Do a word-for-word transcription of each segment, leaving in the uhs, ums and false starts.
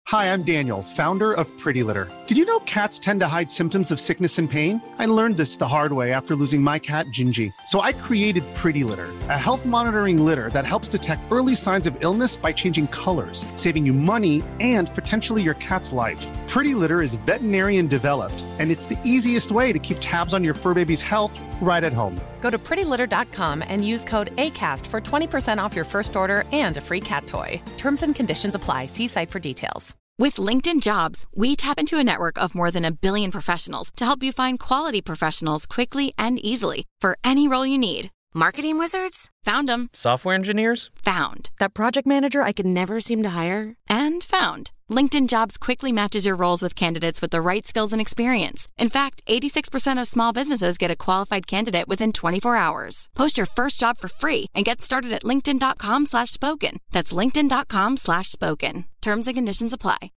Hi, I'm Daniel, founder of Pretty Litter. Did you know cats tend to hide symptoms of sickness and pain? I learned this the hard way after losing my cat, Gingy. So I created Pretty Litter, a health monitoring litter that helps detect early signs of illness by changing colors, saving you money and potentially your cat's life. Pretty Litter is veterinarian developed, and it's the easiest way to keep tabs on your fur baby's health right at home. Go to pretty litter dot com and use code ACAST for twenty percent off your first order and a free cat toy. Terms and conditions apply. See site for details. With LinkedIn Jobs, we tap into a network of more than a billion professionals to help you find quality professionals quickly and easily for any role you need. Marketing wizards? Found them. Software engineers? Found. That project manager I could never seem to hire? And found. LinkedIn Jobs quickly matches your roles with candidates with the right skills and experience. In fact, eighty-six percent of small businesses get a qualified candidate within twenty-four hours. Post your first job for free and get started at linkedin.com slash spoken. That's linkedin.com slash spoken. Terms and conditions apply.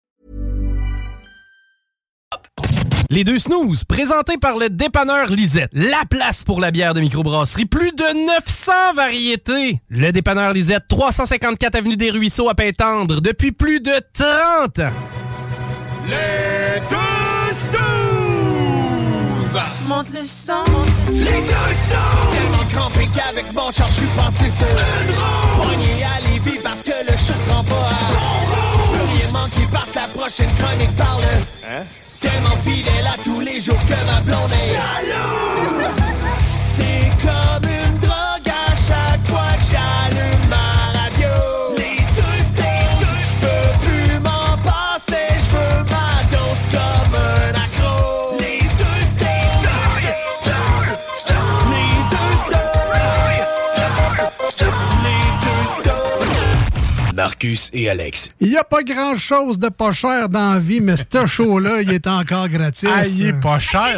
Les deux snooze, présentés par le dépanneur Lisette. La place pour la bière de microbrasserie. Plus de neuf cents variétés. Le dépanneur Lisette, trois cent cinquante-quatre avenue des Ruisseaux à Pintendre, depuis plus de trente ans. Les deux snooze! Monte le sang. Les deux snooze! Tellement crampé qu'avec mon char, je suis passé sur une roue. Pogné à Lévis parce que le chat se rend pas à bon roue. Je peux rien manquer parce que la prochaine chronique parle. Hein? Tellement fidèle à tous les jours que ma blonde est jalouse. C'est comme une drogue à chaque fois que j'allume ma radio. Les deux snooze, je peux plus m'en passer. Je veux ma dose comme un accro. Les deux snooze, les deux snooze, les deux snooze. Marcus et Alex. Il n'y a pas grand-chose de pas cher dans la vie, mais ce show-là, il est encore gratis. Ah, il est pas cher.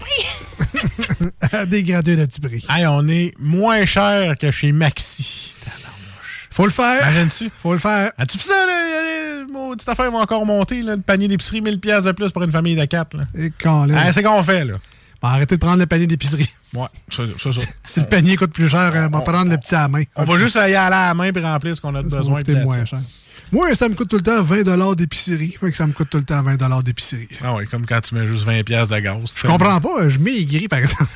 Des gratuits de petit prix. Hey, on est moins cher que chez Maxi. Faut le faire. Imagine-tu? Faut le faire. As-tu vu ça, là? Maudite affaire va encore monter, là, le panier d'épicerie, mille dollars de plus pour une famille de quatre. Là. Et quand là. Hey, c'est qu'on fait, là. Bon, arrêtez de prendre le panier d'épicerie. Ouais, ça, ça, ça. Si le panier coûte plus cher, on va prendre le petit à la main. On va juste aller à la main et remplir ce qu'on a ça besoin. Ça va coûter moins cher. Moi, ça me coûte tout le temps vingt dollars d'épicerie. Fait que ça me coûte tout le temps vingt dollars d'épicerie. Ah oui, comme quand tu mets juste vingt dollars de gaz. Je comprends pas. Je maigris, par exemple.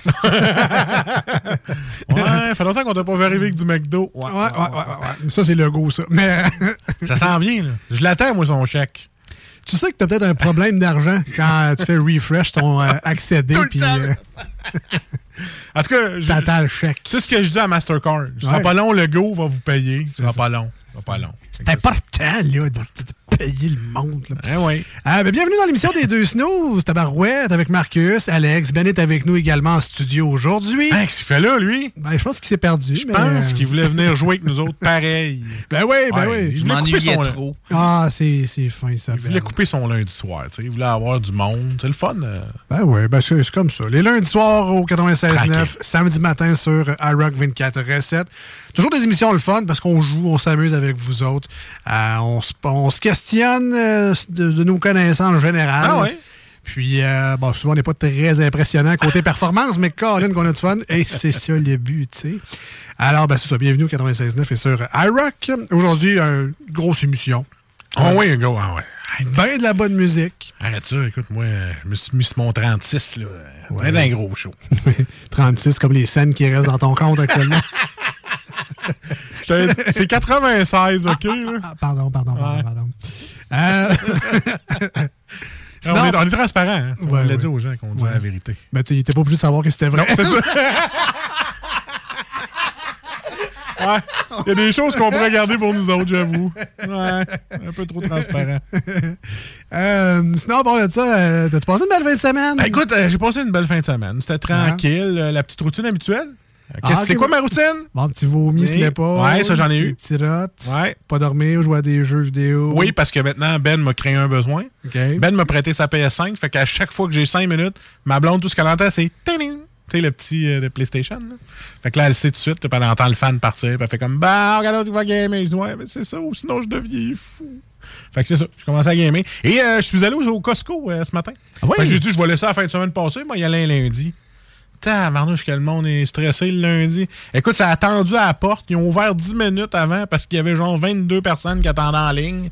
Ouais, fait longtemps qu'on t'a pas vu arriver avec du McDo. Ouais, ouais, ouais. ouais, ouais, ouais. Ça, c'est le go, ça. Mais ça s'en vient, là. Je l'attends, moi, son chèque. Tu sais que t'as peut-être un problème d'argent quand tu fais refresh ton euh, accédé. Puis, euh... en tout cas, t'attends le chèque. C'est ce que je dis à Mastercard. Ce sera ouais. pas long, le go va vous payer. Ce sera pas long. Ce sera pas long. C'est important, là, de, de payer le monde. Là. Eh oui. Euh, ben, bienvenue dans l'émission des deux snooze. Tabarouette avec Marcus, Alex. Ben est avec nous également en studio aujourd'hui. Hein, qu'est-ce qu'il fait là, lui? Ben, je pense qu'il s'est perdu. Je mais... pense qu'il voulait venir jouer avec nous autres pareil. Ben oui, ben ouais, oui. Il voulait couper son trop. Ah, c'est, c'est fin, ça. Il voulait couper son lundi soir. T'sais. Il voulait avoir du monde. C'est le fun. Euh... Ben oui, ben c'est, c'est comme ça. Les lundis soirs au quatre-vingt-seize neuf, samedi matin sur iRock vingt-quatre sept. Toujours des émissions le fun parce qu'on joue, on s'amuse avec vous autres. Euh, on, se, on se questionne euh, de, de nos connaissances générales. Ah oui. Puis, euh, bon, souvent, on n'est pas très impressionnant côté performance, mais Colin, qu'on a du fun. Et c'est ça le but, tu sais. Alors, ben, c'est ça. Bienvenue au quatre-vingt-seize neuf et sur iRock. Aujourd'hui, une grosse émission. Oh euh, oui, go, ah ouais. Ben de la bonne musique. Arrête ça, écoute, moi, je me suis mis sur mon trente-six, là. Ouais, ben d'un gros show. trente-six, comme les scènes qui restent dans ton compte actuellement. C'est quatre-vingt-seize, OK? Ah, ah, ah, pardon, pardon, pardon, ouais. pardon. Euh... Sinon, on, est, on est transparent, hein? On ouais, l'a ouais. dit aux gens qu'on dit ouais. la vérité. Mais tu n'étais pas obligé de savoir que c'était vrai. Non, c'est ça. Ouais. Il y a des choses qu'on pourrait garder pour nous autres, j'avoue. Ouais. Un peu trop transparent. Euh, sinon, bon, de ça, euh, t'as-tu passé une belle fin de semaine? Ben, écoute, euh, j'ai passé une belle fin de semaine. C'était tranquille. Euh, la petite routine habituelle. Ah, okay. C'est quoi ma routine? Bon, petit vomi, oui. ce n'est pas. Ouais, ça, j'en ai eu. Des petits rots. Ouais. Pas dormir, jouer à des jeux vidéo. Oui, parce que maintenant, Ben m'a créé un besoin. Okay. Ben m'a prêté sa P S cinq. Fait qu'à chaque fois que j'ai cinq minutes, ma blonde, tout ce qu'elle entend, c'est ting. Tu sais, le petit euh, de PlayStation. Là. Fait que là, elle sait tout de suite, puis elle entend le fan partir, puis elle fait comme, bah, regarde, tu vas gamer. Je dis, ouais, mais c'est ça, ou sinon je deviens fou. Fait que c'est ça, je commence à gamer. Et euh, je suis allé au Costco euh, ce matin. Ah oui? Fait que j'ai dit, je vais laisser la fin de semaine passer, moi, il y allait un lundi. Tabarnouche, que le monde est stressé le lundi. Écoute, ça a attendu à la porte. Ils ont ouvert dix minutes avant parce qu'il y avait genre vingt-deux personnes qui attendaient en ligne,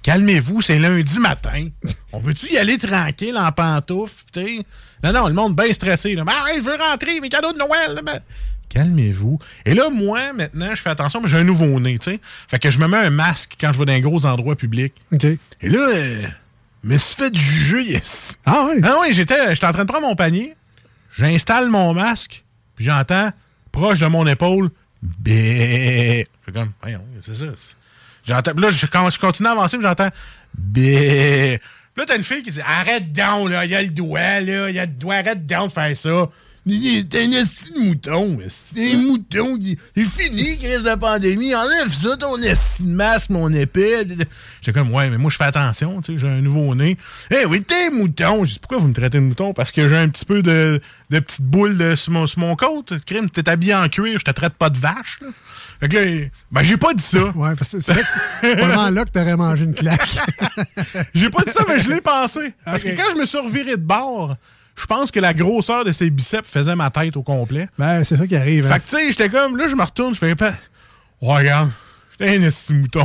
calmez-vous, c'est lundi matin. On peut-tu y aller tranquille en pantoufles, t'sais? Non, non, le monde bien stressé. Là. Ah, je veux rentrer, mes cadeaux de Noël. Là, ben... Calmez-vous. Et là, moi, maintenant, je fais attention, mais j'ai un nouveau-né, tu sais. Fait que je me mets un masque quand je vais dans les gros endroits publics. OK. Et là, euh, je me suis fait juger. Yes. Ah oui? Ah oui, j'étais, j'étais en train de prendre mon panier. J'installe mon masque, puis j'entends, proche de mon épaule, bé. Je fais comme, voyons, c'est ça. J'entends, là, je, quand je continue à avancer, puis j'entends, bé. Là, t'as une fille qui dit, arrête donc, là, il y a le doigt, là, il y a le doigt, arrête donc de faire ça. T'es un esti de mouton, c'est un mouton. C'est fini, crise de pandémie. Enlève ça, ton esti de masque, mon épée. J'étais comme, ouais, mais moi, je fais attention, tu sais, j'ai un nouveau-né. Eh hey, oui, t'es un mouton. J'ai dit, pourquoi vous me traitez de mouton? Parce que j'ai un petit peu de, de petites boules de, sur, mon, sur mon côte. Crime, t'es habillé en cuir, je te traite pas de vache, là. Fait que là, ben, j'ai pas dit ça. Ouais, parce que c'est vrai que c'est vraiment là que t'aurais mangé une claque. J'ai pas dit ça, mais je l'ai pensé. Parce okay. que quand je me suis reviré de bord, je pense que la grosseur de ses biceps faisait ma tête au complet. Ben, c'est ça qui arrive. Hein. Fait que, tu sais, j'étais comme, là, je me retourne, je fais pas. Oh, regarde, j'étais un esti mouton.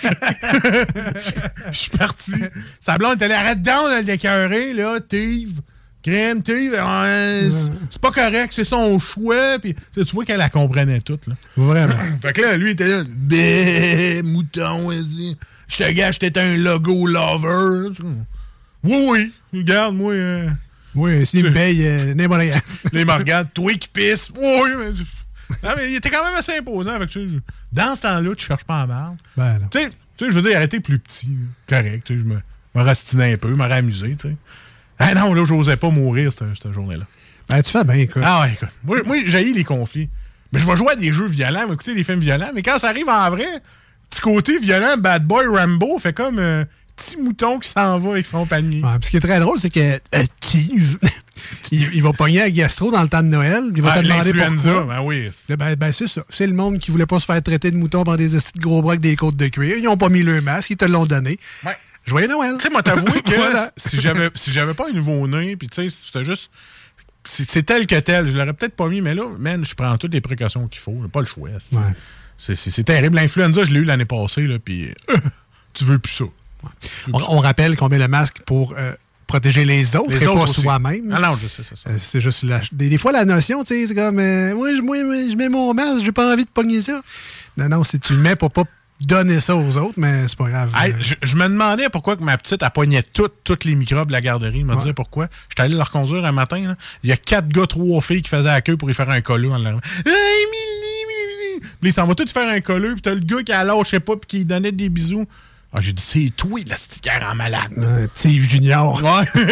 Je suis parti. Sa blonde était là, arrête donc de l'écœurer, là, Steve. Crème, Steve. Euh, ouais. C'est pas correct, c'est son choix. Puis, tu vois qu'elle la comprenait toute, là. Vraiment. Fait que là, lui, il était là, bé, mouton, vas-y. Je te gâche, t'es un logo lover. Oui, oui. Regarde, moi. Euh, Oui, c'est une paye, euh, n'importe rien. Les me regardent, toi qui pisses. Oui, mais. Non, mais il était quand même assez imposant. Fait que, tu sais, dans ce temps-là, tu cherches pas à merde. Ben non. Tu sais, je veux dire, arrêtez plus petit. Correct. Je me, me rastinais un peu, me amusé, tu sais. Ah non, là, j'osais pas mourir cette, cette journée-là. Ben, tu fais bien, écoute. Ah ouais, écoute. Moi, moi j'haïs les conflits. Mais je vais jouer à des jeux violents, m'écouter des films violents. Mais quand ça arrive en vrai, petit côté violent, Bad Boy Rambo fait comme un petit mouton qui s'en va avec son panier. Ouais, ce qui est très drôle, c'est que euh, Steve, il, il va pogner à gastro dans le temps de Noël. Il va ah, te demander pourquoi. Ben oui. Ben, ben c'est ça. C'est le monde qui voulait pas se faire traiter de mouton par des estis de gros bras avec des côtes de cuir. Ils ont pas mis le masque, ils te l'ont donné. Ouais. Joyeux Noël. Tu sais, moi, t'avouer que voilà. si j'avais si j'avais pas un nouveau-né, puis tu sais, c'était juste... C'est, c'est tel que tel. Je l'aurais peut-être pas mis, mais là, man, je prends toutes les précautions qu'il faut. J'ai pas le choix. C'est, ouais. c'est, c'est, c'est terrible. L'influenza, je l'ai eu l'année passée, là, puis euh, tu veux plus ça. Ouais. On, on rappelle qu'on met le masque pour euh, protéger les autres les et autres pas aussi. Soi-même. Ah non, je sais, c'est ça. Euh, c'est juste la, des, des fois la notion, tu sais, c'est comme euh, moi, je, moi, je mets mon masque, j'ai pas envie de pogner ça. Non, non, c'est tu le mets pour pas donner ça aux autres, mais c'est pas grave. Hey, je, je me demandais pourquoi que ma petite, elle pognait toutes, toutes les microbes de la garderie. Je me ouais. disais pourquoi. J'étais allé leur conduire un matin. Là. Il y a quatre gars, trois filles qui faisaient la queue pour y faire un colleux en l'arrivant. Hey, Milly, Milly! Puis ils s'en vont tous faire un colleux, puis t'as le gars qui a lâché pas, puis qui lui donnait des bisous. Ah, j'ai dit, c'est toi, la sticker en malade. Euh, Steve Junior. Ouais.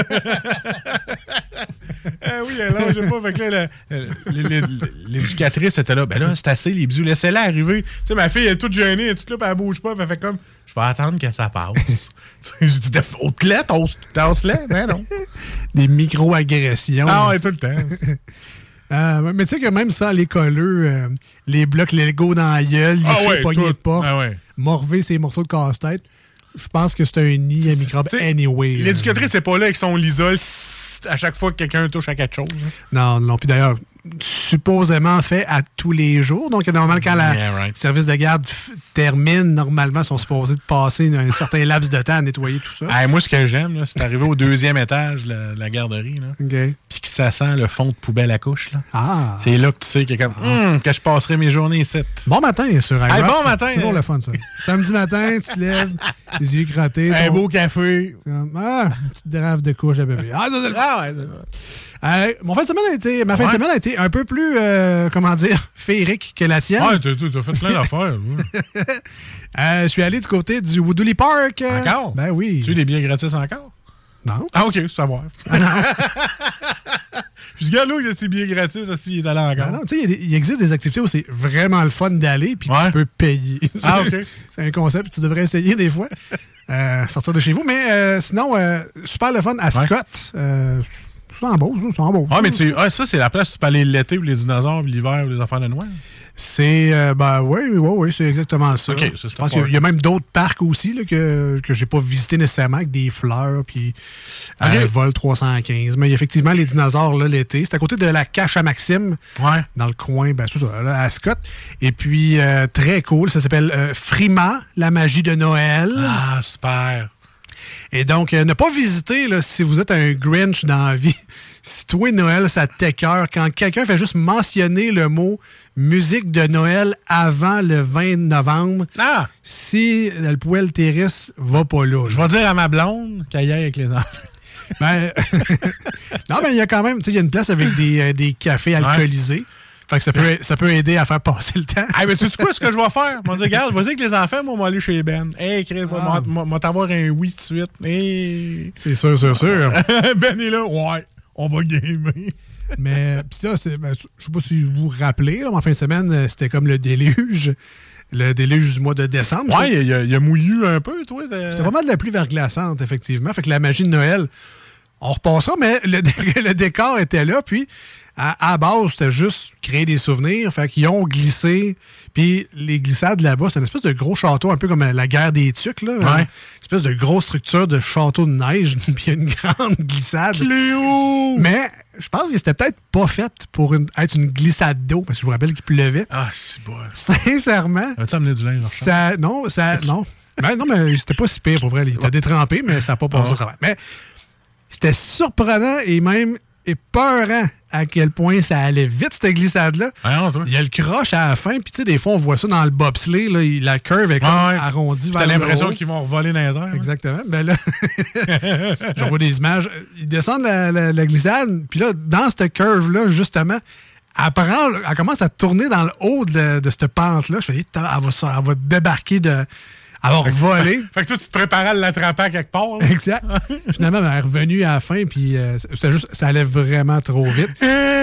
Ah oui, elle lâche pas. Fait que là, la, la, la, l'éducatrice était là. Ben là, c'est assez, les bisous. Laissez-la arriver. Tu sais, ma fille, elle est toute gênée, elle est toute là, puis elle bouge pas. Puis elle fait comme, je vais attendre que ça passe. J'ai dit, au-delà, tasse-la. Ben non. Des micro-agressions. Ah ouais, tout le temps. Euh, mais tu sais que même sans les colleux, euh, les blocs Lego dans la gueule, les ah ouais, poignées de porte, ah ouais. morver ces morceaux de casse-tête, je pense que c'est un nid à microbes anyway. L'éducatrice n'est pas là avec son Lysol à chaque fois que quelqu'un touche à quelque chose. Hein. Non, non. Puis d'ailleurs, supposément fait à tous les jours. Donc, normalement, quand le yeah, right. service de garde f- termine, normalement, ils sont supposés de passer un certain laps de temps à nettoyer tout ça. Hey, moi, ce que j'aime, là, c'est arrivé au deuxième étage de la, de la garderie. Là, okay. Puis que ça sent le fond de poubelle à couche. Là. Ah. C'est là que tu sais que, comme, ah. que je passerai mes journées ici. Bon matin sur iRock. Hey, bon matin. C'est toujours le fun, ça. Samedi matin, tu te lèves, les yeux crottés. Un ton... beau café. Ah, une petite drave de couche à bébé. Ah, ça, c'est le... ah ouais, c'est le... Euh, mon fin de semaine a été, ma fin ouais. de semaine a été un peu plus, euh, comment dire, féerique que la tienne. Ouais, t'as, t'as fait plein d'affaires. Ouais. euh, je suis allé du côté du Woodley Park. Encore? Ben oui. Tu as des billets gratis encore? Non. Ah, OK, c'est savoir. Ah, non. Je dis, regarde là, il y a des billets gratis, ça il est allé encore. Ben non, tu sais, il, il existe des activités où c'est vraiment le fun d'aller, puis ouais. tu peux payer. Ah, OK. C'est un concept que tu devrais essayer des fois. euh, sortir de chez vous. Mais euh, sinon, euh, super le fun à Scott. Ouais. Euh, C'est en beau, ça, c'est en beau. Ah, mais tu, ah, ça, c'est la place où tu peux aller l'été, ou les dinosaures, ou l'hiver, ou les affaires de Noël. C'est, euh, ben oui, oui, oui, c'est exactement ça. Okay, ça je pense qu'il y a même d'autres parcs aussi là, que, que j'ai pas visité nécessairement, avec des fleurs, puis okay. euh, vol trois cent quinze. Mais effectivement, les dinosaures, là, l'été, c'est à côté de la Cache à Maxime, ouais. dans le coin, ben c'est ça, là, à Scott. Et puis, euh, très cool, ça s'appelle euh, Frima, la magie de Noël. Ah, super. Et donc, euh, ne pas visiter, là, si vous êtes un Grinch dans la vie, si toi, Noël, ça t'écœure, quand quelqu'un fait juste mentionner le mot musique de Noël avant le vingt novembre, ah. si le poêle terrestre va pas là. Je vais dire à ma blonde qu'elle y aille avec les enfants. Ben, non, mais il y a quand même, tu sais, il y a une place avec des, euh, des cafés alcoolisés. Ouais. Fait que ça peut, ça peut aider à faire passer le temps. Hey, mais tu sais quoi, ce que je vais faire? Je vais dire, regarde, vas-y avec les enfants, moi, on va aller chez Ben. Hey, Chris, ah. moi, moi, t'avoir un oui tout de suite. Hey. C'est sûr, sûr, sûr. Ben est là, ouais, on va gamer. Mais, pis ça, c'est, ben, je sais pas si vous vous rappelez, là, en fin de semaine, c'était comme le déluge. Le déluge du mois de décembre. Ouais, il y, y, y a mouillu un peu, toi. De... C'était vraiment de la pluie verglaçante, effectivement. Fait que la magie de Noël, on repassera, mais le, le décor était là, puis à, à base, c'était juste créer des souvenirs. Fait qu'ils ont glissé. Puis les glissades là-bas, c'est une espèce de gros château, un peu comme la guerre des Tucs. Là, ouais. Une espèce de grosse structure de château de neige. Puis il y a une grande glissade. Cléo! Mais je pense que c'était peut-être pas fait pour une, être une glissade d'eau, parce que je vous rappelle qu'il pleuvait. Ah, c'est bon. Sincèrement. As-tu amené du linge? Ça, non, ça, non. Ben, non, mais c'était pas si pire pour vrai. Il était détrempé, mais ça n'a pas passé au travail. Mais c'était surprenant et même épeurant à quel point ça allait vite, cette glissade-là. Ah, non, il y a le croche à la fin, puis tu sais, des fois, on voit ça dans le bobsleigh, là, la curve est comme ah, ouais. arrondie vers le haut. T'as l'impression haut. qu'ils vont revoler dans les airs. Exactement. Hein? Ben là, j'en vois des images. Ils descendent la, la, la glissade, puis là, dans cette curve-là, justement, elle, prend, elle commence à tourner dans le haut de, de cette pente-là. Je fais, elle va, elle va débarquer de... Elle va voler. Fait que toi, tu te préparais à l'attraper à quelque part. Là. Exact. Finalement, elle est revenue à la fin, puis euh, c'était juste, ça allait vraiment trop vite.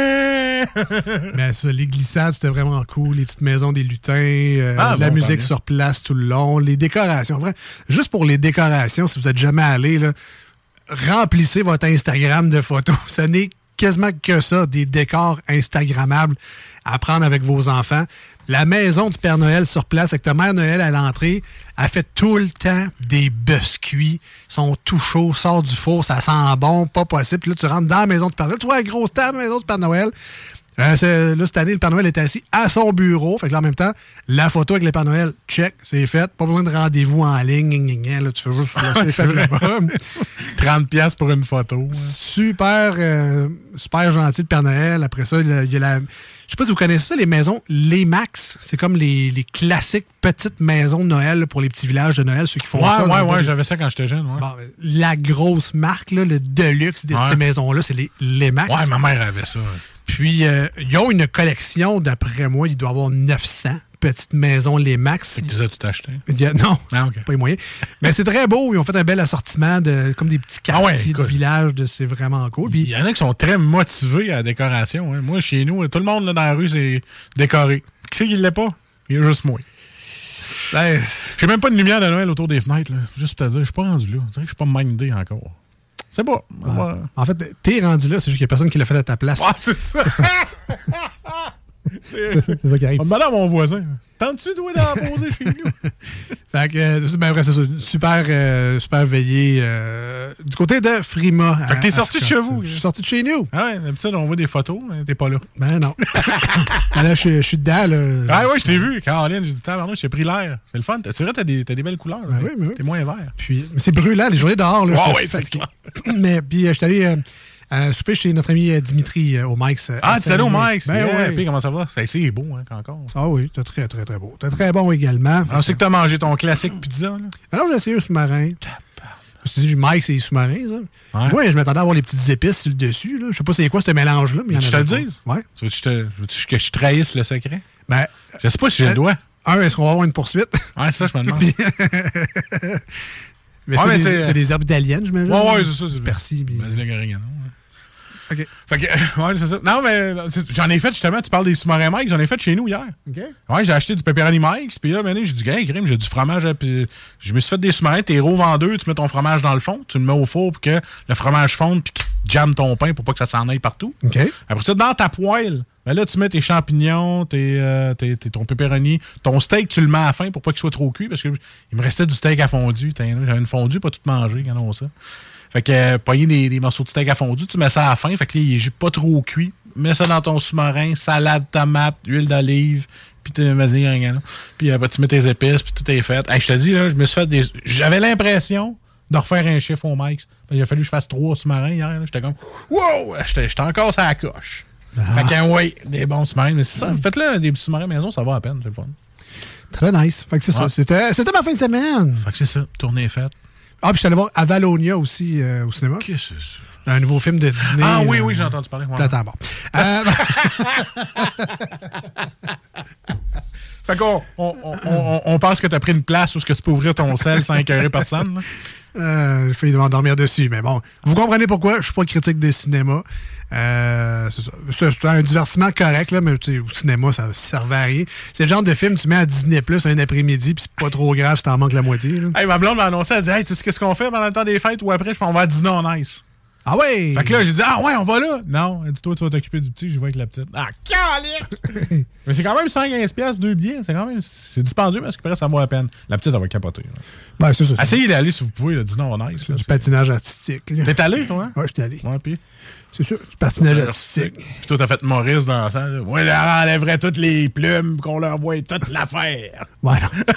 Mais ça, les glissades, c'était vraiment cool. Les petites maisons des lutins, euh, ah, la bon, musique sur place tout le long, les décorations. Vrai, juste pour les décorations, si vous n'êtes jamais allé, là, remplissez votre Instagram de photos. Ce n'est quasiment que ça, des décors Instagrammables à prendre avec vos enfants. La maison du Père Noël sur place, avec ta mère Noël à l'entrée, elle fait tout le temps des biscuits. Ils sont tout chauds, sort du four, ça sent bon, pas possible. Puis là, tu rentres dans la maison du Père Noël. Tu vois la grosse table, la maison du Père Noël. Euh, là, cette année, le Père Noël est assis à son bureau. Fait que là, en même temps, la photo avec le Père Noël, check, c'est fait. Pas besoin de rendez-vous en ligne. Là, tu fais juste laisser ça là-bas. trente piastres pour une photo. Hein. Super, euh, super gentil, le Père Noël. Après ça, il y a la... Je sais pas si vous connaissez ça, les maisons Les Max. C'est comme les, les classiques petites maisons de Noël pour les petits villages de Noël, ceux qui font ouais, ça. Ouais, ouais, ouais, j'avais ça quand j'étais jeune. Ouais. Bon, la grosse marque, là, le deluxe de ouais. ces maisons-là, c'est les Les Max. Ouais, ma mère avait ça. Puis, euh, ils ont une collection, d'après moi, il doit y avoir neuf cents petites maisons Les Max. Tu les as tout acheté? Il y a, non, ah, okay. pas les moyens. Mais c'est très beau. Ils ont fait un bel assortiment de comme des petits quartiers ah ouais, de village. De, c'est vraiment cool. Puis, il y en a qui sont très motivés à la décoration. Hein. Moi, chez nous, tout le monde là, dans la rue, c'est décoré. Qui c'est qui ne l'est pas? Il y a juste moi. Ben, j'ai même pas de lumière de Noël autour des fenêtres. Là. Juste pour te dire, je suis pas rendu là. Je suis pas mindé encore. C'est pas. Ah, en fait, t'es rendu là, c'est juste qu'il y a personne qui l'a fait à ta place. Ah, c'est ça. C'est ça. c'est, c'est, c'est ça qui arrive. On demande à mon voisin. Tentes-tu de la poser chez nous? Fait que, euh, ben, vrai, c'est ça. Super, euh, super veillé. Euh, du côté de Frima. Fait que t'es sorti de chez vous. Je suis sorti de chez nous. Ah ouais, d'habitude, on voit des photos, mais t'es pas là. Ben non. ben là, je suis dedans, là. Ah ouais, je t'ai vu. Caroline, j'ai dit, tabarnak, j'ai pris l'air. C'est le fun. C'est vrai, t'as des, t'as des belles couleurs. Ben oui, mais oui. T'es moins vert. Puis, mais c'est brûlant, les journées dehors, là. Ah ouais, c'est clair. Mais, puis, je suis allé. Euh, Euh, souper chez notre ami euh, Dimitri euh, au Mike's. Euh, ah, tu es allé au Mike's? Ben yeah. oui. Puis comment ça va? C'est, c'est beau, hein, encore. Ah oui, c'était très, très, très beau. C'était très bon également. On sait que tu as mangé ton classique pizza, là. Alors, j'ai essayé un sous-marin. Je me suis dit, Mike's, c'est sous-marin, ça. Ouais. Moi, je m'attendais à avoir les petites épices sur le dessus, là. Je sais pas c'est quoi ce mélange-là. Mais je te le dise? Ouais. Tu veux que je, te, veux-tu que je trahisse le secret? Ben. Je sais pas si j'ai euh, le doigt. Un, est-ce qu'on va avoir une poursuite? Ouais, ça, je me demande. mais, ouais, c'est, mais des, c'est... c'est des herbes italiennes, je me dis. Ouais, ouais, c'est ça. C'est persil. Puis... Basilic oregano. OK. Fait que, ouais, c'est ça. Non, mais j'en ai fait justement, tu parles des sous-marins Mike's, j'en ai fait chez nous hier. OK. Ouais, j'ai acheté du pepperoni Mike's, puis là, maintenant, j'ai dit, hey, crème, j'ai du fromage, puis je me suis fait des sous-marins, t'es rouvres en deux, tu mets ton fromage dans le fond, tu le mets au four pour que le fromage fonde, puis qu'il jamme ton pain pour pas que ça s'en aille partout. OK. Après ça, dans ta poêle, Ben là, tu mets tes champignons, tes, euh, tes, tes, ton pepperoni, ton steak, tu le mets à la fin pour pas qu'il soit trop cuit, parce que il me restait du steak à fondu. J'avais une fondue, pas tout manger quand on a ça. Fait que, euh, pogner des, des morceaux de steak à fondu, tu mets ça à la fin, fait que là, il est pas trop cuit. Mets ça dans ton sous-marin, salade, tomate, huile d'olive, puis tu vas-y, puis euh, tu mets tes épices, puis tout est fait. Hey, je te dis, là, je me suis fait des. J'avais l'impression de refaire un chiffre au Mike's. Il a fallu que je fasse trois sous-marins hier. Là. J'étais comme, wow! J'étais, j'étais encore sur la coche. Ah. Fait que, oui, des bons sous-marins. Mais c'est ça, faites-le, des petits sous-marins maison, ça va à peine, c'est le fun. Très nice. Fait que c'est ouais. ça. C'était, c'était ma fin de semaine. Fait que c'est ça, tournée est faite. Ah, puis je suis allé voir Avalonia aussi euh, au cinéma. Qu'est-ce que c'est ça? Un nouveau film de Disney. Ah oui, euh, oui, j'ai entendu parler. Ouais. Attends, bon. euh, fait qu'on on, on, on, on pense que tu as pris une place où ce que tu peux ouvrir ton sel sans écœurer personne. Là. Euh, je fais devoir dormir dessus, mais bon. Vous comprenez pourquoi je suis pas critique des cinémas. Euh, c'est ça. C'est, c'est un divertissement correct, là, mais au cinéma, ça servait à rien. C'est le genre de film que tu mets à Disney plus un après-midi, puis c'est pas trop grave si t'en manques la moitié. Là. Hey, ma blonde m'a annoncé, elle dit hey, tu sais qu'est-ce qu'on fait pendant le temps des fêtes ou après, je pense qu'on va à dîner en ice. Ah ouais! Fait que là, j'ai dit, ah ouais, on va là! Non, elle dit, toi, tu vas t'occuper du petit, je vais avec la petite. Ah, calique! Mais c'est quand même cent quinze piastres, deux billets. C'est quand même, c'est dispendieux, mais ce qui paraît, ça vaut la peine. La petite, elle va capoter. Là. Ben, c'est ça. Essayez d'aller si vous pouvez, le dîner en ice. C'est là, du c'est... patinage artistique. Là. T'es allé, toi? Hein? Ouais, j'étais allé. Ouais, puis. C'est sûr, du patinage artistique. Puis toi, t'as fait Maurice dans le sang. Moi, elle enlèverait toutes les plumes, qu'on leur voit toute l'affaire. Ouais,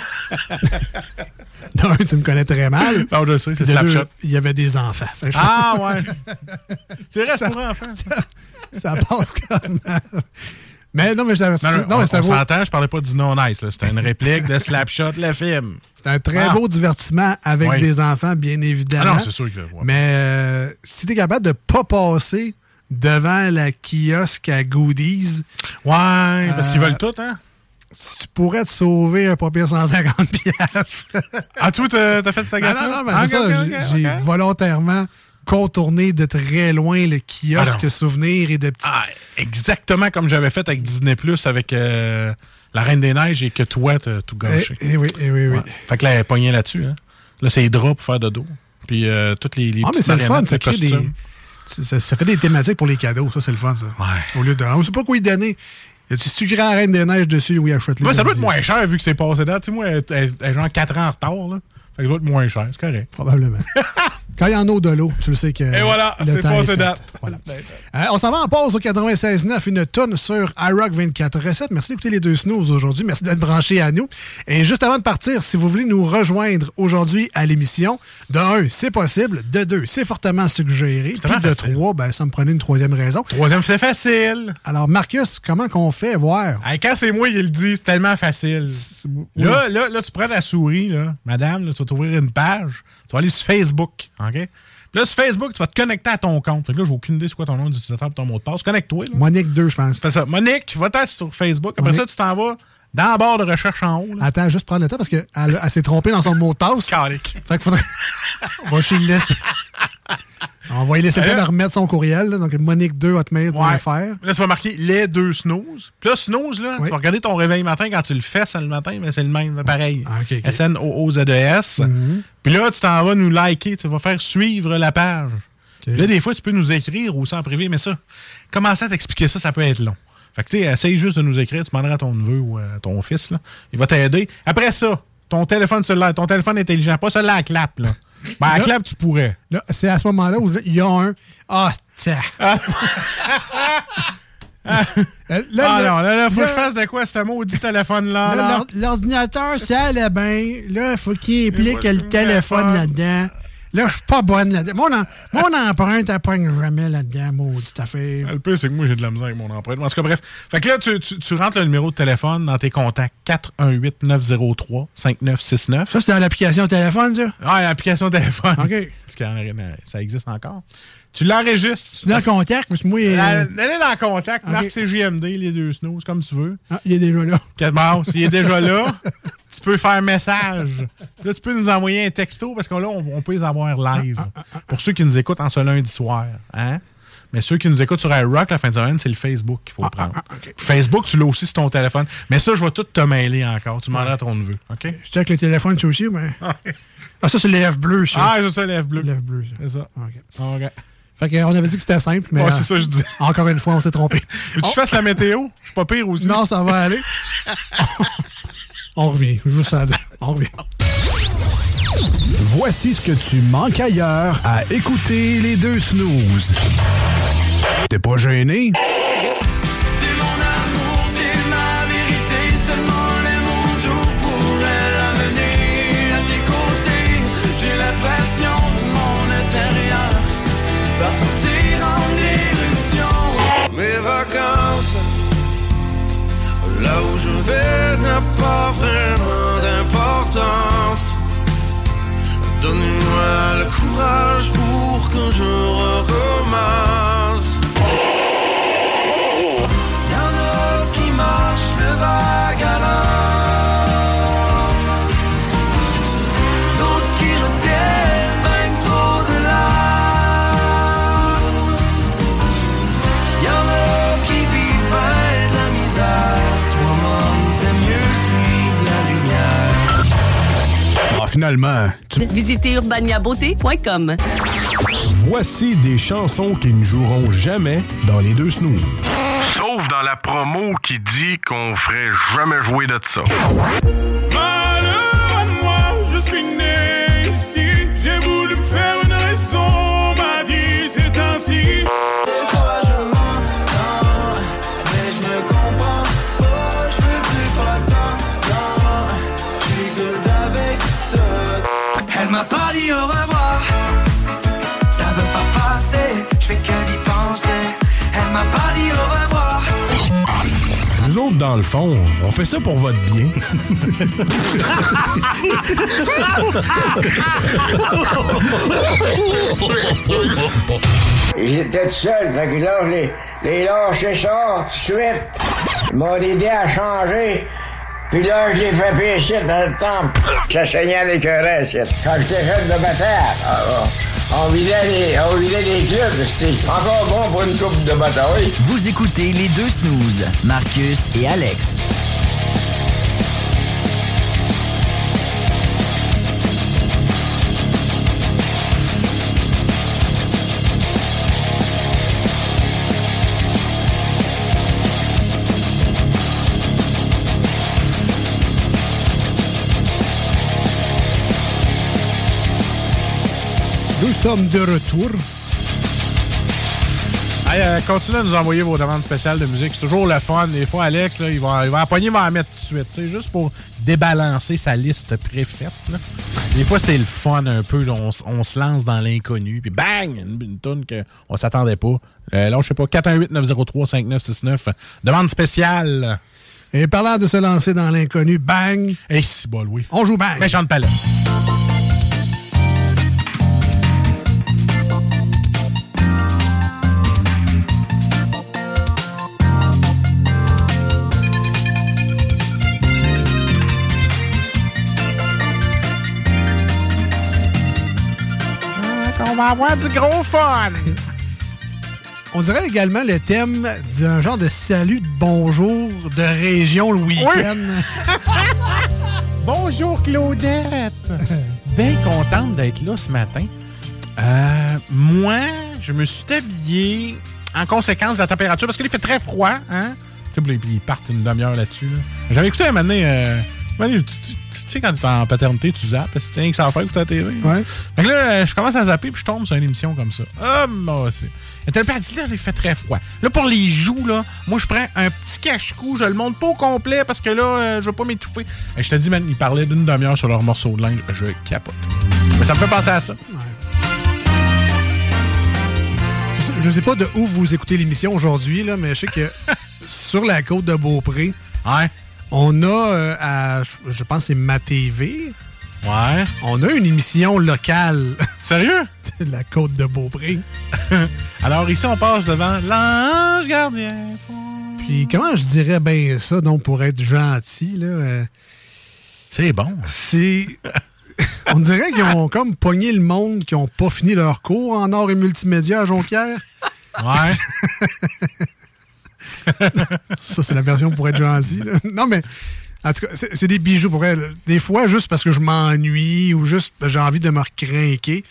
non. Non, tu me connais très mal. Non, je sais, c'est Slapshot. Slapshot. Il y avait des enfants. Fait, ah, ouais. C'est vrai, c'est pour enfants. Ça, ça passe comme... Mais non, mais je non, non, non, on, c'est un on beau... s'entend, je parlais pas du non nice. C'était une réplique de Slapshot, le film. C'est un très ah. beau divertissement avec oui. des enfants, bien évidemment. Ah non, c'est sûr que... Ouais. Mais euh, si t'es capable de pas passer devant la kiosque à goodies... Ouais, parce euh, qu'ils veulent tout, hein? Tu pourrais te sauver un papier cent cinquante piastres. Ah, toi, t'as, t'as fait cette gaffe? Ah non, non, mais ah, c'est okay, ça. Okay, j'ai, okay. j'ai volontairement contourné de très loin le kiosque Alors, souvenir et de petits... Ah, exactement comme j'avais fait avec Disney Plus avec euh, La Reine des Neiges et que toi, t'as tout gâché. Eh, eh oui, eh oui, oui. Ouais. Fait que là, elle est pognée là-dessus. Hein. Là, c'est les draps pour faire de dos. Puis euh, toutes les, les ah, petites mais c'est le fun, ça crée des... Ça, ça fait des thématiques pour les cadeaux. Ça, c'est le fun, ça. Ouais. Au lieu de... On ne sait pas quoi y donner. Y a-tu sucré à la Reine des Neiges dessus ou il achète les... Moi, ça doit être moins cher vu que c'est passé date. Tu sais, moi, elle est genre quatre ans en retard, là. Fait que ça doit être moins cher, c'est correct. Probablement. Quand il y en a de l'eau, tu le sais que... Et voilà, le c'est temps passé est date. Voilà. euh, on s'en va en pause au quatre-vingt-seize neuf, une tonne sur iRock vingt-quatre recettes. Merci d'écouter les deux snooze aujourd'hui. Merci d'être branchés à nous. Et juste avant de partir, si vous voulez nous rejoindre aujourd'hui à l'émission, de un, c'est possible. De deux, c'est fortement suggéré. Puis de facile. trois, ben, ça me prenait une troisième raison. Troisième, c'est facile. Alors, Marcus, comment qu'on fait voir? Hey, quand c'est moi qui le dis, c'est tellement facile. C'est... Là, là, là, tu prends ta souris, là, madame, là, tu vas t'ouvrir une page. Tu vas aller sur Facebook, OK? Puis là, sur Facebook, tu vas te connecter à ton compte. Fait que là, j'ai aucune idée c'est quoi ton nom d'utilisateur et ton mot de passe. Connecte-toi. Là. Monique deux, je pense. C'est ça. Monique, va-t'en sur Facebook. Après Monique. ça, tu t'en vas dans la barre de recherche en haut. Là. Attends, juste prendre le temps parce qu'elle elle s'est trompée dans son mot de passe. Calique. Fait qu'il faudrait... On va chez le laisser. On va lui laisser le temps de remettre son courriel. Là, donc, monique deux hotmail point f r. Ouais. Là, tu vas marquer les deux snooze. Puis là, snooze, là, oui. tu vas regarder ton réveil matin quand tu le fais, c'est le matin, mais c'est le même, pareil. Ah, okay, okay. S N O O Z E S. Mm-hmm. Puis là, tu t'en vas nous liker. Tu vas faire suivre la page. Okay. Là, des fois, tu peux nous écrire aussi en privé, mais ça, commencer à t'expliquer ça, ça peut être long. Fait que, tu sais, essaye juste de nous écrire. Tu demanderas à ton neveu ou à ton fils, là. Il va t'aider. Après ça, ton téléphone cellulaire, ton téléphone intelligent, pas celui-là à clap, là. Ben, à clap, tu pourrais. Là, c'est à ce moment-là où il y a un. Ah, tiens. Ah, ah, là, ah là, non, là, là, faut là, que je fasse de quoi, ce maudit téléphone-là? Là, là. L'ordinateur, ça allait bien. Là, il faut qu'il implique le téléphone là-dedans. Là, je suis pas bonne là-dedans. Mon, en, mon empreinte, elle pogne jamais là-dedans, maudite affaire. Le pire, c'est que moi, j'ai de la misère avec mon empreinte. En tout cas, bref. Fait que là, tu, tu, tu rentres le numéro de téléphone dans tes contacts quatre un huit neuf zéro trois cinq neuf six neuf. Ça, c'est dans l'application téléphone, ça? Ah, l'application téléphone. OK. Parce que ça existe encore. Tu l'enregistres. Tu es dans le contact, parce que moi... Elle, elle est dans le contact. Okay. Marc C J M D, les deux snooze, comme tu veux. Ah, il est déjà là. Bon, s'il est déjà là, tu peux faire un message. Là, tu peux nous envoyer un texto, parce que là, on, on peut les avoir live. Ah, ah, ah, pour ceux qui nous écoutent en ce lundi soir. Hein? Mais ceux qui nous écoutent sur iRock la fin de semaine, c'est le Facebook qu'il faut ah, prendre. Ah, ah, okay. Facebook, tu l'as aussi sur ton téléphone. Mais ça, je vais tout te mêler encore. Tu demanderas à ton neveu. OK? Je check le téléphone, tu aussi, mais... Ah, ça, c'est les F bleus, ça. Ah, c'est ça, les F bleus. Les F bleus, ça. C'est ça. OK. OK. Fait qu'on avait dit que c'était simple, mais. Ouais, c'est ça, je dis. Encore une fois, on s'est trompé. Veux-tu que je fasse la météo? Je suis pas pire aussi. Non, ça va aller. On revient. Juste ça à dire. On revient. Voici ce que tu manques ailleurs à écouter les deux snooze. T'es pas gêné? T'es mon amour, t'es ma vérité. Seulement les mots doux pourraient l'amener à tes côtés. J'ai l'impression de mon intérieur va sortir en éruption. Mes vacances, là où je vais, n'a pas vraiment d'importance. Donnez-moi le courage pour que je recommence. Y'en a qui marchent le vague à l'heure, d'autres qui retiennent même trop de l'art. Y'en a qui vivent bien de la misère. Toi, mon, t'aimes mieux suivre la lumière. Ah, finalement, tu... Visitez urbania beauté point com. Voici des chansons qui ne joueront jamais dans les deux snooze. Sauf dans la promo qui dit qu'on ferait jamais jouer de ça. Malheur à moi, je suis né ici. J'ai voulu me faire une raison, on m'a dit c'est ainsi. Des fois je m'entends, mais je me comprends pas. Je veux plus faire semblant, je suis good avec ça. Elle m'a pas dit au revoir, ça veut pas passer, je fais que d'y penser. Elle m'a pas dit au revoir. Nous autres, dans le fond, on fait ça pour votre bien. Ils étaient tout seuls, fait que là, je les, les lâchais ça tout de suite. Ils m'ont aidé à changer. Puis là, je l'ai fait pécher dans le temple. Ça saignait les querelles, quand j'étais jeune de bataille. On vidait les, on vidait les clubs, c'était encore bon pour une coupe de bataille. Vous écoutez les deux snooze, Marcus et Alex. Nous sommes de retour. Hey, euh, continuez à nous envoyer vos demandes spéciales de musique. C'est toujours le fun. Des fois, Alex, là, il va, il va empoigner, il va en mettre tout de suite. C'est juste pour débalancer sa liste préfaite. Là. Des fois, c'est le fun un peu. Là, on, on se lance dans l'inconnu. Puis bang! Une, une toune qu'on s'attendait pas. Euh, là, je sais pas. quatre un huit neuf zéro trois cinq neuf six neuf. Demande spéciale. Et parlant de se lancer dans l'inconnu, bang! Et si bol, oui. On joue bang! Méchante palette. On va avoir du gros fun! On dirait également le thème d'un genre de salut de bonjour de région le week-end. Oui. Bonjour Claudette! Bien contente d'être là ce matin. Euh, moi, je me suis habillé en conséquence de la température parce qu'il fait très froid. Hein? Tu sais, ils partent une demi-heure là-dessus. Là. J'avais écouté un moment donné... Euh, Tu, tu, tu sais, quand t'es en paternité, tu zappes. C'est rien que ça va faire écouter la T V. Ouais. Fait que là, je commence à zapper puis je tombe sur une émission comme ça. Ah, moi, c'est. Elle t'a dit, là, il fait très froid. Là, pour les joues, là, moi, je prends un petit cache-cou. Je le monte pas au complet parce que là, euh, je veux pas m'étouffer. Et je te dis, man, ils parlaient d'une demi-heure sur leur morceau de linge. Je capote. Mais ça me fait penser à ça. Ouais. Je, sais, je sais pas de où vous écoutez l'émission aujourd'hui, là, mais je sais que sur la côte de Beaupré, ouais. On a, euh, à, je pense que c'est Ma T V. Ouais. On a une émission locale. Sérieux? De la côte de Beaupré. Alors ici, on passe devant l'ange gardien. Puis comment je dirais bien ça, donc, pour être gentil, là? Euh, c'est bon. C'est... On dirait qu'ils ont comme pogné le monde qui n'ont pas fini leur cours en art et multimédia à Jonquière. Ouais. Ça, c'est la version pour être gentil. Là. Non, mais en tout cas, c'est, c'est des bijoux pour elle. Des fois, juste parce que je m'ennuie ou juste parce que j'ai envie de me recrinquer,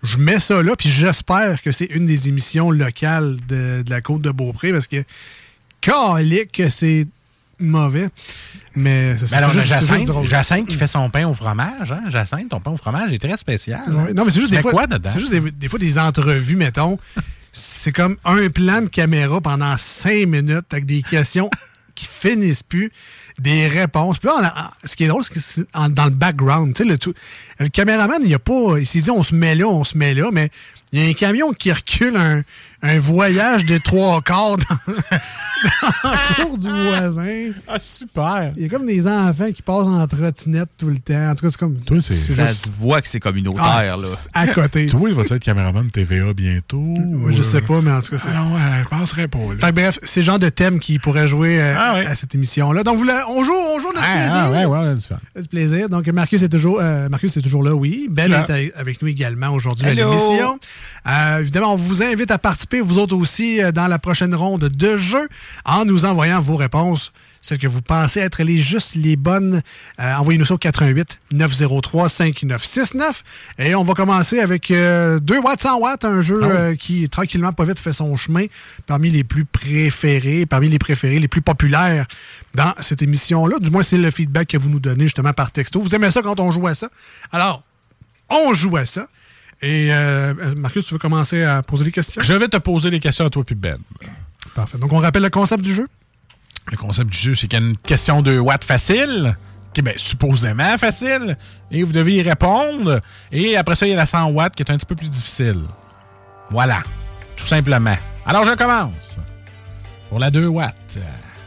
je mets ça là, puis j'espère que c'est une des émissions locales de, de la Côte-de-Beaupré, parce que, calique que c'est mauvais. Mais c'est, Mais alors, c'est juste, Jacinthe, c'est juste drôle. Jacinthe qui fait son pain au fromage, hein? Jacinthe, ton pain au fromage est très spécial. Ouais. Non, mais c'est juste tu des mets fois, quoi dedans? c'est juste des, des fois des entrevues, mettons. C'est comme un plan de caméra pendant cinq minutes avec des questions qui finissent plus, des réponses. Puis là, on a, ce qui est drôle, c'est que c'est en, dans le background. Tu sais, le, tout, le caméraman, il a pas. Il s'est dit, on se met là, on se met là, mais il y a un camion qui recule un, un voyage de trois quarts dans, dans la cour du voisin. Ah, super! Il y a comme des enfants qui passent en trottinette tout le temps. En tout cas, c'est comme. Toi, c'est, c'est Ça juste se voit que c'est communautaire, Ah, là. à côté. Toi, il va être caméraman de T V A bientôt? Moi, je sais pas, mais en tout cas, c'est. Ah ouais, je penserais pas. Là. Fait que bref, c'est le genre de thème qui pourrait jouer euh, Ah ouais. à cette émission-là. Donc, vous la- on joue, on joue notre Ah, plaisir. ah, ouais, ouais, on a du fun. C'est plaisir. Donc, Marcus est toujours, euh, Marcus est toujours là, oui. Ben Là. est a- avec nous également aujourd'hui Hello. à l'émission. Euh, évidemment, on vous invite à participer, vous autres aussi, euh, dans la prochaine ronde de jeu, en nous envoyant vos réponses, celles que vous pensez être les justes, les bonnes. Euh, envoyez-nous ça au quatre un huit neuf zéro trois cinq neuf six neuf. Et on va commencer avec euh, deux watts cent watts, un jeu Ah oui. euh, qui, tranquillement, pas vite, fait son chemin parmi les plus préférés, parmi les préférés, les plus populaires dans cette émission-là. Du moins, c'est le feedback que vous nous donnez justement par texto. Vous aimez ça quand on joue à ça? Alors, on joue à ça. Et euh, Marcus, tu veux commencer à poser des questions? Je vais te poser des questions à toi puis Ben. Parfait. Donc, on rappelle le concept du jeu? Le concept du jeu, c'est qu'il y a une question de watts facile, qui est ben, supposément facile, et vous devez y répondre. Et après ça, il y a la cent watts qui est un petit peu plus difficile. Voilà. Tout simplement. Alors, je commence. Pour la deux watts.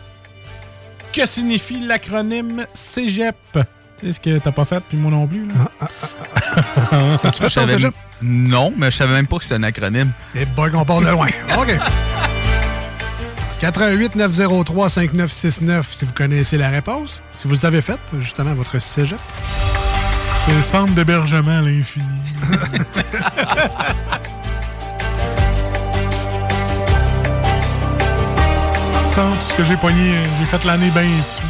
Que signifie l'acronyme cégep? C'est ce que t'as pas fait, puis moi non plus. Là. Ah, ah, ah. Tu fais Je ton savais- cégep? Non, mais je savais même pas que c'était un acronyme. Et boy, qu'on part de loin. OK. quatre un huit neuf zéro trois cinq neuf six neuf si vous connaissez la réponse. Si vous avez fait, justement, votre cégep. C'est le centre d'hébergement à l'infini. Centre, ce que j'ai pogné, j'ai fait l'année bien dessus.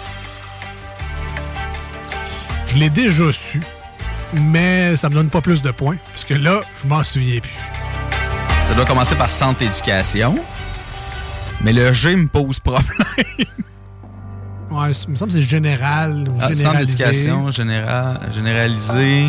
Je l'ai déjà su, mais ça me donne pas plus de points, parce que là, je m'en souviens plus. Ça doit commencer par centre éducation. Mais le G me pose problème. Ouais, il me semble que c'est général ou Ah, centre généralisé. d'éducation général, généralisé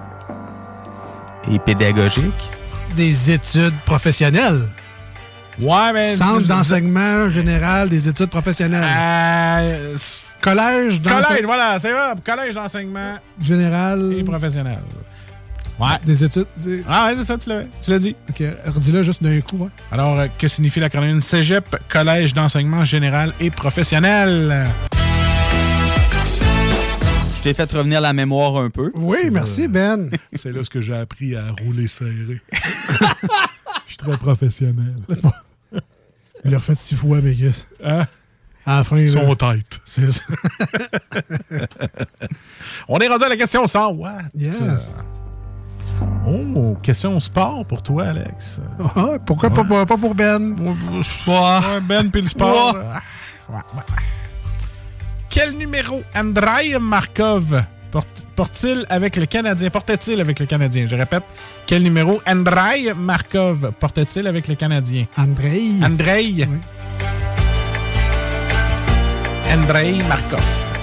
et pédagogique. Des études professionnelles. Ouais, mais... Centre d'enseignement général des études professionnelles. Euh, Collège d'enseignement collège, voilà, c'est vrai. Collège d'enseignement général et professionnel. Ouais. des études. des- Ah ouais, c'est ça, tu l'as, tu l'as dit. Ok, redis-le juste d'un coup. Ouais. Alors, euh, que signifie l'acronyme cégep, collège d'enseignement général et professionnel? Je t'ai fait revenir la mémoire un peu. Oui, C'est merci, là. Ben. C'est là ce que j'ai appris à rouler serré. Je suis très professionnel. Il l'a refait six fois, Vegas. Hein? À la fin, là. Son tête. C'est ça. On est rendu à la question cent watts. Yes. Oh, question sport pour toi, Alex. Ah, pourquoi pas, pas, pas pour Ben? Ouais, Ben puis le sport. Ouais. Ouais, ouais. Quel numéro Andrei Markov porte- porte-t-il avec le Canadien? Portait-il avec le Canadien? Je répète, quel numéro Andrei Markov portait-il avec le Canadien? Andrei. Andrei. Oui. Andrei Markov.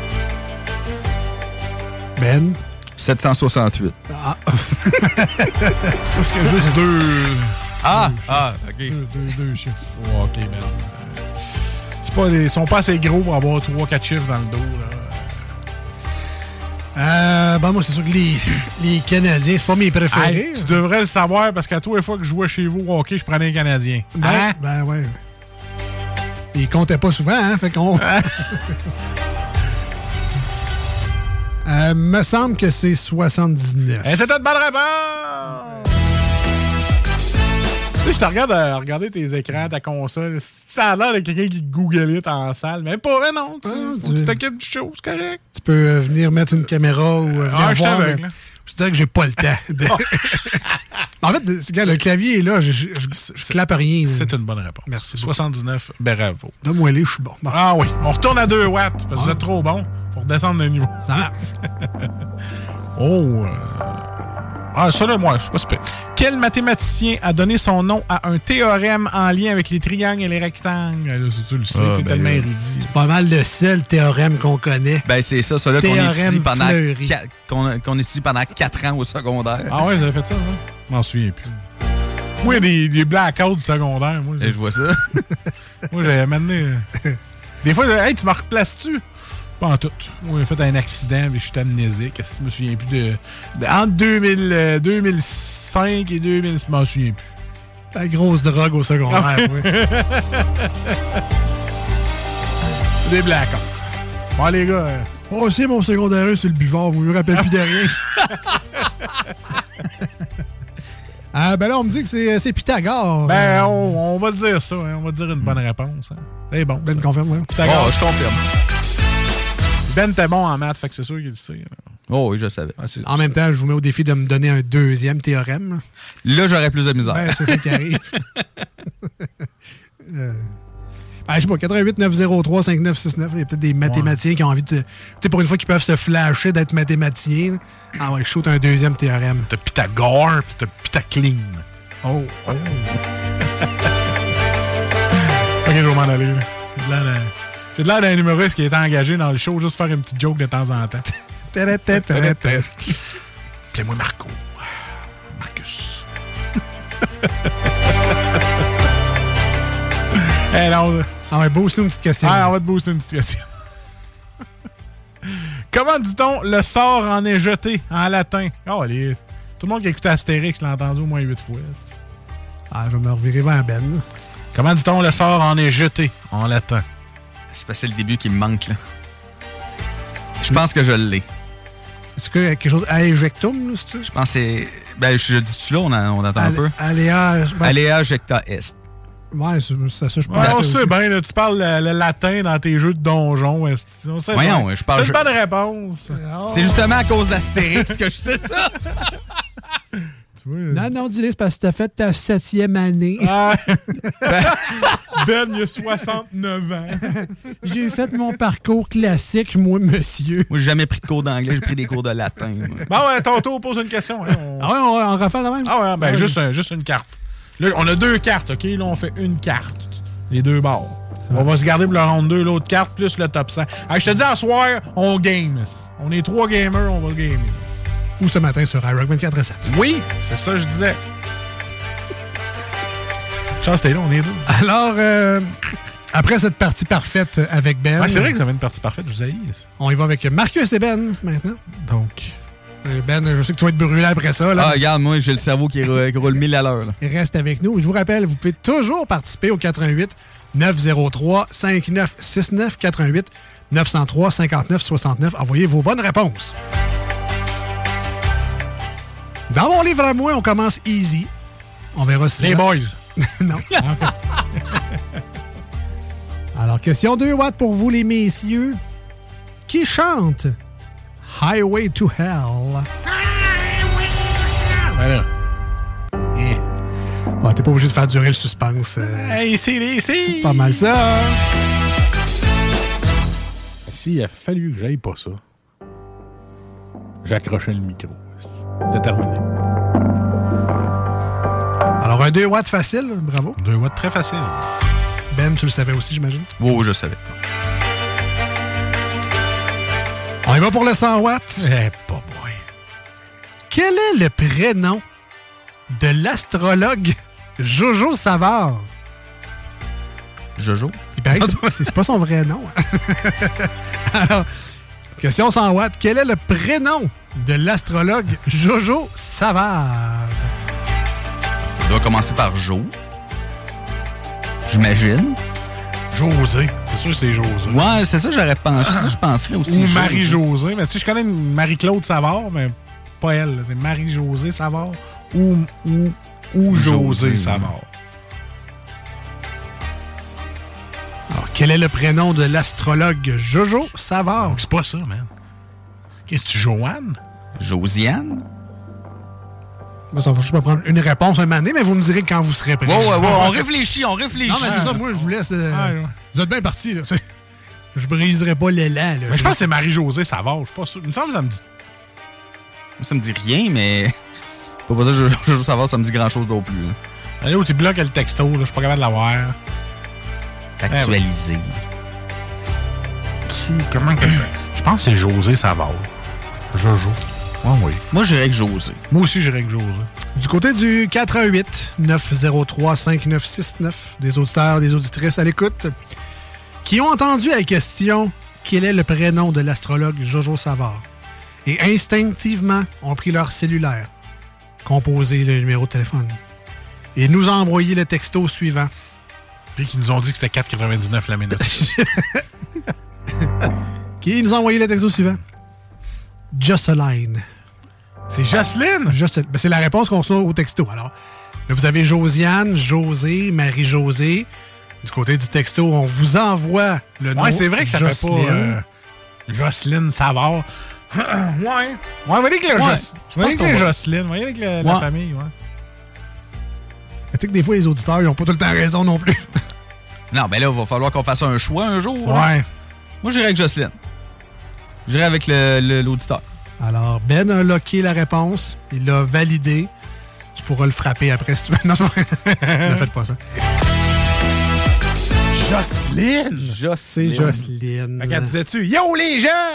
Ben. sept cent soixante-huit. Ah. C'est parce qu'il y a juste deux... Ah, ah, OK. Deux, deux, deux chiffres. Oh, OK, Ben. Euh, c'est pas des- Ils sont pas assez gros pour avoir trois quatre chiffres dans le dos, là. Euh, ben, moi, c'est sûr que les, les Canadiens, c'est pas mes préférés. Hey, tu devrais le savoir parce qu'à tous les fois que je jouais chez vous au hockey, je prenais un Canadien. Ben, Hein? ben ouais. Ils comptaient pas souvent, hein? Fait qu'on. euh, me semble que c'est soixante-dix-neuf. Et c'était une bonne réponse! Tu sais, je te regarde à regarder tes écrans, ta console. Ça a l'air de quelqu'un qui google it en salle. Mais pas vrai, non. Tu, Ah, faut que tu- tu t'occupes du show, c'est correct. Tu peux euh, venir mettre une caméra ou euh, venir Ah, je suis voir, aveugle, mais là. Je te dis que j'ai pas le temps. de- en fait, regarde, le clavier est là, je, je, je- je clappe rien. C'est une bonne réponse. Merci beaucoup. soixante-dix-neuf, bravo. Donne-moi les, je suis bon. Bon. Ah oui, on retourne à deux watts parce que vous êtes trop bon pour descendre le niveau. Ça va. Oh! euh, Ah, ça là, moi, je sais pas super. Quel mathématicien a donné son nom à un théorème en lien avec les triangles et les rectangles? Là, si tu le sais, Ah, t'es ben tellement là. érudit. C'est pas mal le seul théorème qu'on connaît. Ben, c'est ça, celui-là qu'on Théorème étudie pendant Fleury. qua- qu'on, qu'on étudie pendant quatre ans au secondaire. Ah ouais, j'avais fait ça, ça? Je m'en souviens plus. Moi, il y a des, des blackouts du secondaire. Moi, Et je vois ça. Moi, j'avais mené. Des fois, hey, tu me replaces-tu? Pas en tout. Moi, j'ai fait un accident et je suis amnésique. Je me souviens plus de. de entre deux mille, euh, deux mille cinq et deux mille. Je m'en souviens plus. La grosse drogue au secondaire, oui. Des blackouts. Bon, les gars. euh, Oh, c'est mon secondaire, c'est le buvard. Vous me rappelez plus de rien. Ah, ben là, on me dit que c'est, c'est Pythagore. Ben, on, on va dire ça. Hein. On va dire une bonne réponse. Hein. C'est bon. Ben ça. confirme, oui. Pythagore. Oh, je confirme. Ben, t'es bon en maths, fait que c'est sûr qu'il le sait. Là. Oh oui, je savais. Ah, c'est- En même temps, je vous mets au défi de me donner un deuxième théorème. Là, j'aurais plus de misère. Ben, c'est ça qui arrive. euh... Ben, je sais pas, quatre huit neuf zéro trois cinq neuf six neuf. Il y a peut-être des mathématiciens qui ont envie de... Tu sais, pour une fois qu'ils peuvent se flasher d'être mathématiciens. Ah ouais, je shoot un deuxième théorème. T'as Pythagore, puis t'as Pythacline. Oh, oh. Ok, je vais m'en aller. Là. J'ai de l'air d'un- J'ai de l'air d'un humoriste qui est engagé dans le show juste pour faire une petite joke de temps en temps. Appelez-moi Marco. Marcus. Eh non. Ah ouais, boost-nous une petite question. Ah, on va te booster une petite question. Comment dit-on le sort en est jeté en latin? Oh, les... Tout le monde qui a écouté Astérix l'a entendu au moins huit fois. Ah, je vais me revirer vers Ben. Comment dit-on le sort en est jeté en latin? C'est parce que c'est le début qui me manque, là. Je pense que je l'ai. Est-ce que quelque chose à éjectum, là, c'est ça? Je pense que c'est... Ben, je dis-tu là, on, a- on attend un Alé- peu. Aléa... Ben, Aléa jecta est. Ouais, c'est ça, ça, je pense. Ouais, on aussi. sait bien, là, tu parles le, le latin dans tes jeux de donjon. esti. On sait Voyons, bien. je parle- C'est une bonne réponse. C'est justement à cause d'Astérix que je sais ça. Tu vois, Non, non, dis-le, c'est parce que t'as fait ta septième année. Ah. Ben, il a soixante-neuf ans. J'ai fait mon parcours classique, moi, monsieur. Moi, j'ai jamais pris de cours d'anglais, j'ai pris des cours de latin. moi. Bon, ouais, ton tour, pose une question. Hein, on... Ah ouais, on, on rafale la même? Ah ouais, ben Ah, juste, un- juste une carte. Là, on a deux cartes, OK? Là, on fait une carte. Les deux bords. On va se garder pour le round deux, l'autre carte, plus le top cent. Hey, je te dis, à soir, on game. On est trois gamers, on va le gamer. Ou ce matin sur iRock vingt-quatre sept. Oui, c'est ça que je disais. Chance, t'es là, on est deux. Alors, euh, après cette partie parfaite avec Ben, Ouais, c'est vrai que vous avez une partie parfaite, je vous haïs. on y va avec Marcus et Ben maintenant. Donc, Euh, Ben, je sais que tu vas être brûlé après ça. Là. Ah, regarde, moi, j'ai le cerveau qui, roule- qui roule mille à l'heure. là. Reste avec nous. Je vous rappelle, vous pouvez toujours participer au quatre un huit neuf zéro trois cinq neuf six neuf, quatre un huit neuf zéro trois cinquante-neuf soixante-neuf. Envoyez vos bonnes réponses. Dans mon livre à moi, on commence easy. On verra si... les boys. Non. Alors, question deux watts pour vous, les messieurs. Qui chante Highway to Hell? Voilà. Yeah. Ah, t'es pas obligé de faire durer le suspense. euh, Hey, c'est les... C'est pas mal ça. S'il a fallu que j'aille pas ça, j'accrochais le micro. C'était terminé. Alors, un deux watts facile, bravo. Deux watts très facile. Ben, tu le savais aussi, j'imagine? Oh, je savais. On y va pour le cent watts. Eh, pas moi. Quel est le prénom de l'astrologue Jojo Savard? Jojo? Il paraît que c'est, c'est pas son vrai nom. Alors, question cent watts. Quel est le prénom de l'astrologue Jojo Savard? Ça doit commencer par Jo. J'imagine. José. C'est sûr que c'est José. Ouais, c'est ça que j'aurais pensé. Ça, je penserais aussi. Ou José. Marie-José. Mais tu sais, je connais une Marie-Claude Savard, mais pas elle. C'est Marie-Josée Savard ou, ou, ou José, José. Savard. Alors, quel est le prénom de l'astrologue Jojo Savard? Donc, c'est pas ça, man. Qu'est-ce que tu, Joanne? Josiane? Moi, ça va juste me prendre une réponse un moment donné, mais vous me direz quand vous serez prêts. Ouais, ouais, ouais. On réfléchit, on réfléchit. Non, mais c'est ça, moi, je vous laisse... euh, Ouais, ouais. Vous êtes bien partis, là. C'est- Je briserai pas l'élan, là. Mais je pense que c'est Marie-Josée Savard. Je suis pas sûr. Il me semble que ça me dit. Ça me dit rien, mais. Faut pas dire que je, je veux savoir, ça me dit grand-chose non plus. Allez, où tu bloques le texto, là, je suis pas capable de l'avoir. Actualisé. Qui, comment que je pense que c'est José Savard. Jojo. Ouais, oui. Moi, j'irais avec José. Moi aussi, j'irais avec José. Du côté du quatre un huit neuf zéro trois cinq neuf six neuf, des auditeurs, des auditrices à l'écoute, qui ont entendu la question « Quel est le prénom de l'astrologue Jojo Savard? » et instinctivement ont pris leur cellulaire, composé le numéro de téléphone, et nous ont envoyé le texto suivant. Puis qui nous ont dit que c'était quatre quatre-vingt-dix-neuf la minute. Qui nous ont envoyé le texto suivant. Jocelyn. C'est Jocelyne? Jocelyne. Ben, c'est la réponse qu'on reçoit au texto. Alors, là, vous avez Josiane, José, Marie-Josée. Du côté du texto, on vous envoie le nom. Ouais, c'est vrai que ça Jocelyne. fait pas euh, Jocelyne Savard. ouais. Ouais, on va dire que le ouais, Joc... Je pense que le Jocelyne. On va dire que le, ouais. la famille, ouais. Tu sais que des fois, les auditeurs, ils n'ont pas tout le temps raison non plus. Non, ben là, il va falloir qu'on fasse un choix un jour. Ouais. Hein? Moi, j'irai avec Jocelyne. J'irai avec le, le, l'auditeur. Alors, Ben a locké la réponse. Il l'a validé. Tu pourras le frapper après si tu veux. Non, ne faites pas ça. Jocelyne! Jocelyne. C'est Jocelyne. Quand disais-tu « Yo, les jeunes! »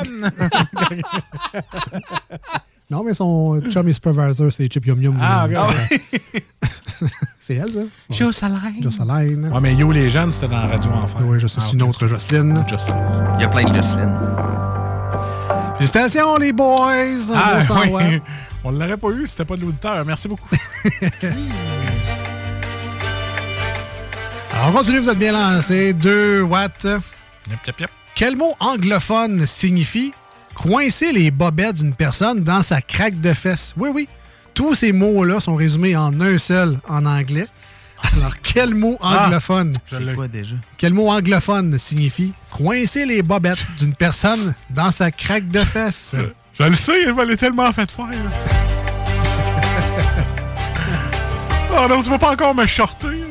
Non, mais son chum et supervisor, c'est Chip Yum Yum. Ah, regarde. C'est elle, ça? Jocelyne. Jocelyne. Ah, mais Yo, les jeunes, c'était dans Radio Enfant. Oui, je sais, c'est une autre Jocelyne. Jocelyne. Il y a plein de Jocelyne. Félicitations, les boys! Ah, on oui. ouais. On l'aurait pas eu si c'était pas de l'auditeur. Merci beaucoup. Alors, on continue, vous êtes bien lancés. Deux watts. Yep, yep, yep. Quel mot anglophone signifie coincer les bobettes d'une personne dans sa craque de fesses? Oui, oui. Tous ces mots-là sont résumés en un seul en anglais. Alors, quel mot anglophone? Ah, c'est quoi déjà? Quel mot anglophone signifie coincer les bobettes d'une personne dans sa craque de fesses? Je le sais, je l'ai tellement fait faire. Oh non, tu vas pas encore me shorter.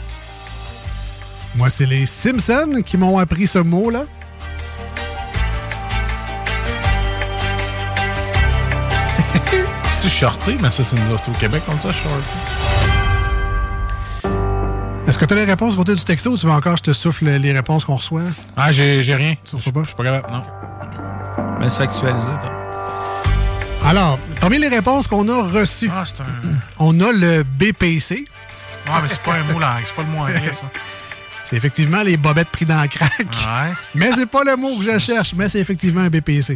Moi, c'est les Simpsons qui m'ont appris ce mot-là. C'est-tu shorté? Mais ça, c'est nous autres au Québec, comme ça, shorté. Est-ce que tu as les réponses côté du texto ou tu veux encore que je te souffle les réponses qu'on reçoit? Ah, j'ai, j'ai rien. Tu reçois pas? Je suis pas capable, non. Mais c'est actualisé, toi. Alors, parmi les réponses qu'on a reçues, ah, c'est un... on a le B P C. Ah, mais c'est pas un mot là, c'est pas le mot anglais, ça. C'est effectivement les bobettes pris dans le crack. Ouais. Mais c'est pas le mot que je cherche, mais c'est effectivement un B P C.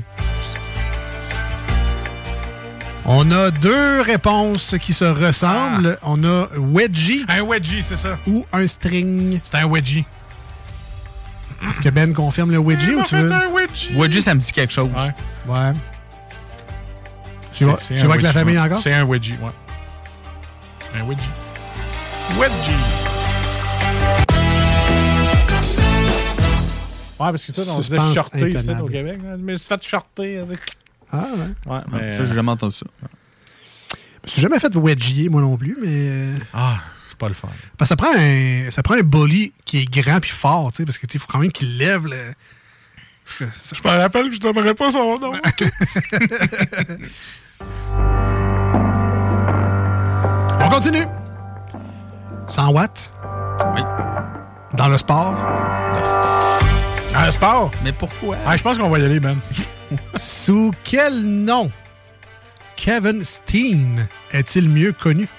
On a deux réponses qui se ressemblent. Ah. On a wedgie. Un wedgie, c'est ça. Ou un string. C'est un wedgie. Est-ce que Ben confirme le wedgie ou tu veux? un wedgie. Wedgie, ça me dit quelque chose. Ouais. Ouais. Tu vas, tu vas avec la famille encore? C'est un wedgie, ouais. Un wedgie. Wedgie. Ouais, parce que toi, on se fait shorter ici au Québec. Je me suis fait shorter. Ah, ouais. Ouais, mais... Ça, j'ai jamais entendu ça. Je suis jamais fait wedgier, moi non plus, mais... Ah, c'est pas le fun. Parce que ça prend un, ça prend un bully qui est grand puis fort, tu sais, parce que il faut quand même qu'il lève le... Je me rappelle que je donnerais pas son nom. On continue. cent watts. Oui. Dans le sport. Dans le sport? Mais pourquoi? Ah, je pense qu'on va y aller, Ben. Sous quel nom Kevin Steen est-il mieux connu?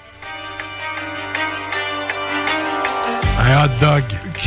Un hot dog.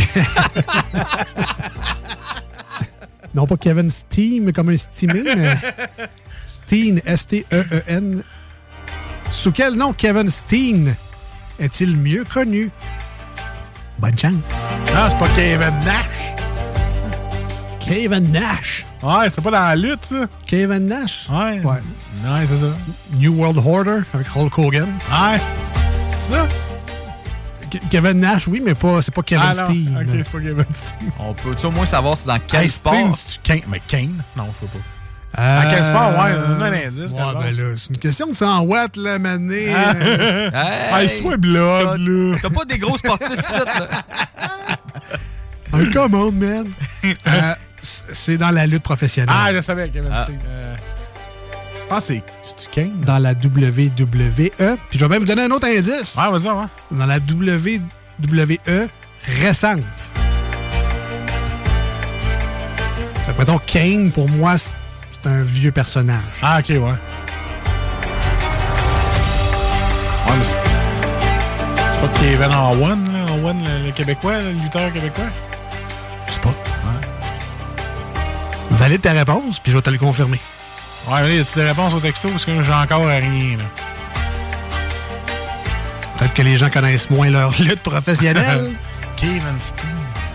Non pas Kevin Steen, mais comme un steamé, mais Steen, S T E E N. Sous quel nom Kevin Steen est-il mieux connu? Bonne chance. Non, c'est pas Kevin Nash. Kevin Nash. Ouais, c'est pas dans la lutte, ça. Kevin Nash. Ouais. Ouais. Non, c'est ça. New World Order avec Hulk Hogan. Ouais. C'est ça. Ke- Kevin Nash, oui, mais pas, c'est pas Kevin ah, non. Steen. Ok, c'est pas Kevin Steen. On peut-tu au moins savoir c'est dans quel hey, sport? Steen, c'est-tu Kane? Mais Kane? Non, je sais pas. Euh, Dans quel sport? Ouais, donne un indice. Ouais, ben là, c'est une question de cent watts, là, mané. Ah. Euh... hey, sois blood, là. T'as pas des gros sportifs ici, là. Un commande, man. euh, c'est dans la lutte professionnelle. Ah, je savais, Kevin ah. Steen. Euh... pense que c'est, c'est Kane. Dans la W W E. Puis je vais même vous donner un autre indice. Ouais, vas-y, ouais. Dans la W W E récente. Fait que, mettons, Kane, pour moi, c'est un vieux personnage. Ah, OK, ouais. Ouais, mais c'est, c'est pas Kevin Owen, là, Owen, le, le Québécois, le lutteur québécois? Je sais pas. Valide ta réponse, puis je vais te le confirmer. Ouais, allez, as-tu des réponses au texto? Parce que j'ai encore rien, là. Peut-être que les gens connaissent moins leur lutte professionnelle. Kevin Steen.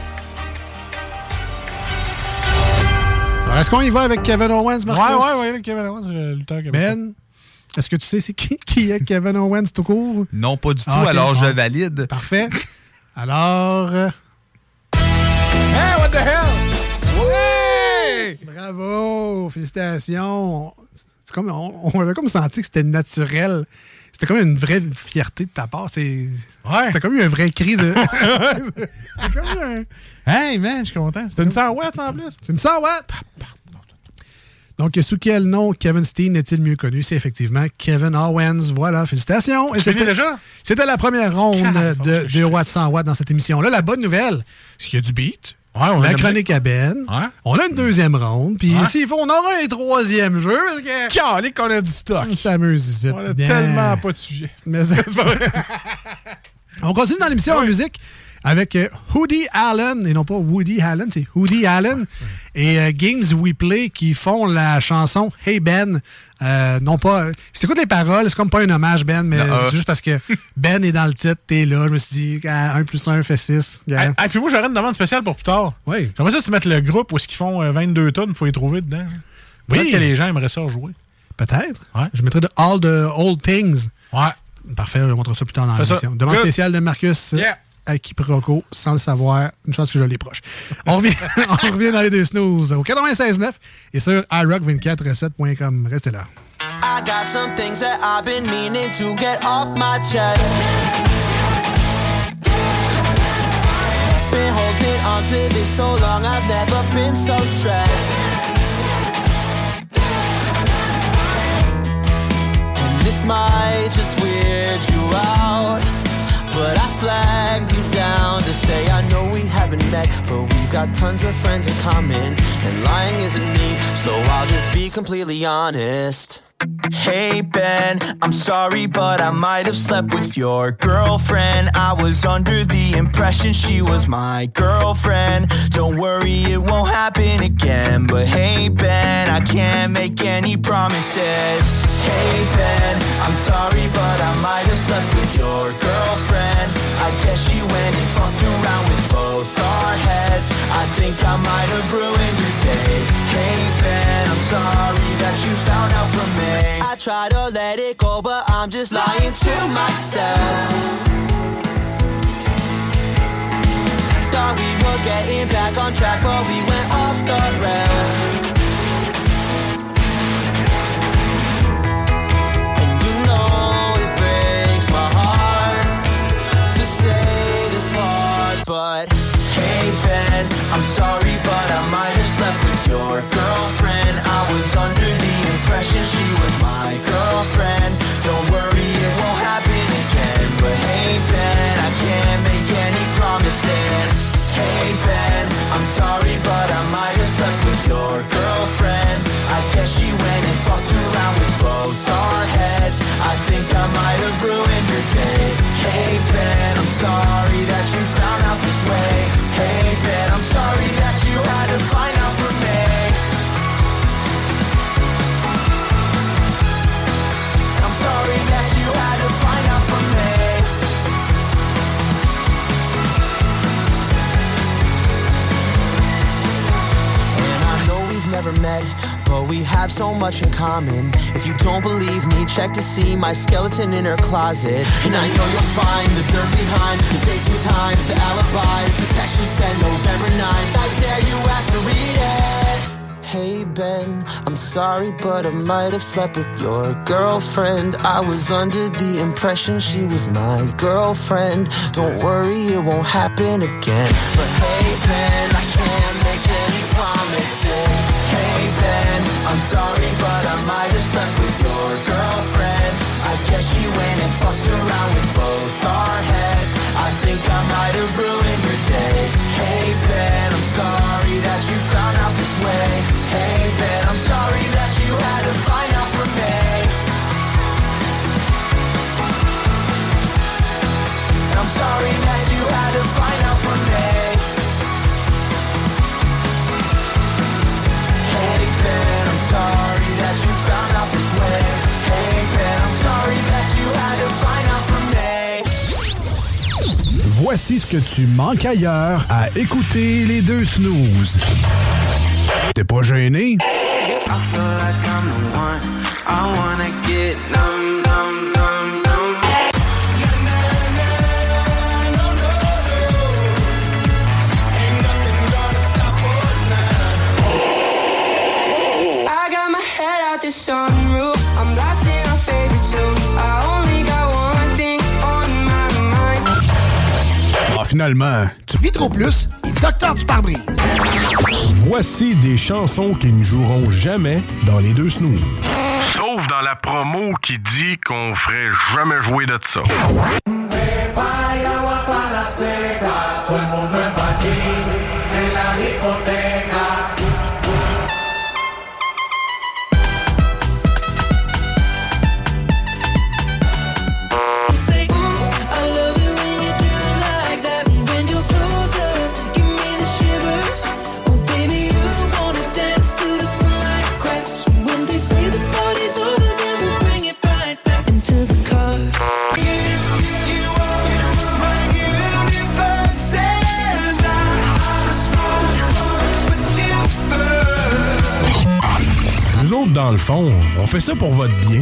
Alors, est-ce qu'on y va avec Kevin Owens, Marcus? Ouais, ouais, ouais, Kevin Owens, le lutteur québécois. Ben, est-ce que tu sais c'est qui, qui est Kevin Owens tout court? Non, pas du tout, Ah, okay. alors je Ah. valide. Parfait. Alors... euh, Hey, what the hell? Ouais! Bravo! Félicitations! C'est comme, on, on a comme senti que c'était naturel. C'était comme une vraie fierté de ta part. C'est, ouais. C'était comme eu un vrai cri de... C'est comme un... Hey, man, je suis content. C'est une cent watts en plus. C'est une cent watts! Donc, sous quel nom Kevin Steen est-il mieux connu? C'est effectivement Kevin Owens. Voilà, félicitations. Et C'est c'était, déjà? c'était la première ronde Ah, de deux watts, cent watts dans cette émission-là. La bonne nouvelle, c'est qu'il y a du beat. Ouais, on la a chronique à Ben. Ouais. On a une deuxième ronde. Puis Ouais. s'il faut, on aura un troisième jeu. Parce que... Calé qu'on a du stock. On s'amuse ici. On a Bien. tellement pas de sujet. Mais c'est pas vrai. On continue dans l'émission en musique avec euh, Woody Allen, et non pas Woody Allen, c'est Woody Allen et euh, Games We Play qui font la chanson Hey Ben. Euh, non pas. Euh, si t'écoutes les paroles, c'est comme pas un hommage, Ben, mais Non, euh. c'est juste parce que Ben est dans le titre, t'es là. Je me suis dit, ah, un plus un fait six. Hey, hey, puis moi, j'aurais une demande spéciale pour plus tard. Oui. J'aimerais ça que tu mettes le groupe où est-ce qu'ils font euh, vingt-deux tonnes, il faut les trouver dedans. Oui. Peut-être que les gens aimeraient ça rejouer. Peut-être. Ouais. Je mettrai de All the Old Things. Ouais. Parfait, je montre ça plus tard dans Fais ça. l'émission. Demande Good. spéciale de Marcus. Yeah. À quiproquo, sans le savoir. Une chance que je l'ai proche. On revient, on revient dans les deux snooze au quatre-vingt-seize neuf et sur i rock vingt-quatre sept point com. Restez là. I got some things that I've been meaning to get off my chest. Been holding on to this so long, I've never been so stressed. And this might just weird you out, but I flagged you down to say I know we haven't met, but we've got tons of friends in common, and lying isn't me, so I'll just be completely honest. Hey Ben, I'm sorry but I might have slept with your girlfriend. I was under the impression she was my girlfriend. Don't worry, it won't happen again. But hey Ben, I can't make any promises. Hey Ben, I'm sorry but I might have slept with your girlfriend. I guess she went and fucked around with both our heads. I think I might have ruined your day. Hey Ben, I'm sorry that you found out from me. I try to let it go, but I'm just lying to myself. Thought we were getting back on track, but we went off the rails. And you know it breaks my heart to say this part, but hey Ben, I'm sorry, but I might have slept with your girlfriend. I was under the impression she was my girlfriend. Don't worry, it won't happen again. But hey Ben, I can't make any promises. Hey Ben, I'm sorry but I might have slept with your girlfriend. I guess she went and fucked around with both our heads. I think I might have ruined your day. Hey Ben, I'm sorry that you found out this way. Hey Ben, I'm sorry that you had to find out from me. I'm sorry that you had to find out from me. And I know we've never met, but we have so much in common. If you don't believe me, check to see my skeleton in her closet. And I know you'll find the dirt behind the dates and times, the alibis, the text she sent November ninth. I dare you ask to read it. Hey Ben, I'm sorry but I might have slept with your girlfriend. I was under the impression she was my girlfriend. Don't worry, it won't happen again. But hey Ben, I can't make any promises. Hey Hey Ben, I'm sorry but I might have slept with your girlfriend. I guess she went and fucked around with both our heads. I think I might have ruined your day. Hey Ben, I'm sorry that you found out this way. Hey Ben, I'm sorry that you had to find out from me. I'm sorry that you had to find out from me. Hey Ben, I'm sorry that you found out this way. Hey Ben, I'm sorry that you had to find out from me. Voici ce que tu manques ailleurs à écouter les deux snooze. T'es pas gêné? I feel like I'm the one. I wanna get numb, numb, numb, numb. I got my head out the sunroof. I'm blasting our favorite tunes. I only got one thing on my mind. Ah, finalement, tu vis trop plus et docteur du pare-brise. Voici des chansons qui ne joueront jamais dans les deux snooze. Sauf dans la promo qui dit qu'on ferait jamais jouer de ça. Nous autres, dans le fond, on fait ça pour votre bien.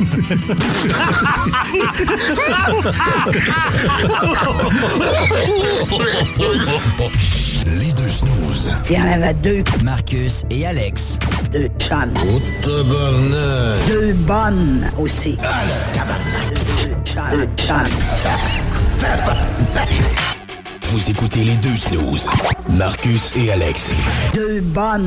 Les deux snooze. Il y en avait deux. Marcus et Alex. Deux chums. Oh, tabarnak. Deux bonnes aussi. Deux chums. chums. Vous écoutez les deux snooze. Marcus et Alex. Deux bonnes.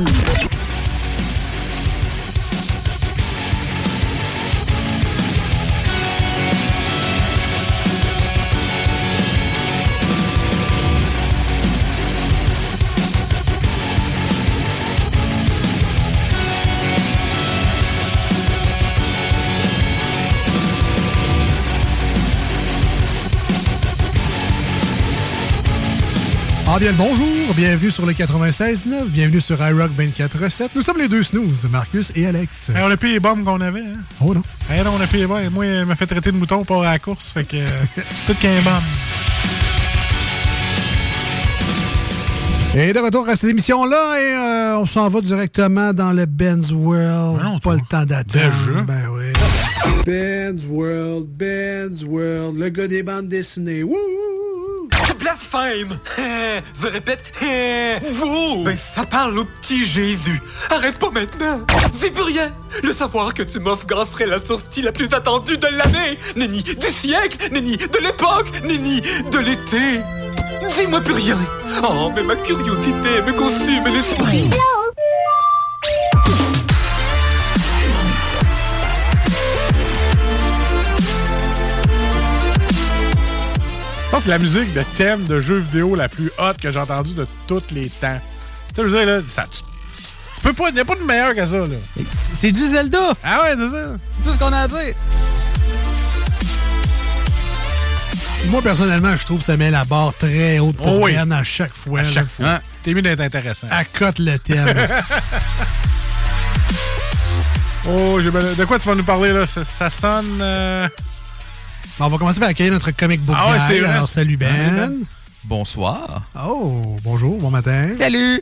Ah bien le bonjour, bienvenue sur le quatre-vingt-seize neuf, bienvenue sur iRock vingt-quatre sept. Nous sommes les deux snooze, Marcus et Alex. Hey, on a payé les bombes qu'on avait, hein? Oh non. Hey, non, on a payé les bombes. Moi, il m'a fait traiter de mouton pour à la course, fait que tout qu'un bombe. Et de retour à cette émission-là, et euh, on s'en va directement dans le Ben's World. Non, pas le temps d'attendre. Déjà? Ben oui. Ben's World, Ben's World, le gars des bandes dessinées. Wouh! Blasphème! Je répète, vous! Ben, ça parle au petit Jésus. Arrête pas maintenant! C'est plus rien! Le savoir que tu m'offres serait la sortie la plus attendue de l'année! Nenni du siècle! Nenni de l'époque! Nenni de l'été! Dis-moi plus rien! Oh, mais ma curiosité me consume l'esprit! Je pense que c'est la musique de thème de jeu vidéo la plus hot que j'ai entendue de tous les temps. Tu sais, je veux dire, là, ça, tu, tu peux pas, il n'y a pas de meilleur que ça, là. C'est du Zelda! Ah ouais, c'est ça. C'est tout ce qu'on a à dire. Moi, personnellement, je trouve que ça met la barre très haute pour oh oui. Yann à chaque fois. À là. chaque fois. Hein? T'es mieux d'être intéressant. Accote le thème. Oh, j'ai ben... de quoi tu vas nous parler, là? Ça, ça sonne... Euh... Bon, on va commencer par accueillir notre comic book ah ouais, guy. c'est vrai. Alors, salut Ben. Bonsoir. Oh, bonjour, bon matin. Salut.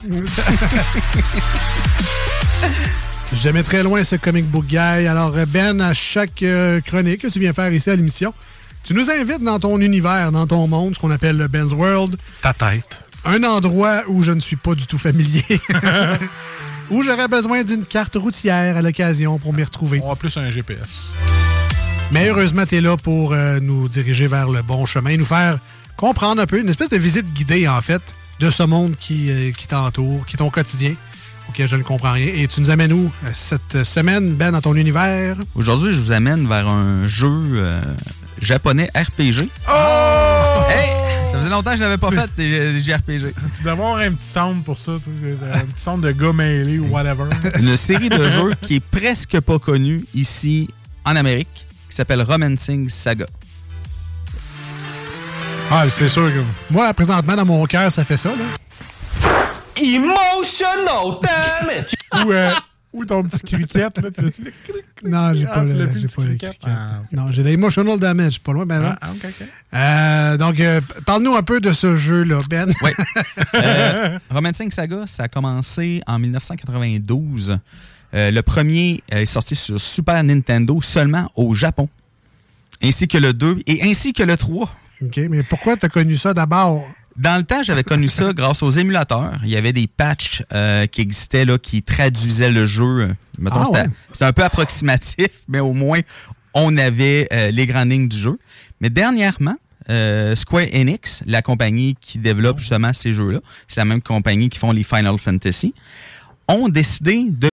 Jamais très loin ce comic book guy. Alors, Ben, à chaque euh, chronique que tu viens faire ici à l'émission, tu nous invites dans ton univers, dans ton monde, ce qu'on appelle le Ben's World. Ta tête. Un endroit où je ne suis pas du tout familier. Où j'aurais besoin d'une carte routière à l'occasion pour m'y retrouver. On a plus un G P S. Mais heureusement, tu es là pour euh, nous diriger vers le bon chemin, nous faire comprendre un peu, une espèce de visite guidée, en fait, de ce monde qui, euh, qui t'entoure, qui est ton quotidien. Ok, je ne comprends rien. Et tu nous amènes où euh, cette semaine, Ben, dans ton univers? Aujourd'hui, je vous amène vers un jeu euh, japonais R P G. Oh! Hey! Ça faisait longtemps que je n'avais pas fait des J R P G. Tu dois avoir un petit sound pour ça, toi, un petit sound de gars mêlés ou whatever. Une série de jeux qui est presque pas connue ici en Amérique, qui s'appelle Romancing Saga. Ah, c'est sûr que... Moi, présentement, dans mon cœur, ça fait ça, là. Emotional damage! Ou, euh, ou ton petit cricket, là. Tu l'as-tu? Non, j'ai Ah, pas tu le, l'as plus, j'ai le pas petit le cricket? cricket. Ah, okay. Non, j'ai l'emotional damage, pas loin, ben là. Ah, OK, OK. Euh, donc, euh, parle-nous un peu de ce jeu-là, Ben. Oui. Euh, Romancing Saga, ça a commencé en dix-neuf cent quatre-vingt-douze. Euh, le premier est sorti sur Super Nintendo seulement au Japon. Ainsi que le deux et ainsi que le trois. OK, mais pourquoi tu as connu ça d'abord? Dans le temps, j'avais connu ça grâce aux émulateurs. Il y avait des patchs euh, qui existaient là, qui traduisaient le jeu. Mettons, Ah, c'était, ouais. c'était un peu approximatif, mais au moins, on avait euh, les grandes lignes du jeu. Mais dernièrement, euh, Square Enix, la compagnie qui développe justement ces jeux-là, c'est la même compagnie qui font les Final Fantasy, ont décidé de...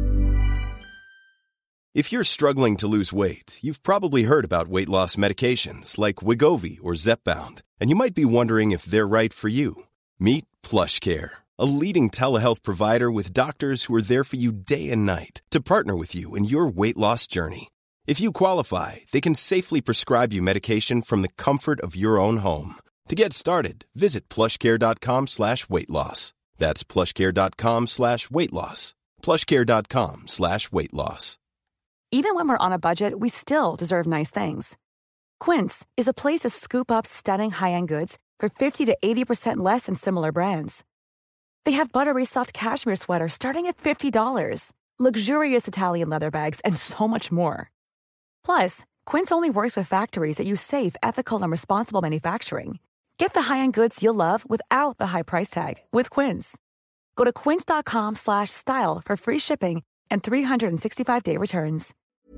If you're struggling to lose weight, you've probably heard about weight loss medications like Wegovy or Zepbound, and you might be wondering if they're right for you. Meet PlushCare, a leading telehealth provider with doctors who are there for you day and night to partner with you in your weight loss journey. If you qualify, they can safely prescribe you medication from the comfort of your own home. To get started, visit plushcare.com slash weight loss. That's plushcare.com slash weight loss. plushcare.com slash weight loss. Even when we're on a budget, we still deserve nice things. Quince is a place to scoop up stunning high-end goods for fifty to eighty percent less than similar brands. They have buttery soft cashmere sweaters starting at fifty dollars, luxurious Italian leather bags, and so much more. Plus, Quince only works with factories that use safe, ethical, and responsible manufacturing. Get the high-end goods you'll love without the high price tag with Quince. Go to quince.com slash style for free shipping and three sixty-five day returns.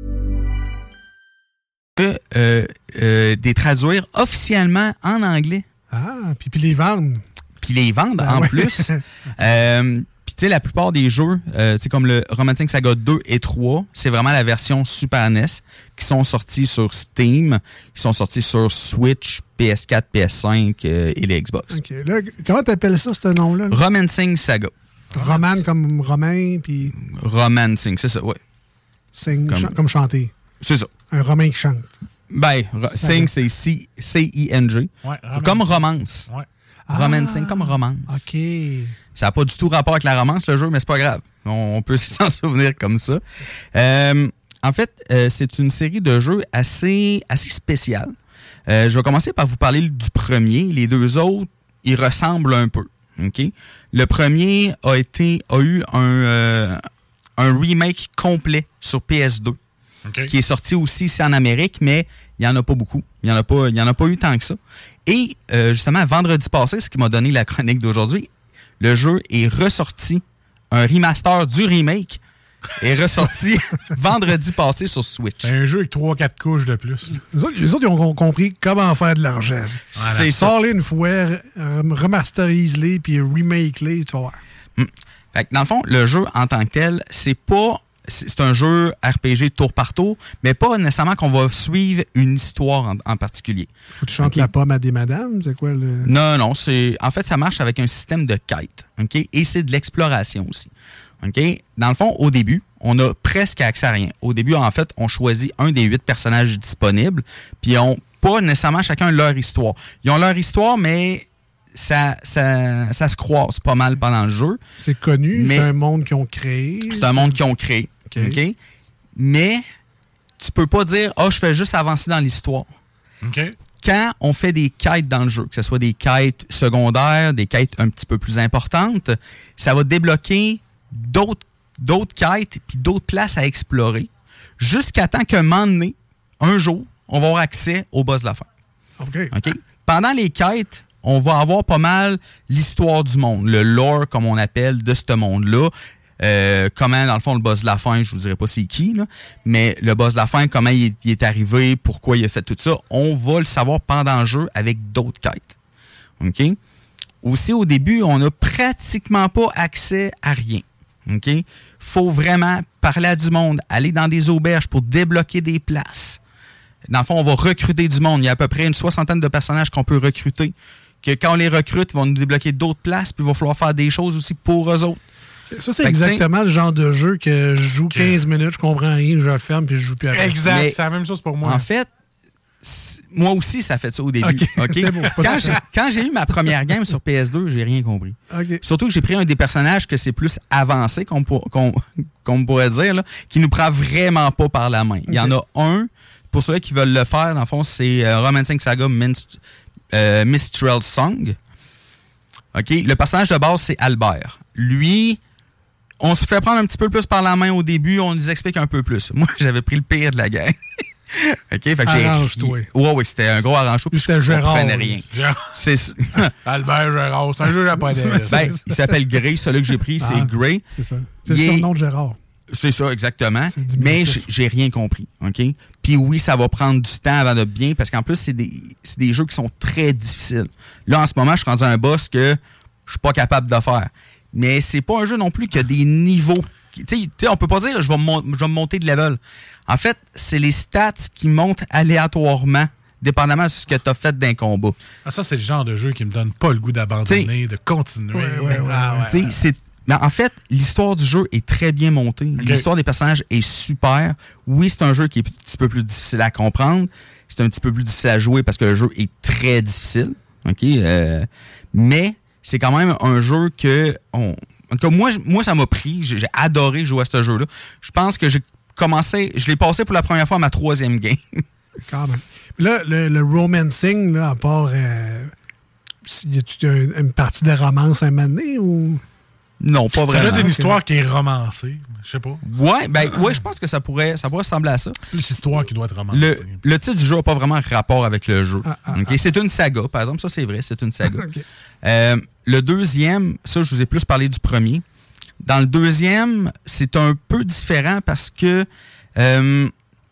Euh, euh, des traduire officiellement en anglais. Ah, puis, puis les vendre. Puis les vendre Ben en ouais. plus. euh, puis tu sais, la plupart des jeux, euh, comme le Romancing Saga deux et trois, c'est vraiment la version Super N E S qui sont sortis sur Steam, qui sont sortis sur Switch, P S quatre, P S cinq euh, et les Xbox. OK. Là, comment t'appelles ça, ce nom-là? Là? Romancing Saga. Roman comme Romain, puis... Romancing, c'est ça, ouais. Sing, Comme- chan- comme chanter. C'est ça. Un Romain qui chante. Ben, ro- sing, c'est C- C-I-N-G. Ouais, romance. Comme romance. Ouais. Romancing, comme romance. OK. Ça n'a pas du tout rapport avec la romance, le jeu, mais c'est pas grave. On, on peut s'en souvenir comme ça. Euh, en fait, euh, c'est une série de jeux assez, assez spéciale. Euh, je vais commencer par vous parler du premier. Les deux autres, ils ressemblent un peu. OK? Le premier a été a eu un, euh, un remake complet sur P S deux. OK. Qui est sorti aussi ici en Amérique, mais il n'y en a pas beaucoup. Il n'y en a pas, il y en a pas eu tant que ça. Et euh, justement, vendredi passé, ce qui m'a donné la chronique d'aujourd'hui, le jeu est ressorti, un remaster du remake est ressorti vendredi passé sur Switch. C'est un jeu avec trois quatre couches de plus. Les autres, les autres, ils ont compris comment faire de l'argent. Voilà. C'est ça. Sors-les une fois, euh, remasterise-les, puis remake-les, tu vas voir. Mm. Fait que dans le fond, le jeu en tant que tel, c'est pas... C'est c'est un jeu R P G tour par tour, mais pas nécessairement qu'on va suivre une histoire en, en particulier. Faut que tu chantes OK? la pomme à des madames, c'est quoi le... Non, non, c'est en fait, ça marche avec un système de quête, OK? Et c'est de l'exploration aussi, OK? Dans le fond, au début, on a presque accès à rien. Au début, en fait, on choisit un des huit personnages disponibles, puis ils ont pas nécessairement chacun leur histoire. Ils ont leur histoire, mais ça, ça, ça se croise pas mal pendant le jeu. C'est connu, Mais- c'est un monde qu'ils ont créé. C'est un monde qu'ils ont créé, OK. OK? Mais tu peux pas dire « Ah, oh, je fais juste avancer dans l'histoire ». OK. Quand on fait des quêtes dans le jeu, que ce soit des quêtes secondaires, des quêtes un petit peu plus importantes, ça va débloquer d'autres d'autres quêtes puis d'autres places à explorer jusqu'à temps qu'un moment donné, un jour, on va avoir accès au boss de la fin. OK. OK? Pendant les quêtes, on va avoir pas mal l'histoire du monde, le lore, comme on appelle, de ce monde-là. Euh, comment, dans le fond, le boss de la fin, je vous dirais pas c'est qui, là, mais le boss de la fin, comment il est, il est arrivé, pourquoi il a fait tout ça, on va le savoir pendant le jeu avec d'autres quêtes. OK? Aussi, au début, on n'a pratiquement pas accès à rien. OK? Faut vraiment parler à du monde, aller dans des auberges pour débloquer des places. Dans le fond, on va recruter du monde. Il y a à peu près une soixantaine de personnages qu'on peut recruter. Que quand on les recrute, ils vont nous débloquer d'autres places, puis il va falloir faire des choses aussi pour eux autres. Ça, c'est exactement le genre de jeu que je joue quinze minutes, je comprends rien, je le ferme, puis je joue plus après. Exact, mais c'est la même chose pour moi. En fait, moi aussi, ça fait ça au début. Okay. Okay? Bon, quand, j'ai, quand j'ai eu ma première game sur P S deux, j'ai rien compris. Okay. Surtout que j'ai pris un des personnages que c'est plus avancé, qu'on, qu'on, qu'on pourrait dire, là, qui nous prend vraiment pas par la main. Okay. Il y en a un, pour ceux qui veulent le faire, dans le fond, c'est euh, Romancing Saga Minst, euh, Mistral Song. Okay? Le personnage de base, c'est Albert. Lui, on se fait prendre un petit peu plus par la main au début, on nous explique un peu plus. Moi, j'avais pris le pire de la gang. OK, fait que arrange-toi. j'ai... Ouais, ouais, c'était un gros arrange-toi. Puis c'était Gérard. Je comprenais rien. Gérard. C'est... Albert Gérard, c'est un jeu japonais. Ben, il s'appelle Gray, celui que j'ai pris, c'est ah, Gray. C'est ça. C'est il le surnom de Gérard. C'est ça, exactement. C'est mais j'ai, j'ai rien compris, OK? Puis oui, ça va prendre du temps avant de bien, parce qu'en plus, c'est des, c'est des jeux qui sont très difficiles. Là, en ce moment, je suis rendu à un boss que je suis pas capable de faire. Mais c'est pas un jeu non plus qui a des niveaux. Tu sais, on peut pas dire je vais, mon- je vais me monter de level. En fait, c'est les stats qui montent aléatoirement, dépendamment de ce que tu as fait d'un combat. Ah, ça, c'est le genre de jeu qui me donne pas le goût d'abandonner, t'sais, de continuer. Ouais, ouais, ouais, ah, ouais, ouais. C'est, mais en fait, l'histoire du jeu est très bien montée. Okay. L'histoire des personnages est super. Oui, c'est un jeu qui est un petit peu plus difficile à comprendre. C'est un petit peu plus difficile à jouer parce que le jeu est très difficile. OK? Euh, mais c'est quand même un jeu que... On, en tout cas, moi, moi, ça m'a pris. J'ai, j'ai adoré jouer à ce jeu-là. Je pense que j'ai commencé... Je l'ai passé pour la première fois à ma troisième game. Quand même. Là, le, le romancing, là, à part... Euh, y a-tu une, une partie de romance à un moment donné, ou... Non, pas vraiment. Ça doit être une histoire qui est romancée. Je sais pas. Ouais, ben, ouais, je pense que ça pourrait, ça pourrait ressembler à ça. C'est plus l'histoire qui doit être romancée. Le, le titre du jeu n'a pas vraiment rapport avec le jeu. Ah, ah, okay? ah. C'est une saga, par exemple. Ça, c'est vrai, c'est une saga. Okay. euh, le deuxième, ça, je vous ai plus parlé du premier. Dans le deuxième, c'est un peu différent parce que euh,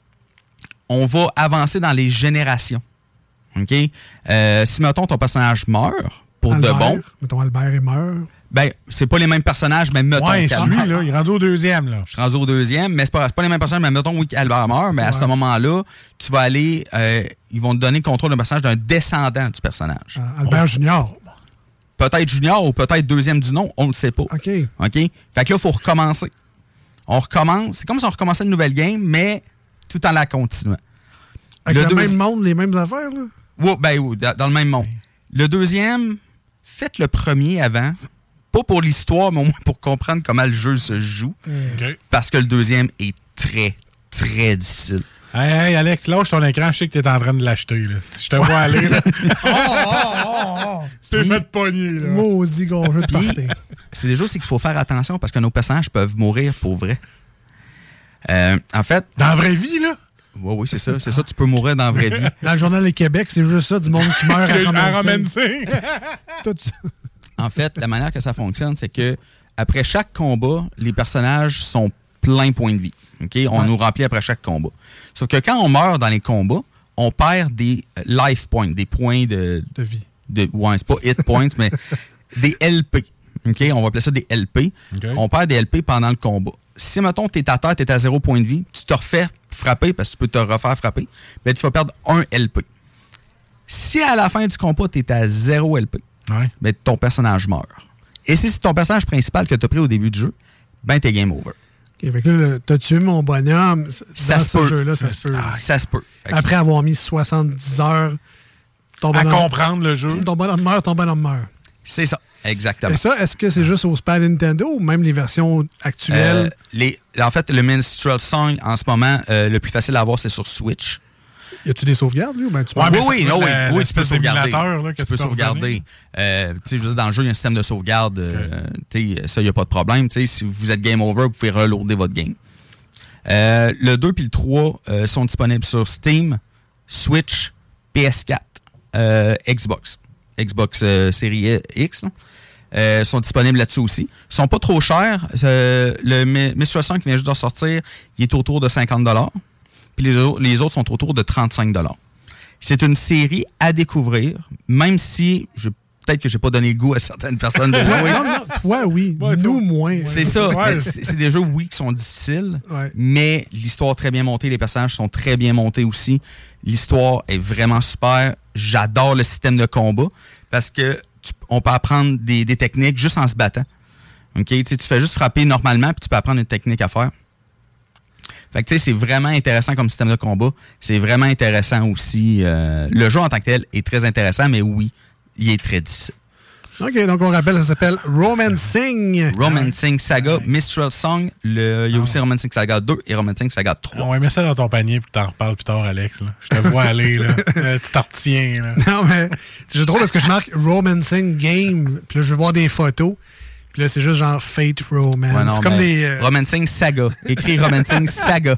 on va avancer dans les générations. OK? Euh, si, mettons, ton personnage meurt, pour Albert, de bon... Mettons, Albert est meurt... Ben, c'est pas les mêmes personnages, mais mettons... Ouais, lui, là, il est rendu au deuxième, là. Je suis rendu au deuxième, mais c'est pas, c'est pas les mêmes personnages, mais mettons, oui, Albert meurt, mais ouais. À ce moment-là, tu vas aller... Euh, ils vont te donner le contrôle d'un personnage d'un descendant du personnage. Ah, Albert oh. Junior. Peut-être Junior ou peut-être deuxième du nom, on le sait pas. OK. OK? Fait que là, il faut recommencer. On recommence. C'est comme si on recommençait une nouvelle game, mais tout en la continuant. Avec le, le deuxi... même monde, les mêmes affaires, là? Oui, ben oui, dans, dans le même monde. Le deuxième, faites le premier avant. Pas pour l'histoire, mais au moins pour comprendre comment le jeu se joue. Okay. Parce que le deuxième est très, très difficile. Hey, hey, Alex, lâche ton écran, je sais que t'es en train de l'acheter. Là. Si je te vois aller, là. oh, oh, oh, oh. Tu t'es fait pogner, là. Maudit gros jeu de party. C'est des choses c'est qu'il faut faire attention parce que nos personnages peuvent mourir pour vrai. Euh, en fait... Dans la vraie vie, là? Oui, oui, c'est ça. C'est ça, tu peux mourir dans la vraie vie. Dans le Journal du Québec, c'est juste ça, du monde qui meurt à romancing. Tout ça. En fait, la manière que ça fonctionne, c'est que après chaque combat, les personnages sont plein points de vie. Okay? On ouais. nous remplit après chaque combat. Sauf que quand on meurt dans les combats, on perd des life points, des points de... De vie. De, ouais, c'est pas hit points, mais des L P. Okay? On va appeler ça des L P. Okay. On perd des L P pendant le combat. Si, mettons, t'es à terre, t'es à zéro point de vie, tu te refais frapper, parce que tu peux te refaire frapper, ben, tu vas perdre un L P. Si à la fin du combat, t'es à zéro L P, ouais. ben, ton personnage meurt. Et si c'est ton personnage principal que t'as pris au début du jeu, ben, t'es game over. Okay, fait que là, t'as tué mon bonhomme. Ça dans se ce peut. jeu-là, ça se peut. Ah, ça se peut. Après avoir mis soixante-dix heures ton bonhomme, à comprendre le jeu. Ton bonhomme meurt, ton bonhomme meurt. C'est ça, exactement. Et ça, est-ce que c'est juste au Super Nintendo ou même les versions actuelles? Euh, les, en fait, le Minstrel Song, en ce moment, euh, le plus facile à avoir, c'est sur Switch. Y a-tu des sauvegardes, lui? Ou ben, tu ouais, peux... Oui, oui, non, oui, la, oui la tu peux sauvegarder. Là, tu peux sauvegarder. Euh, tu sais, je veux dire, dans le jeu, il y a un système de sauvegarde. Okay. Euh, tu sais, ça, il n'y a pas de problème. Tu sais, si vous êtes game over, vous pouvez reloader votre game. Euh, le deux puis le trois euh, sont disponibles sur Steam, Switch, P S quatre, euh, Xbox. Xbox euh, Series X, euh, sont disponibles là-dessus aussi. Ils sont pas trop chers. Euh, le Mistral Song qui vient juste de sortir, il est autour de cinquante dollars. Puis les, autres, les autres sont autour de trente-cinq dollars. C'est une série à découvrir, même si je peut-être que j'ai pas donné le goût à certaines personnes de Ouais, jouer. non, non, toi, oui. Ouais, Nous, toi. moins. C'est ça. Ouais. C'est, c'est des jeux, oui, qui sont difficiles, Ouais. mais l'histoire très bien montée, les personnages sont très bien montés aussi. L'histoire est vraiment super. J'adore le système de combat parce que tu- on peut apprendre des, des techniques juste en se battant. Ok, tu sais, tu fais juste frapper normalement puis tu peux apprendre une technique à faire. Fait que tu sais, c'est vraiment intéressant comme système de combat. C'est vraiment intéressant aussi. euh, le jeu en tant que tel est très intéressant, mais oui, il est très difficile. OK, donc on rappelle, ça s'appelle Romancing. Romancing Saga, Mistral Song. Le, il y a aussi Romancing Saga deux et Romancing Saga trois. Ah ouais, mets ça dans ton panier puis t'en reparles plus tard, Alex. Là. Je te vois aller, là. Euh, tu t'en retiens, là. Non, mais c'est drôle parce que je marque Romancing Game, puis là, je veux voir des photos. Puis là, c'est juste genre Fate Romance. Ouais, non, c'est comme mais des... euh, Romancing Saga. Écrit Romancing Saga.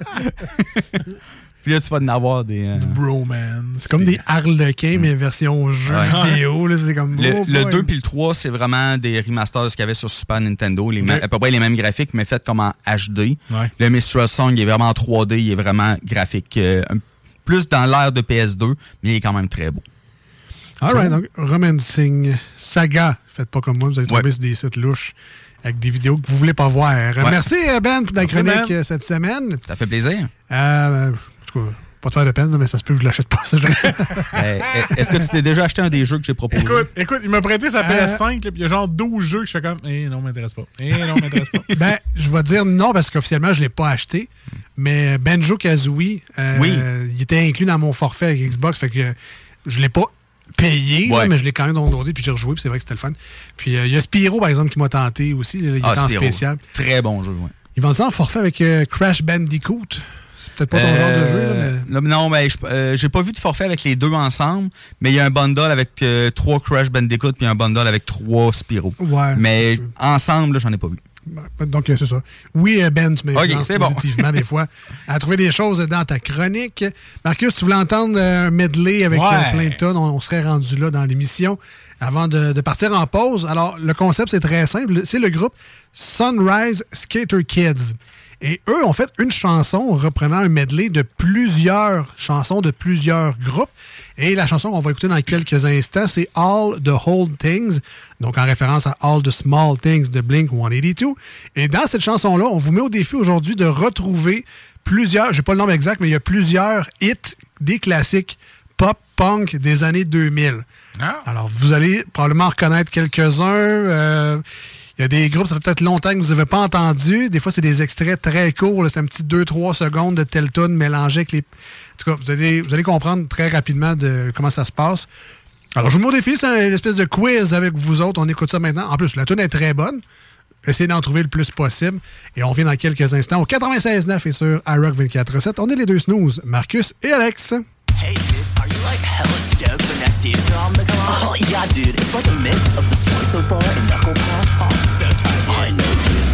Puis là, tu vas en avoir des... euh, Bromance. C'est comme des harlequins, mais version jeu Ouais. vidéo. Là, c'est comme... Le, oh le boy. deux puis le trois, c'est vraiment des remasters qu'il y avait sur Super Nintendo. Les mêmes- à peu près les mêmes graphiques, mais faits comme en H D. Ouais. Le Mistral Song, il est vraiment en trois D. Il est vraiment graphique. euh, un- plus dans l'ère de P S deux, mais il est quand même très beau. All right, donc Romancing Saga. Faites pas comme moi, vous allez tomber Ouais. sur des sites louches avec des vidéos que vous voulez pas voir. Ouais. Merci, euh, Ben, pour ta Merci, chronique Ben. euh, cette semaine. Ça fait plaisir. Euh, en tout cas, pas de faire de peine, mais ça se peut que je l'achète pas. Ça, Euh, Est-ce que tu t'es déjà acheté un des jeux que j'ai proposé? Écoute, écoute, il m'a prêté sa Euh, P S cinq, là, puis il y a genre douze jeux que je fais comme, eh non, m'intéresse pas. Eh non, m'intéresse pas. Ben, je vais dire non parce qu'officiellement, je ne l'ai pas acheté. Mais Banjo-Kazooie, euh, Oui. il était inclus dans mon forfait avec Xbox. Fait que je ne l'ai pas payé, Ouais. là, mais je l'ai quand même downloadé puis j'ai rejoué. Puis c'est vrai que c'était le fun. Puis euh, il y a Spyro, par exemple, qui m'a tenté aussi. là, il Ah, était en Spyro. spécial. Très bon jeu, ouais. Ils vendent ça en forfait avec euh, Crash Bandicoot. C'est peut-être pas ton genre de jeu, là, mais... là, non, mais je- euh, j'ai pas vu de forfait avec les deux ensemble, mais il y a un bundle avec euh, trois Crash Bandicoot puis un bundle avec trois Spyro. Ouais. Mais ensemble, là, j'en ai pas vu. Donc, euh, c'est ça. Oui, euh, Ben, tu Ok, m'influences c'est bon. positivement des fois à trouver des choses dans ta chronique. Marcus, tu voulais entendre un medley avec Ouais. euh, plein de tonnes. On, on serait rendu là dans l'émission avant de, de partir en pause. Alors, le concept, c'est très simple. C'est le groupe Sunrise Skater Kids. Et eux ont fait une chanson reprenant un medley de plusieurs chansons de plusieurs groupes. Et la chanson qu'on va écouter dans quelques instants, c'est All the Whole Things, donc en référence à All the Small Things de Blink one eighty-two. Et dans cette chanson-là, on vous met au défi aujourd'hui de retrouver plusieurs, je n'ai pas le nombre exact, mais il y a plusieurs hits des classiques pop-punk des années deux mille. Ah. Alors, vous allez probablement reconnaître quelques-uns. Euh, il y a des groupes, ça fait peut-être longtemps que vous n'avez pas entendu. Des fois, c'est des extraits très courts. là. C'est un petit deux trois secondes de tel tune mélangé avec les... En tout cas, vous allez, vous allez comprendre très rapidement de comment ça se passe. Alors, je vous mets au défi, c'est une espèce de quiz avec vous autres. On écoute ça maintenant. En plus, la tune est très bonne. Essayez d'en trouver le plus possible. Et on revient dans quelques instants au quatre-vingt-seize neuf et sur iRock vingt-quatre sept. On est les deux snooze, Marcus et Alex. Hey dude, are you like hella stoked when that dude on the come on? Oh yeah dude, it's like a mix of the story so far and Knuckle Pop. Oh, so tight. Oh, I know dude.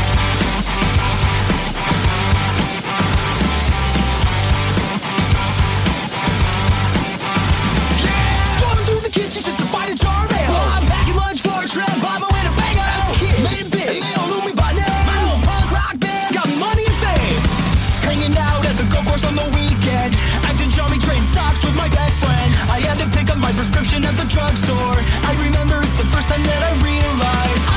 Storming through the kitchen just to find a jar of ale. Well, I'm packing lunch for a trip, on my way to Vegas. As a kid, made it big, and they all knew me by name. My old punk rock band got me money and fame. Hanging out at the golf course on the weekend. Acting chummy, trading stocks with my best friend. I had to pick up my prescription at the drugstore. I remember it's the first time that I realized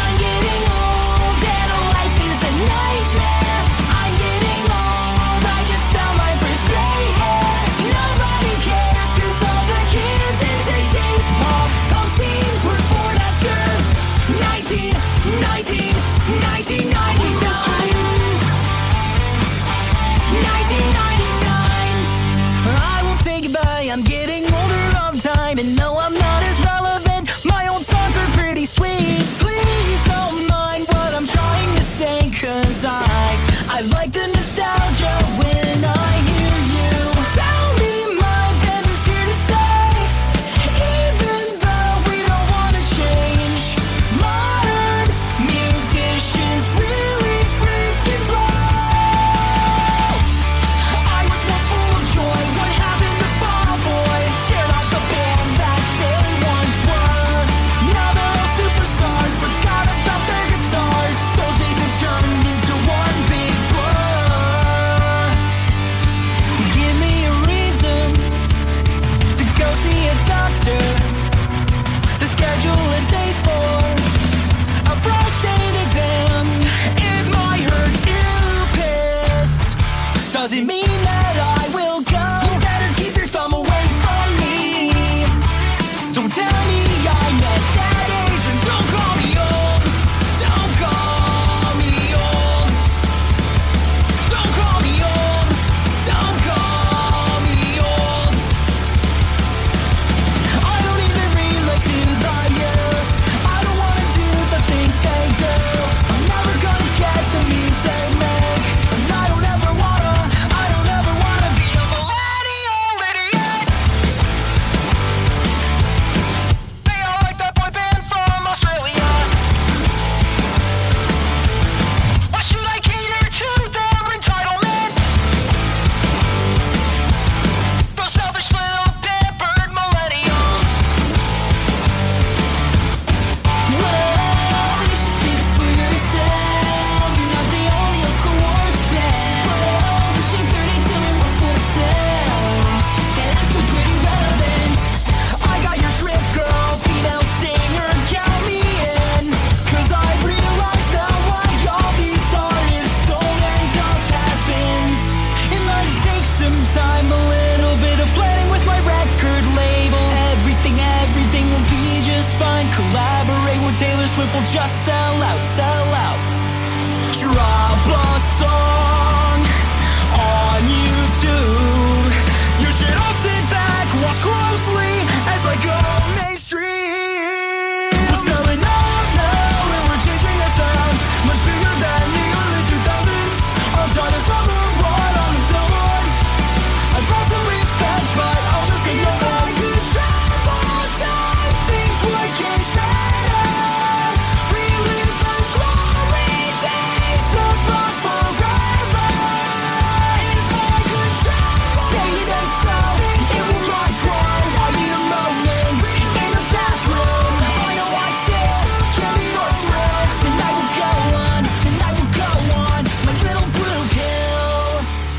will just sell out, sell out. Drop a song on YouTube. You should all sit back, watch closely as I go mainstream. We're selling out now and we're changing our sound, much bigger than the early two thousands. I'll start us from the right on the billboard. I've lost some respect, but I'll just say if I could travel time, things would get better. Relive the glory days of love forever. If I could travel, say that so, it will not grow. I need a moment in the bathroom. I know I say, give me your thrill. The night will go on, the night will go on. My little blue pill.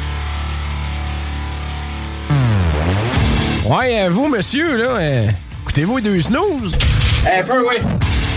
Ouais, euh, vous, monsieur, là, euh, écoutez-vous les deux snooze? Un peu, oui.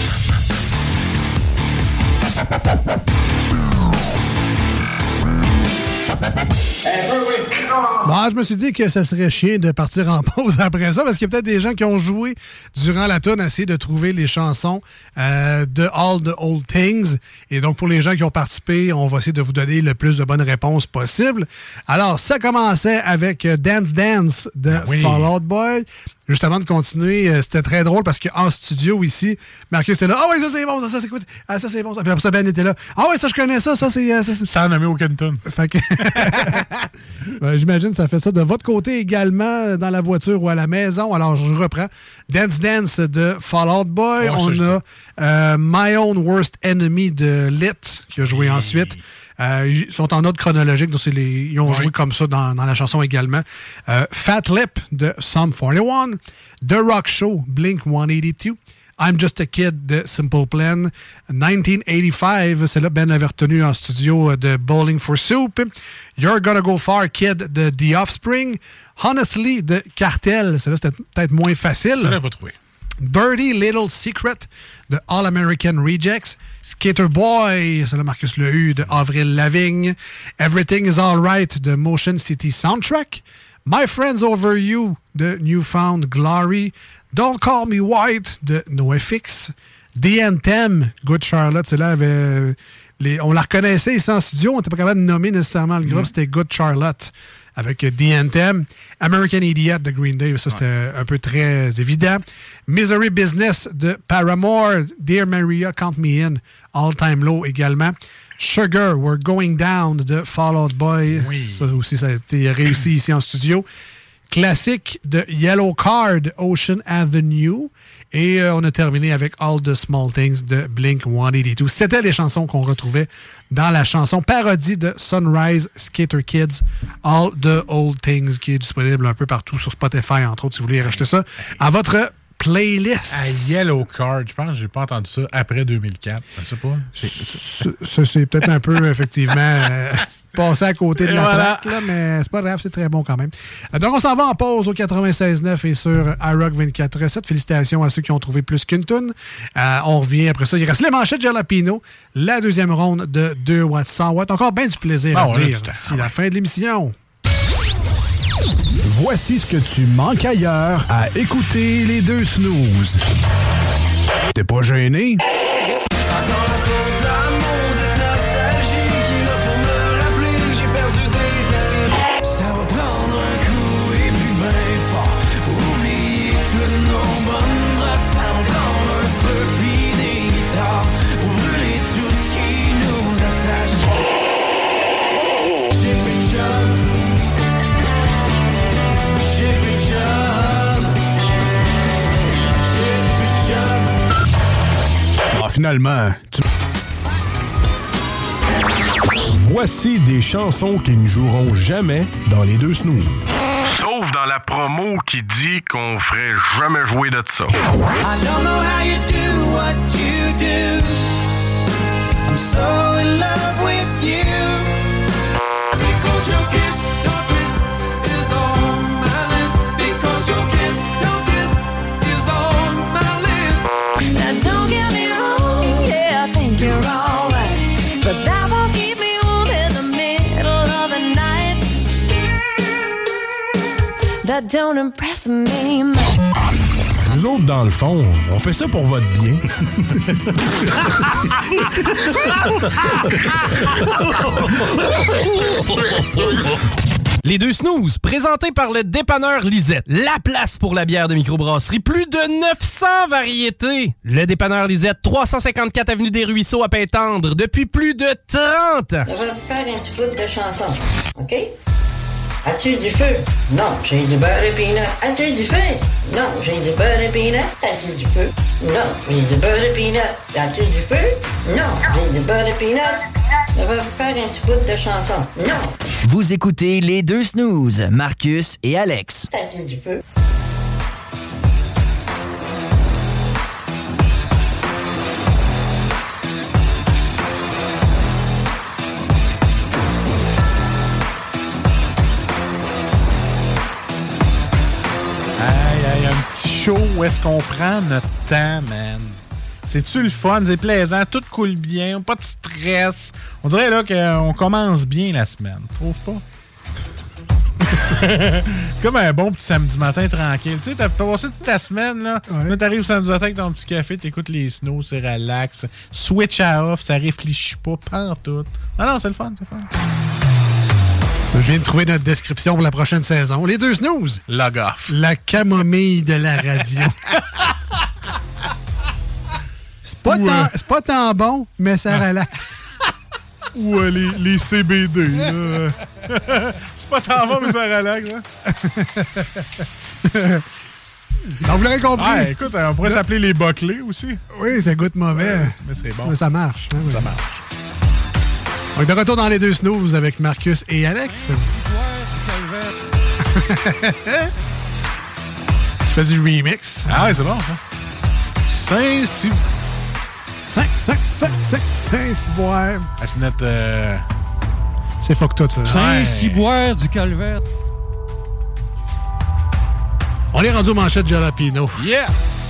Un peu, oui. Bon, je me suis dit que ça serait chiant de partir en pause après ça, parce qu'il y a peut-être des gens qui ont joué durant la tourne à essayer de trouver les chansons euh, de All the Old Things. Et donc, pour les gens qui ont participé, on va essayer de vous donner le plus de bonnes réponses possible. Alors, ça commençait avec Dance Dance de oui. Fall Out Boy. Juste avant de continuer, euh, c'était très drôle parce qu'en studio ici, Marcus était là. Ah oui, ça c'est bon, ça, ça c'est quoi? Ah, ça c'est bon. Ça. Puis après ça, Ben était là. Ah oui, ça je connais ça, ça c'est. Euh, ça, c'est... Ça a nommé au Kenton. Fait que. ben, j'imagine que ça fait ça de votre côté également, dans la voiture ou à la maison. Alors, je reprends. Dance Dance de Fall Out Boy. Ouais, On ça, a euh, My Own Worst Enemy de Lit, qui a joué hey. ensuite. Euh, ils sont en ordre chronologique, donc c'est les, ils ont oui. joué comme ça dans, dans la chanson également. Euh, Fat Lip de Sum quarante et un, The Rock Show, Blink cent quatre-vingt-deux, I'm Just a Kid de Simple Plan, dix-neuf quatre-vingt-quinze, c'est là Ben avait retenu en studio de Bowling for Soup, You're Gonna Go Far Kid de The Offspring, Honestly de Cartel, c'est là c'était peut-être moins facile. Ça l'a pas trouvé. Dirty Little Secret de All American Rejects, Skater Boy, c'est là Marcus l'a eu, de Avril Lavigne, Everything is Alright de Motion City Soundtrack, My Friends Over You de Newfound Glory, Don't Call Me White de NoFX, The Anthem, Good Charlotte, c'est là avait les, on la reconnaissait ici en studio, on n'était pas capable de nommer nécessairement le groupe, mm. c'était Good Charlotte avec The Anthem, American Idiot de Green Day, ça c'était ouais. un peu très évident. Misery Business de Paramore, Dear Maria, Count Me In, All Time Low également. Sugar, We're Going Down de Fall Out Boy, oui. ça aussi ça a été réussi ici en studio. Classique de Yellow Card, Ocean Avenue. Et euh, on a terminé avec All the Small Things de Blink cent quatre-vingt-deux. C'était les chansons qu'on retrouvait dans la chanson parodie de Sunrise Skater Kids, All the Old Things, qui est disponible un peu partout sur Spotify, entre autres, si vous voulez racheter ça à votre playlist. À Yellow Card, je pense que j'ai pas entendu ça après deux mille quatre. Je sais pas. C'est, c'est, c'est peut-être un peu, effectivement... Euh, passer à côté de et la voilà. track, là, mais c'est pas grave, c'est très bon quand même. Donc, on s'en va en pause au quatre-vingt-seize neuf et sur iRock vingt-quatre sept. Félicitations à ceux qui ont trouvé plus qu'une toune. Euh, on revient après ça. Il reste les manchettes Jalapino, la deuxième ronde de deux watts, cent watts. Encore bien du plaisir bon, à venir d'ici la fin de l'émission. Voici ce que tu manques ailleurs à écouter les deux snooze. T'es pas gêné? Finalement, tu... Voici des chansons qui ne joueront jamais dans les deux snooze. Sauf dans la promo qui dit qu'on ferait jamais jouer de ça. I don't know how you do what you do. I'm so in love with you. Because your kiss, your kiss is on my list. Because your kiss, your kiss is on my list. Now don't get me wrong, yeah, I think you're alright. But that won't keep me warm in the middle of the night. That don't impress me much. Nous autres, dans le fond, on fait ça pour votre bien. Les deux snooze, présentés par le dépanneur Lisette. La place pour la bière de microbrasserie. Plus de neuf cents variétés. Le dépanneur Lisette, trois cent cinquante-quatre avenue des Ruisseaux à Pintendre, depuis plus de trente ans. Je vais vous faire un petit bout de chanson, OK? As-tu du feu? Non, j'ai du beurre et peanut. As-tu du feu? Non, j'ai du beurre et peanut. As-tu du feu? Non, j'ai du beurre et peanut. As-tu du feu? Non, j'ai du beurre et peanut. Je vais vous faire un petit bout de chanson. Non! Vous écoutez les deux snooze, Marcus et Alex. As-tu du feu? Aïe, aïe, un petit show où est-ce qu'on prend notre temps, man. C'est-tu le fun? C'est plaisant, tout coule bien, pas de stress. On dirait là qu'on commence bien la semaine, trouve pas? C'est comme un bon petit samedi matin tranquille. Tu sais, t'as passé toute ta semaine, là. Ouais. Là, t'arrives samedi matin avec ton petit café, t'écoutes les snows, c'est relax. Switch à off, ça réfléchit pas, pantoute. Non, non, c'est le fun, c'est le fun. Je viens de trouver notre description pour la prochaine saison. Les deux snooze. Log off. La camomille de la radio. C'est pas, ouais. tant, c'est pas tant bon, mais ça relaxe. Ou euh, les, les C B D. Là. C'est pas tant bon, mais ça relaxe. Hein? Donc, vous l'aurez compris. Ah, écoute, on pourrait s'appeler les boclés aussi. Oui, ça goûte mauvais. Ouais, mais c'est bon. Mais ça marche. Hein, oui. Ça marche. On est de retour dans les deux snooze avec Marcus et Alex. Je fais du remix. Ah ouais, c'est bon, ça. cinq, six... cinq, cinq, cinq, cinq, cinq, six boires. Ah, c'est notre... Euh... C'est fuck tout, ça. cinq, six boires du calvaire. On est rendu aux manchettes Jalapino. Yeah!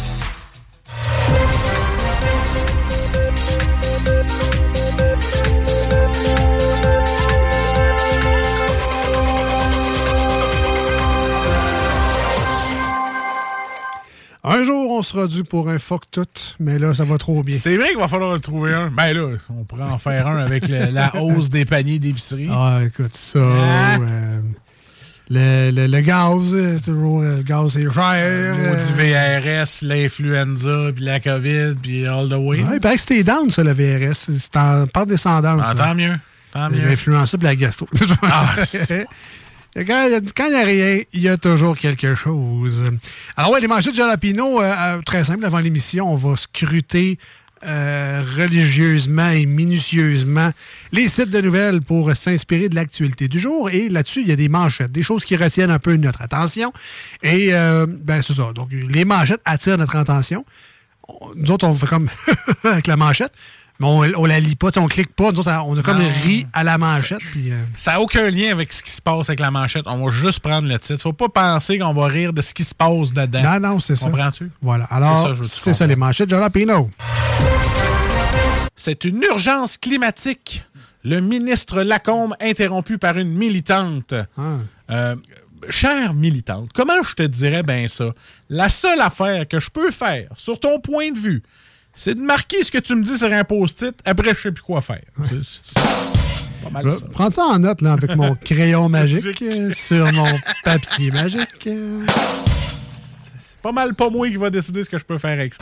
Un jour, on sera dû pour un fuck tout, mais là, ça va trop bien. C'est vrai qu'il va falloir en trouver un. Ben là, on pourrait en faire un avec le, la hausse des paniers d'épicerie. Ah, écoute, ça... Ah. Euh, le, le, le gaz, c'est toujours... Le gaz, c'est cher. Maudit V R S, l'influenza, puis la COVID, puis all the way. Ouais, il paraît que c'était down, ça, le V R S. C'est en part descendance. Ah, tant mieux. Tant mieux. L'influenza puis la gastro. Ah, Quand il n'y a rien, il y a toujours quelque chose. Alors ouais, les manchettes de Jalapino, euh, très simple, avant l'émission, on va scruter euh, religieusement et minutieusement les sites de nouvelles pour s'inspirer de l'actualité du jour. Et là-dessus, il y a des manchettes, des choses qui retiennent un peu notre attention. Et euh, ben c'est ça. Donc, les manchettes attirent notre attention. Nous autres, on fait comme avec la manchette. Mais on, on la lit pas, on clique pas. Nous autres, on a comme non. ri à la manchette. Puis, euh... Ça n'a aucun lien avec ce qui se passe avec la manchette. On va juste prendre le titre. Faut pas penser qu'on va rire de ce qui se passe dedans. Non, non, c'est ça. Comprends-tu? Voilà. Alors, c'est ça, c'est ça les manchettes. Jalapino. C'est une urgence climatique. Le ministre Lacombe interrompu par une militante. Ah. Euh, chère militante, comment je te dirais bien ça? La seule affaire que je peux faire, sur ton point de vue, c'est de marquer ce que tu me dis sur un post-it. Après, je sais plus quoi faire. Ouais. C'est, c'est pas mal là, ça. Prends ça en note là, avec mon crayon magique euh, sur mon papier magique. Euh. C'est pas mal pas moi qui va décider ce que je peux faire avec ça.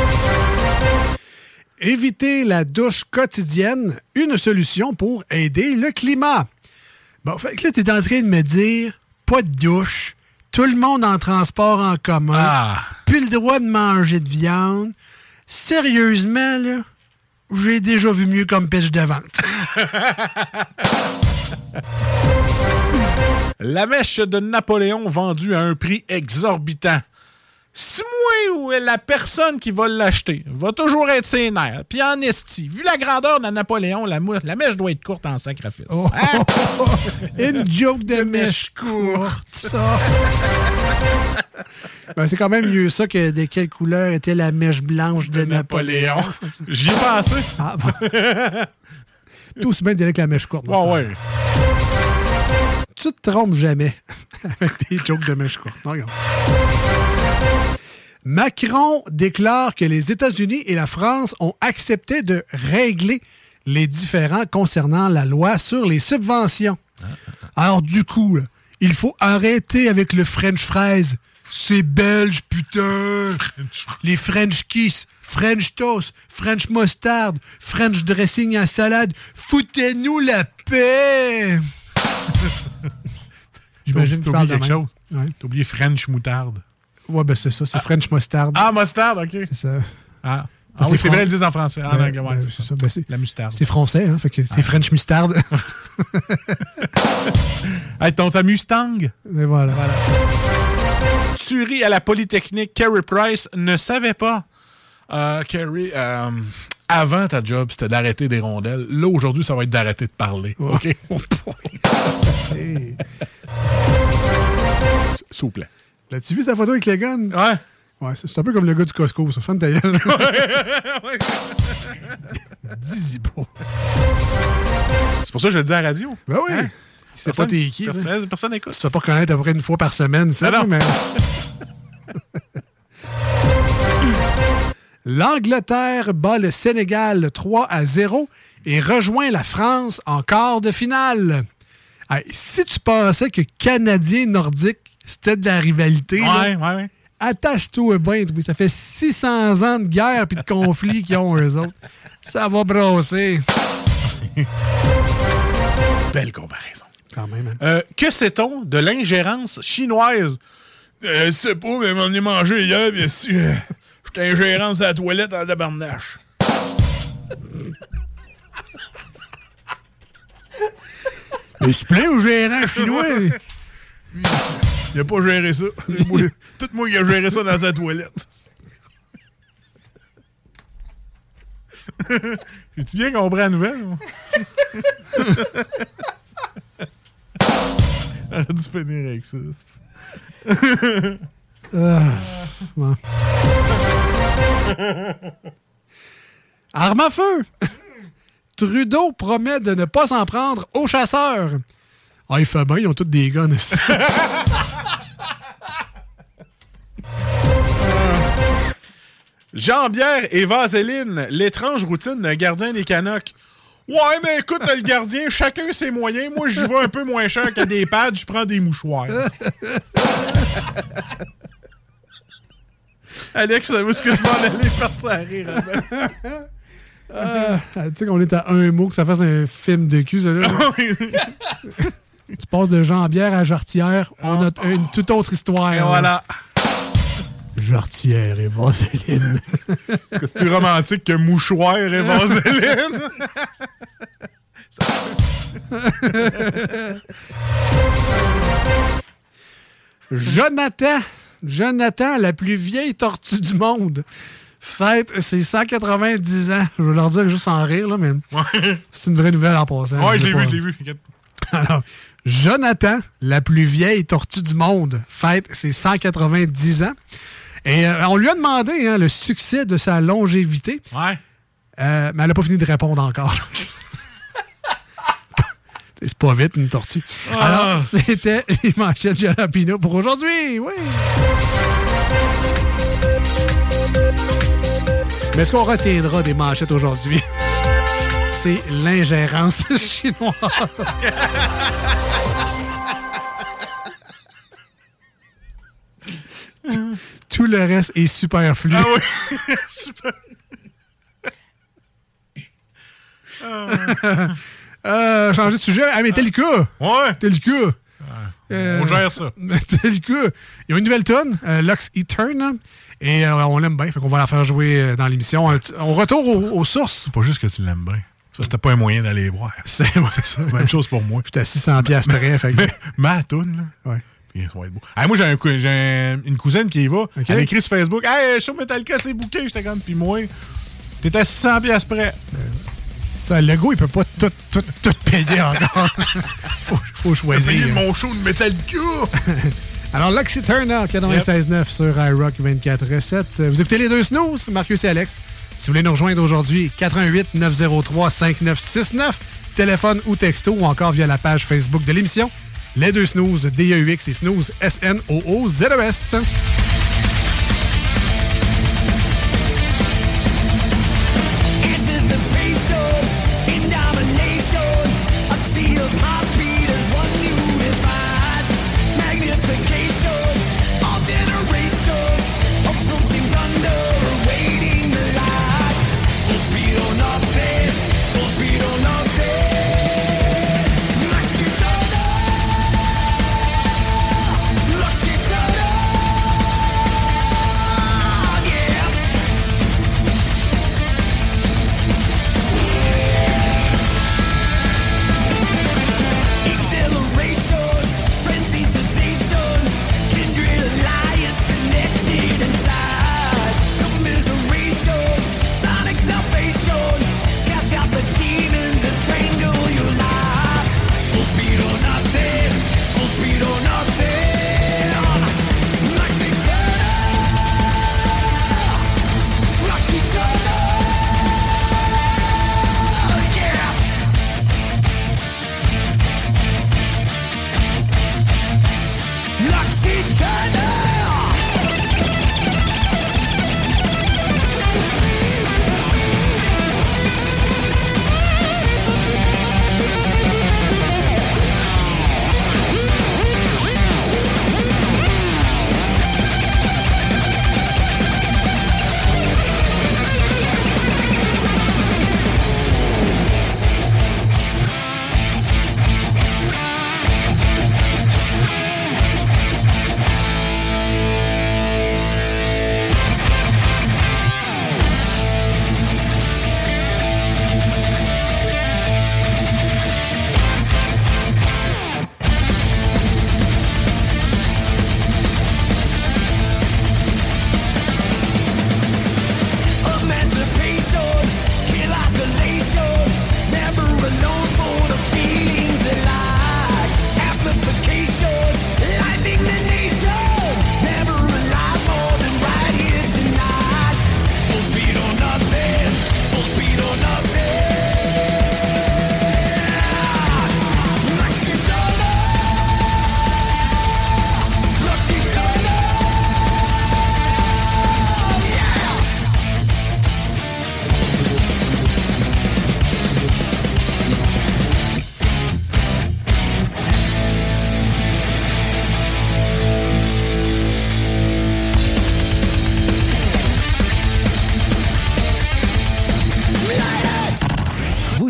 Éviter la douche quotidienne, une solution pour aider le climat. Bon, fait que là, t'es en train de me dire, pas de douche, tout le monde en transport en commun, ah. plus le droit de manger de viande. Sérieusement, là, j'ai déjà vu mieux comme pitch de vente. La mèche de Napoléon vendue à un prix exorbitant. Si moi ou la personne qui va l'acheter va toujours être ses nerfs, puis en esti, vu la grandeur de Napoléon, la, mou- la mèche doit être courte en sacrifice. Oh, hein? oh, oh, oh. Une joke de mèche courte, ça. Ben, c'est quand même mieux ça que de quelle couleur était la mèche blanche de, de Napoléon. Napoléon. J'y ai pensé. Ah, bon. Tout aussi bien dire que la mèche courte. Ouais, ouais. Tu te trompes jamais avec des jokes de mèche courte. Non, regarde. Macron déclare que les États-Unis et la France ont accepté de régler les différends concernant la loi sur les subventions. Alors, du coup, là, il faut arrêter avec le French fries. C'est belge, putain! Les French kiss, French toast, French mustard, French dressing à salade. Foutez-nous la paix! J'imagine que tu parles de quelque même. chose. Ouais. T'as oublié French moutarde. Ouais, ben c'est ça, c'est ah. French mustard. Ah, mustard, OK. C'est ça. Ah, ah oui, c'est vrai, ils le disent en français. En ben, anglais, ouais, ben, c'est, c'est ça. ça. Ben, c'est, la moutarde. C'est français, hein, fait que c'est ah. French mustard. Hey, ton ta Mustang? Et voilà. voilà. Tuerie à la Polytechnique, Carey Price ne savait pas. Euh, Carey, euh, avant ta job, c'était d'arrêter des rondelles. Là, aujourd'hui, ça va être d'arrêter de parler. Oh. OK? S'il vous plaît. L'as-tu vu sa photo avec les guns? Ouais. Ouais, c'est, c'est un peu comme le gars du Costco, ça. Fan de ta gueule. Dis-y pas. C'est pour ça que je le dis à la radio. Ben oui. Hein? C'est pas t'es qui. Personne, personne n'écoute. Tu te fais pas reconnaître à peu près une fois par semaine, ça, ah mais... L'Angleterre bat le Sénégal trois à zéro et rejoint la France en quart de finale. Hey, si tu pensais que Canadiens nordiques, c'était de la rivalité, ouais, là, ouais, ouais. attache-toi bien. Ça fait six cents ans de guerre et de conflits qu'ils ont, eux autres. Ça va brosser. Belle comparaison. Quand même. Hein? Euh, que sait-on de l'ingérence chinoise? Euh, je sais pas, mais on est mangé hier, bien sûr. Euh, J'étais ingérence à la toilette en tabarnache. Mais c'est plein au gérant chinois. Il a pas géré ça. Tout moi qui a géré ça dans sa toilette. J'ai-tu bien compris la nouvelle? On a dû finir avec ça. ah, ouais. Arme à feu! Trudeau promet de ne pas s'en prendre aux chasseurs. Ah, il fait bien, ils ont tous des guns. Jean-Bière et Vaseline, l'étrange routine d'un gardien des Canucks. Ouais, mais écoute, le gardien, chacun ses moyens. Moi, j'y vais un peu moins cher qu'à des pads, je prends des mouchoirs. Alex, ça veut ce que je m'en allais faire ça rire. Ah, tu sais qu'on est à un mot que ça fasse un film de cul, ça, là. Tu passes de Jean-Bière à Jarretière, on a une toute autre histoire. Et voilà. Jarretière et Vaseline. C'est plus romantique que mouchoir et Vaseline. Jonathan, Jonathan, la plus vieille tortue du monde, fête ses cent quatre-vingt-dix ans. Je vais leur dire juste en rire, là, mais ouais. C'est une vraie nouvelle en passant. Ouais, je l'ai vu, je l'ai vu. Alors, Jonathan, la plus vieille tortue du monde, fête ses cent quatre-vingt-dix ans. Et euh, on lui a demandé hein, le succès de sa longévité. Ouais. Euh, mais elle n'a pas fini de répondre encore. C'est pas vite, une tortue. Oh. Alors, c'était les manchettes Jalapino pour aujourd'hui. Oui. Mais ce qu'on retiendra des manchettes aujourd'hui, c'est l'ingérence chinoise. tout, tout le reste est superflu. Ah oui, super. euh... Euh, changer de sujet. Ah, mais Metallica. Ouais. Metallica. Ouais. Euh, on gère ça. Metallica. Ils ont une nouvelle tonne, euh, Lux Eterna. Et euh, on l'aime bien. Fait qu'on va la faire jouer euh, dans l'émission. On, on retourne aux, aux sources. C'est pas juste que tu l'aimes bien. Ça, c'était pas un moyen d'aller voir. C'est, ouais, c'est ça. Même chose pour moi. J'étais à six cents piastres près. Fait que... mais, ma toune, là. Ouais. Puis ça va être beau. Ah, moi, j'ai, un, j'ai un, une cousine qui y va. Okay. Elle a écrit sur Facebook. Hey, show Metallica, c'est booké. J'étais comme, puis moi, t'étais à six cents piastres près. Euh, Ça, le gars, il peut pas tout, tout, tout payer encore. faut, faut choisir. J'ai payé mon show de Metallica. Alors, Lux Eterna, quatre-vingt-seize neuf sur iRock vingt-quatre sept. Vous écoutez les deux snooze, Marcus et Alex. Si vous voulez nous rejoindre aujourd'hui, quatre un huit neuf zéro trois cinq neuf six neuf, téléphone ou texto, ou encore via la page Facebook de l'émission. Les deux snooze, D E U X et snooze, S N O O Z E S.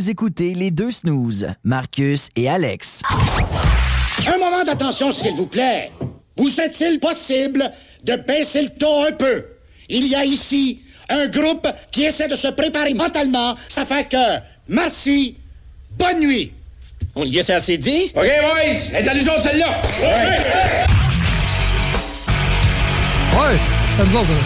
Vous écoutez les deux snooze, Marcus et Alex. Un moment d'attention, s'il vous plaît. Vous est-il possible de baisser le ton un peu? Il y a ici un groupe qui essaie de se préparer mentalement. Ça fait que, merci, bonne nuit. On y est assez dit? OK, boys, elle est à nous autres, celle-là. Ouais. Ouais, c'est nous autres.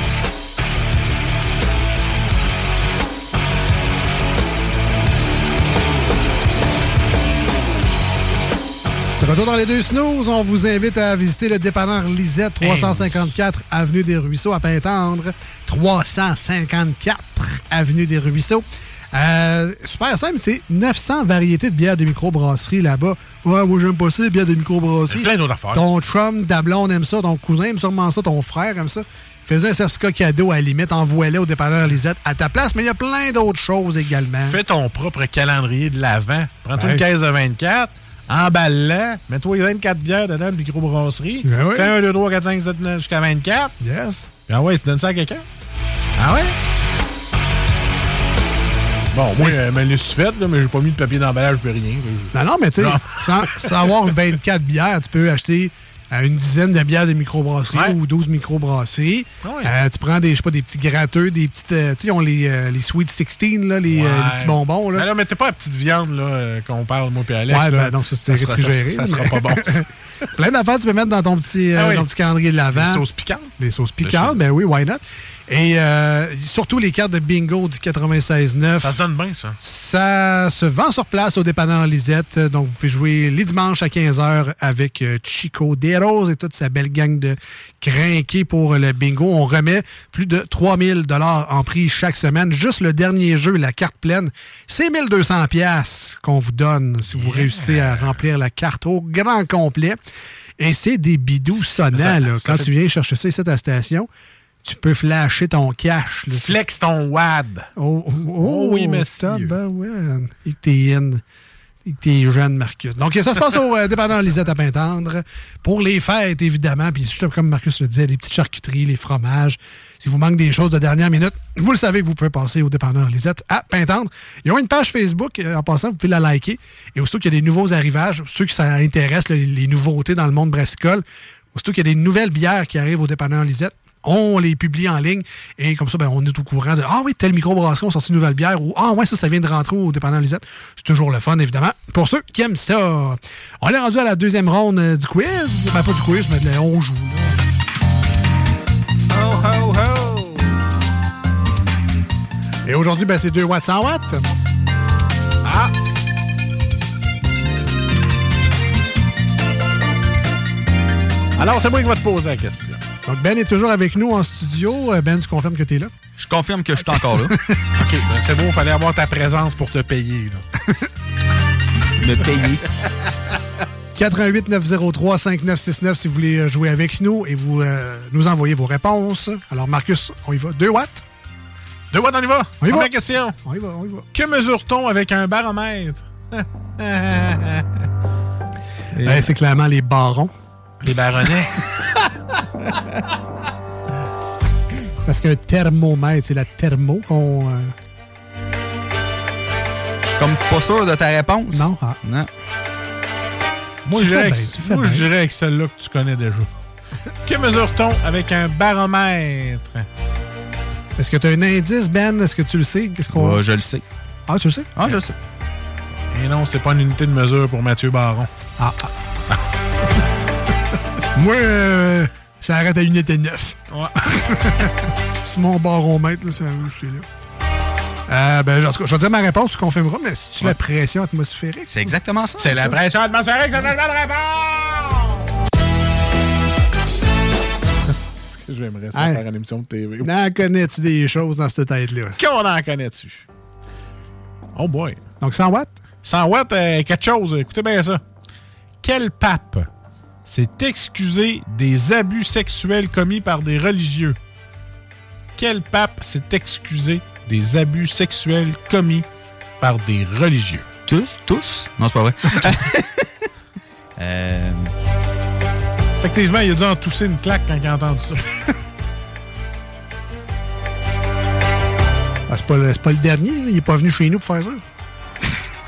De retour dans les deux snooze, on vous invite à visiter le dépanneur Lisette, trois cent cinquante-quatre hey. Avenue des Ruisseaux à Pintendre. trois cent cinquante-quatre Avenue des Ruisseaux. Euh, super simple, c'est neuf cents variétés de bières de microbrasserie là-bas. Ouais, moi j'aime pas ça, les bières de microbrasserie. Il y a plein d'autres affaires. Ton chum, ta blonde aime ça, ton cousin aime sûrement ça, ton frère aime ça. Fais un certificat cadeau à la limite, envoie-le au dépanneur Lisette à ta place, mais il y a plein d'autres choses également. Fais ton propre calendrier de l'Avent. Prends-toi ouais. une caisse de vingt-quatre. Emballe-la, mets-toi vingt-quatre bières dedans de microbrasserie. Ben oui. Fais un, deux, trois, quatre, cinq, sept, neuf jusqu'à vingt-quatre. Yes. Ah ouais, tu donnes ça à quelqu'un? Ah ouais? Bon, moi, je me l'ai fait, là, mais j'ai pas mis de papier d'emballage, je peux rien. Non, non, mais tu sais, sans, sans avoir vingt-quatre bières, tu peux acheter euh, une dizaine de bières de microbrasserie ouais. ou douze microbrasseries. Ouais. Euh, tu prends des, je sais pas, des petits gratteux, des petites. Euh, tu sais, ils ont les, euh, les Sweet sixteen, là, les, ouais. euh, les petits bonbons. Là. Mais là, mettez pas la petite viande là, euh, qu'on parle, moi et Alex. Ouais, là. ben non, ça c'était réfrigéré. Ça, ça, ça sera pas bon. Ça. Plein d'affaires tu peux mettre dans ton petit, euh, ah oui. ton petit calendrier de l'Avent. Les sauces piquantes. Les sauces piquantes, ben oui, why not? Et euh, surtout les cartes de bingo du quatre-vingt-seize neuf. Ça se donne bien, ça. Ça se vend sur place au dépanneur Lisette. Donc, vous pouvez jouer les dimanches à quinze heures avec euh, Chico Deros et toute sa belle gang de crinqués pour le bingo. On remet plus de trois mille dollars en prix chaque semaine. Juste le dernier jeu, la carte pleine, c'est mille deux cents dollars qu'on vous donne si vous yeah. réussissez à remplir la carte au grand complet. Et c'est des bidous sonnants. Ça, là. Ça Quand fait... tu viens chercher ça ici à ta station, tu peux flasher ton cash. Là. Flex ton W A D. Oh, oh, oh oui, monsieur. Ben ouais. Et que t'es in. Et que t'es jeune, Marcus. Donc, ça se passe au euh, dépanneur Lisette à Pintendre. Pour les fêtes, évidemment. Puis, comme Marcus le disait, les petites charcuteries, les fromages. Si vous manquez des choses de dernière minute, vous le savez que vous pouvez passer au dépanneur Lisette à Pintendre. Ils ont une page Facebook. Euh, en passant, vous pouvez la liker. Et aussitôt qu'il y a des nouveaux arrivages, ceux qui ça intéresse, les, les nouveautés dans le monde brassicole, aussitôt qu'il y a des nouvelles bières qui arrivent au dépanneur Lisette, on les publie en ligne et comme ça, ben, on est au courant de « Ah oui, telle microbrasserie, on sort une nouvelle bière » ou « Ah ouais, ça, ça vient de rentrer au dépanneur Lisette. » C'est toujours le fun, évidemment, pour ceux qui aiment ça. On est rendu à la deuxième ronde euh, du quiz. Ben, pas du quiz, mais de la, on joue. Là. Ho, ho, ho! Et aujourd'hui, ben, c'est deux watts, cent watts. Ah! Alors, c'est moi qui vais te poser la question. Donc, Ben est toujours avec nous en studio. Ben, tu confirmes que tu es là? Je confirme que je suis encore là. OK, donc c'est bon, il fallait avoir ta présence pour te payer. Là. Me payer. quatre un huit neuf zéro trois cinq neuf six neuf si vous voulez jouer avec nous et vous euh, nous envoyez vos réponses. Alors, Marcus, on y va. deux watts? deux watts, on y va? On y Première va. question. On y va, on y va. Que mesure-t-on avec un baromètre? hey, c'est clairement les barons. Les baronnets. Parce qu'un thermomètre, c'est la thermo qu'on... Euh... Je suis comme pas sûr de ta réponse. Non. Ah. Non. Moi, je dirais avec, avec celle-là que tu connais déjà. Que mesure-t-on avec un baromètre? Est-ce que tu as un indice, Ben? Est-ce que tu le sais? Qu'est-ce qu'on... Euh, je le sais. Ah, tu le sais? Ah, je le sais. Et non, c'est pas une unité de mesure pour Mathieu Baron. Ah, ah. ah. Moi, euh, ça arrête à unité neuf. Ouais. C'est mon baromètre, là, ça je là. Euh, ben, en tout cas, je vais dire ma réponse, tu confirmeras, mais si tu ouais. la pression atmosphérique. C'est exactement ça. C'est la pression atmosphérique, c'est la bonne réponse! Est-ce que j'aimerais ça hey. faire une émission de T V? N'en connais-tu des choses dans cette tête-là? Qu'on en connais-tu? Oh boy. Donc, cent watts? cent watts, euh, quelque chose. Écoutez bien ça. Quel pape s'est excusé des abus sexuels commis par des religieux? Quel pape s'est excusé des abus sexuels commis par des religieux? Tous? Tous? Non, c'est pas vrai. euh... Effectivement, il a dû en tousser une claque quand il a entendu ça. Ah, c'est, pas le, c'est pas le dernier, là. Il est pas venu chez nous pour faire ça.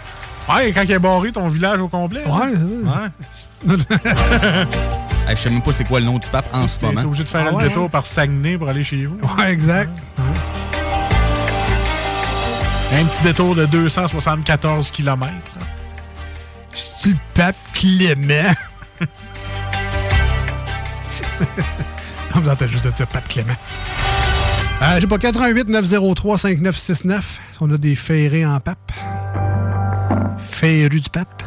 Ouais, quand il a barré ton village au complet. Ouais, c'est ça. Hey, je sais même pas c'est quoi le nom du pape en ce moment. T'es obligé de faire Ah le ouais, détour hein? par Saguenay pour aller chez vous. Ouais, exact. Un petit détour de deux cent soixante-quatorze kilomètres. C'est le pape Clément. On vous entend juste de dire pape Clément. Euh, J'ai pas quatre-vingt-huit neuf zéro trois cinq neuf six neuf. On a des ferrés en pape. Férus du pape.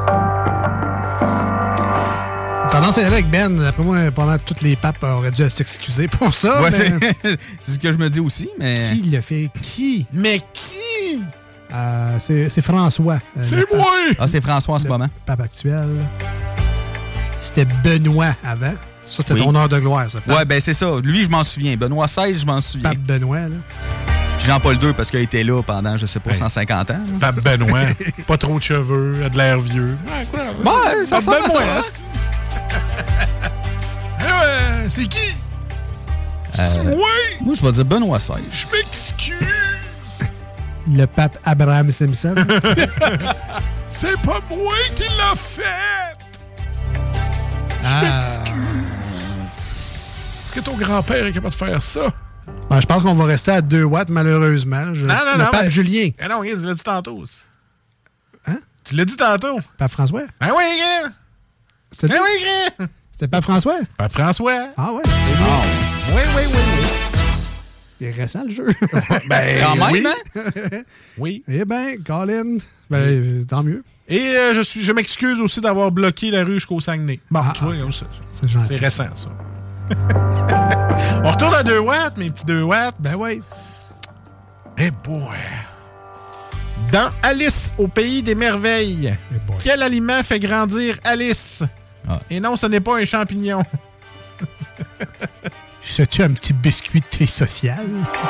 Tendance à y aller avec Ben. Après moi, pendant tous les papes auraient dû s'excuser pour ça. Ouais, mais... c'est c'est ce que je me dis aussi, mais. Qui le fait? Qui? Mais qui? Euh, c'est c'est François. euh, C'est le moi! pape- Ah, c'est François en ce le moment. pape actuel. C'était Benoît avant. Ça, c'était Oui. ton heure de gloire, ça. Pape, Ouais, ben c'est ça. Lui, je m'en souviens. Benoît seize, je m'en souviens. pape Benoît, là. Puis Jean-Paul deux, parce qu'il a été là pendant, je sais pas, Hey. cent cinquante ans. là. Pape Benoît. Pas trop de cheveux, a de l'air vieux. Ouais, quoi? Ouais, ça Pape ressemble à Benoît, ça, asti. Euh, c'est qui? Euh, Oui! Moi, je vais dire Benoît seize. Je m'excuse! Le pape Abraham Simpson. C'est pas moi qui l'a fait! Je Ah. m'excuse. Est-ce que ton grand-père est capable de faire ça? Ouais, je pense qu'on va rester à deux watts, malheureusement. Je- Non, non, le non, pape mais- Julien. Eh non, regarde, tu l'as dit tantôt. Hein? Tu l'as dit tantôt. Pape François? Ben oui, gars! C'était Ben oui, gars! C'était Pape François? Pape François. Ah ouais? Oui, oui, oui, oui. Il est récent, le jeu. Ben, Quand même, oui. hein? Oui. Eh bien, Colin, ben, euh, tant mieux. Et euh, je, suis, je m'excuse aussi d'avoir bloqué la rue jusqu'au Saguenay. Bon, Ah, tu vois, ah. comme ça. C'est gentil. C'est récent, ça. On retourne à deux watts, mes petits deux watts. Ben oui. Eh boy. Dans Alice au pays des merveilles, Eh boy. quel aliment fait grandir Alice? Ah. Et non, ce n'est pas un champignon. C'est-tu un petit biscuit de thé social?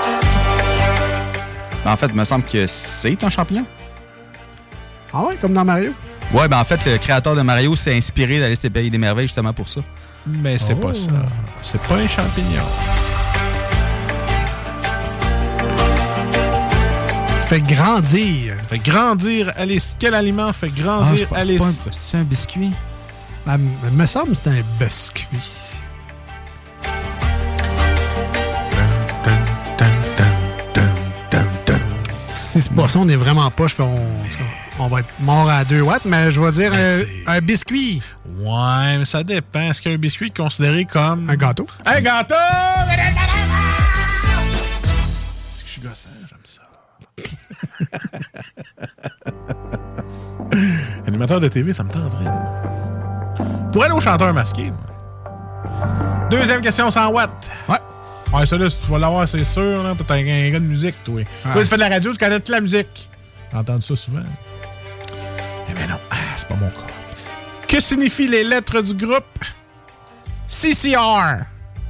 Ben, en fait, il me semble que c'est un champignon. Ah ouais, comme dans Mario? Ouais, ben en fait, le créateur de Mario s'est inspiré d'Alice des Pays des Merveilles justement pour ça. Mais c'est Oh. pas ça. C'est pas un champignon. Fait grandir. Fait grandir Alice. Quel aliment fait Ah, grandir je pense- Alice? c'est pas un- C'est un biscuit. Ah, m- me semble que c'est un biscuit. Si c'est pas ça, on est vraiment poche, puis on, on va être mort à deux watts, mais je vais dire Ben, euh, un biscuit. Ouais, mais ça dépend. Est-ce qu'un biscuit est considéré comme... Un gâteau. Un gâteau! C'est que je suis gossant, j'aime ça. Animateur de T V, ça me tenterait. Pour aller au chanteur masqué, moi. Deuxième question, cent watts. Ouais. Ouais, ça là, tu vas l'avoir, c'est sûr, là. T'es un gars de musique, toi. Ouais. Toi, tu fais de la radio, tu connais toute la musique. J'ai entendu ça souvent. Eh ben non, ah, c'est pas mon cas. Que signifient les lettres du groupe C C R?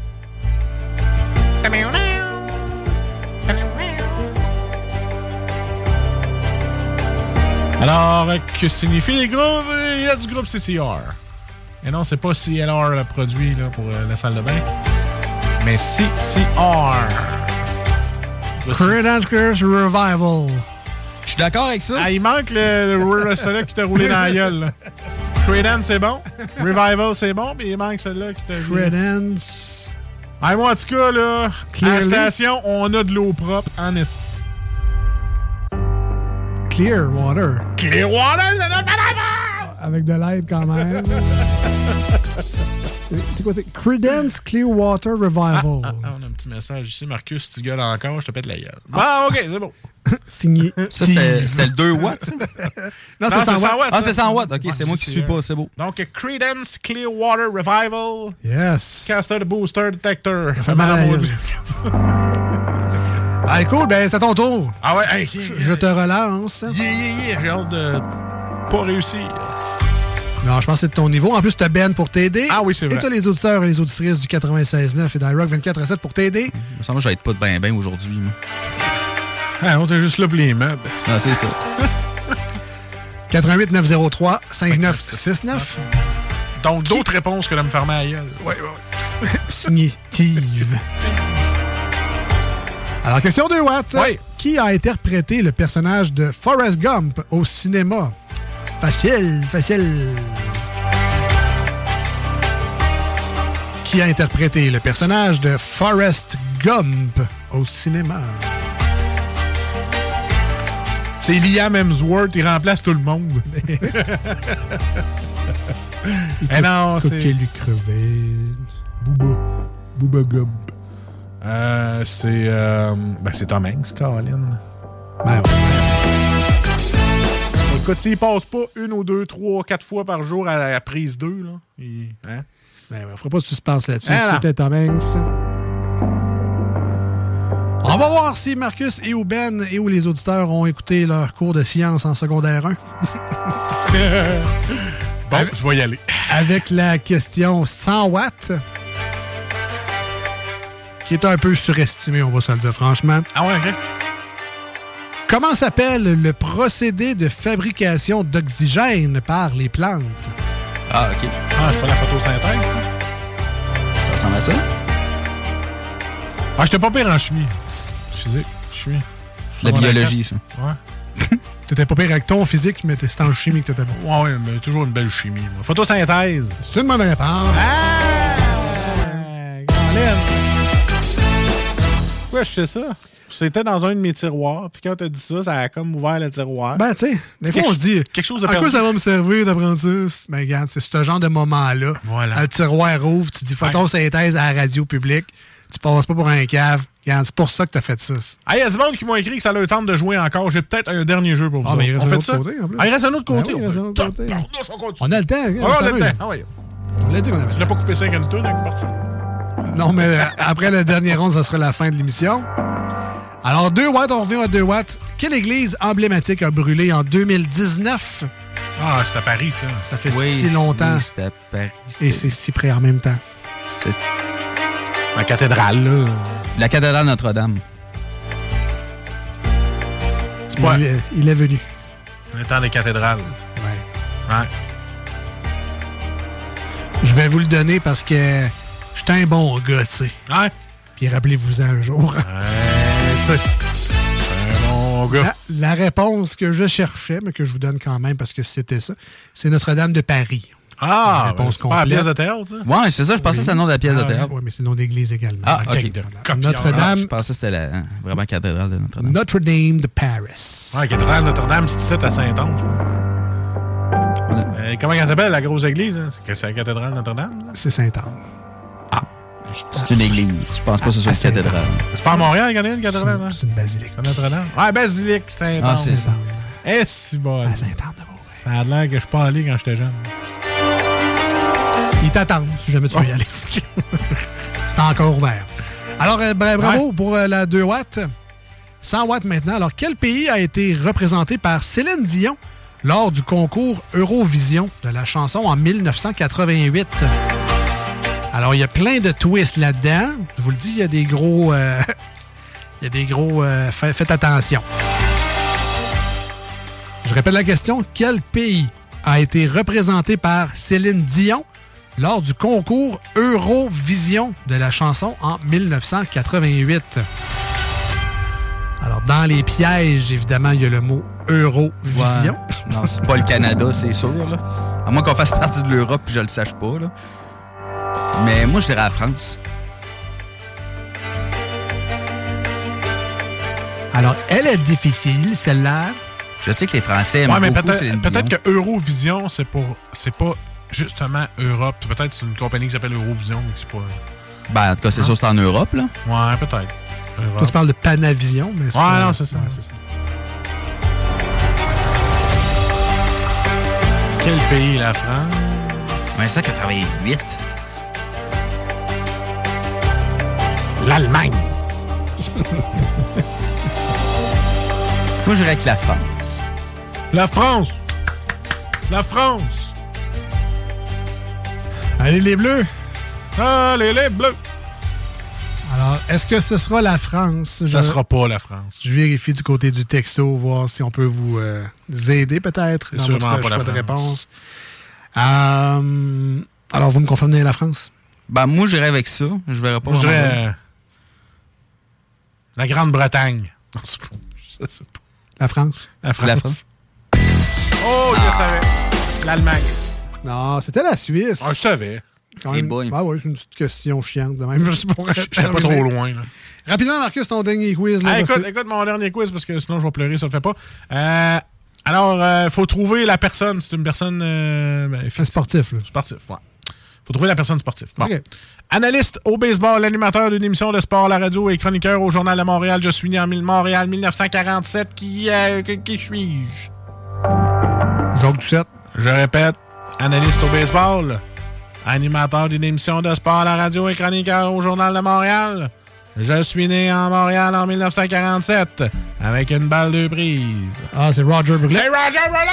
Alors, que signifient les groupes, les lettres du groupe C C R? Et non, c'est pas C L R le produit là, pour euh, la salle de bain, mais C C R. Creedence Clearwater Revival. Je suis d'accord avec ça. Ah, il manque le, le celui-là qui t'a roulé dans la gueule. Là. Creedence, c'est bon. Revival, c'est bon, mais il manque celui-là qui t'a roulé. Creedence. Ah, moi, en tout cas, là, à la Clearly. station, on a de l'eau propre en esti. Clearwater. Clearwater, c'est notre madame! Avec de l'aide quand même. C'est quoi, c'est Creedence Clearwater Revival. Ah, ah, on a un petit message ici. Marcus, si tu gueules encore, je te pète la gueule. Ah, OK, c'est bon. Signé. Ça, c'était c'était le deux watts, ça? Non, c'est cent watts. Ah, c'est cent watts. OK, Ouais, c'est moi qui c'est suis sûr. pas. C'est beau. Donc, Creedence Clearwater Revival. Yes. Caster de booster detector. fait mal à la maudit. Ah, cool, ben c'est à ton tour. Ah ouais, hey, Je te relance. yeah, yeah, yeah. J'ai hâte de pas réussir. Non, je pense que c'est de ton niveau. En plus, t'as Ben pour t'aider. Ah oui, c'est vrai. Et t'as les auditeurs et les auditrices du quatre-vingt-seize neuf et d'Irock vingt-quatre à sept pour t'aider. Il me semble que je vais être pas de ben ben aujourd'hui. moi. Ah, on était juste là pour les meubles. Non, c'est ça. quatre-vingt-huit neuf zéro trois cinq neuf six neuf. Donc, d'autres réponses que de me fermer à gueule. Ouais, ouais. Signé Steve. Alors, question deux watts. Oui. Qui a interprété le personnage de Forrest Gump au cinéma? Facile, facile. Qui a interprété le personnage de Forrest Gump au cinéma? C'est Liam Hemsworth, il remplace tout le monde. Eh non, c'est... Coquelu crevé. Booba. Booba Gump. Euh, c'est... Euh, ben, c'est Tom Hanks, Colin. Ben ouais. Écoute, s'il passe pas une ou deux, trois, quatre fois par jour à la prise deux, là, il... Hein? Ben, on fera pas de suspense là-dessus. Ah, C'était Tom Hanks. On va voir si Marcus et ou Ben et ou les auditeurs ont écouté leur cours de sciences en secondaire un. Bon, avec, je vais y aller. Avec la question cent watts, qui est un peu surestimée, on va se le dire franchement. Ah ouais, OK. Comment s'appelle le procédé de fabrication d'oxygène par les plantes? Ah, OK. Ah, je fais la photosynthèse. Ça ressemble à ça? Ah, j'étais pas pire en chimie. Physique, chimie. La biologie, ça. Ouais. T'étais pas pire avec ton physique, mais c'était en chimie que t'étais bon. Ouais, ouais, mais toujours une belle chimie. Moi. Photosynthèse. C'est une bonne réponse. Ah! Colin! Pourquoi je sais ça? C'était dans un de mes tiroirs, puis quand t'as dit ça, ça a comme ouvert le tiroir. Ben, tu sais, des fois, on se dit, quelque chose de à perdu. quoi ça va me servir d'apprendre ça? Ben, regarde, c'est ce genre de moment-là. Voilà. Un tiroir ouvre, tu dis photosynthèse à la radio publique, tu passes pas pour un cave. Regarde, c'est pour ça que t'as fait ça. Ah, il y a du monde qui m'ont écrit que ça leur tente de jouer encore. J'ai peut-être un dernier jeu pour vous. Ah, mais il reste on un fait autre ça? côté, en plus. Ah, il reste un autre côté. Ben oui, il reste un autre côté. On, on a le temps. Hein, oh, on a le temps. Ah, oui. On l'a dit qu'on avait. Tu l'as pas coupé cinq à une tonne avec une partie? Non, mais après le dernier round, ça sera la fin de l'émission. Alors, deux watts, on revient à deux watts. Quelle église emblématique a brûlé en deux mille dix-neuf? Ah, c'est à Paris, ça. Ça fait oui, si longtemps. Oui, c'est à Paris. Et c'est si près en même temps. C'est... La cathédrale, là. La cathédrale Notre-Dame. C'est pas... il, est, il est venu. On est temps des cathédrales. Ouais. Ouais. Je vais vous le donner parce que j'étais un bon gars, tu sais. Ouais. Puis rappelez-vous-en un jour. Ouais, tu sais. Un bon gars. La, la réponse que je cherchais, mais que je vous donne quand même parce que c'était ça, c'est Notre-Dame de Paris. Ah, la réponse ben, pas la pièce de théâtre, ça? Ouais, c'est ça, je pensais oui. que c'était le nom de la pièce ah, de théâtre. Oui, mais c'est le nom d'église également. Ah, ok. Notre-Dame. Ah, je pensais que c'était la hein, vraiment cathédrale de Notre-Dame. Notre-Dame de Paris. Ouais, la cathédrale Notre-Dame, c'est ici à Saint-Onge. Euh, comment elle s'appelle, la grosse église? Hein? C'est la cathédrale Notre-Dame? Là? C'est Saint-Onge. Ah. C'est une église. Je pense pas que ce soit une cathédrale. C'est pas à Montréal qu'il y en a une cathédrale? C'est, c'est une basilique. C'est Notre-Dame? Ouais, basilique, puis Saint-Onge. Ah, c'est ça. Eh, c'est bon. À Saint-Onge de Ça a l'air que je suis pas allé quand j'étais jeune. Ils t'attendent si jamais tu veux y aller. C'est encore ouvert. Alors, euh, bravo ouais. pour euh, la deux watts. cent watts maintenant. Alors, quel pays a été représenté par Céline Dion lors du concours Eurovision de la chanson en dix-neuf cent quatre-vingt-huit? Alors, il y a plein de twists là-dedans. Je vous le dis, il y a des gros... Euh, il y a des gros... Euh, fait, faites attention. Je répète la question. Quel pays a été représenté par Céline Dion lors du concours Eurovision de la chanson en dix-neuf cent quatre-vingt-huit? Alors, dans les pièges, évidemment, il y a le mot Eurovision. Ouais. Non, c'est pas le Canada, c'est sûr. Là. À moins qu'on fasse partie de l'Europe et je le sache pas. Là. Mais moi, je dirais la France. Alors, elle est difficile, celle-là. Je sais que les Français aiment ouais, mais beaucoup peut-être, peut-être que Eurovision, c'est pour, c'est pas justement Europe. Peut-être que c'est une compagnie qui s'appelle Eurovision, mais que c'est pas... Ben, en tout cas, c'est hein? sûr, c'est en Europe, là. Ouais, peut-être. Europe. Toi, tu parles de Panavision, mais c'est ouais, pas... non, c'est ça. Ouais, c'est ça. Quel pays, la France? dix-neuf cent quatre-vingt-huit. L'Allemagne. Moi, je dirais avec la France. La France! La France! Allez, les Bleus! Allez, les Bleus! Alors, est-ce que ce sera la France? Ça je... sera pas la France. Je vérifie du côté du texto, voir si on peut vous euh, aider peut-être C'est dans sûrement votre pas choix la de France. réponse. Euh, alors, vous me confirmez la France? Ben, moi, j'irais avec ça. Je verrai pas. Moi, je dirais euh, la Grande-Bretagne. Je sais pas. La France? La France. La France. Oh, je savais. L'Allemagne. Non, c'était la Suisse. Ah, je savais. Quand même. Ah ouais, c'est une petite question chiante de même. Juste pour J'étais pas trop loin. Là. Rapidement, Marcus, ton dernier quiz. Là, Ah, écoute, que... écoute mon dernier quiz parce que sinon je vais pleurer, ça le fait pas. Euh, alors, il euh, faut trouver la personne. C'est une personne... Euh, ben, un sportif. Là. Sportif, ouais. Faut trouver la personne sportive. Bon. Okay. Analyste au baseball, animateur d'une émission de sport à la radio et chroniqueur au Journal de Montréal. Je suis né en Montréal dix-neuf cent quarante-sept. Qui, euh, qui, qui suis-je? Jacques Doucette. Je répète, analyste au baseball, animateur d'une émission de sport à la radio et chroniqueur au Journal de Montréal. Je suis né en Montréal en dix-neuf cent quarante-sept avec une balle de prise. Ah, c'est Roger Brulet. C'est Roger Brulet!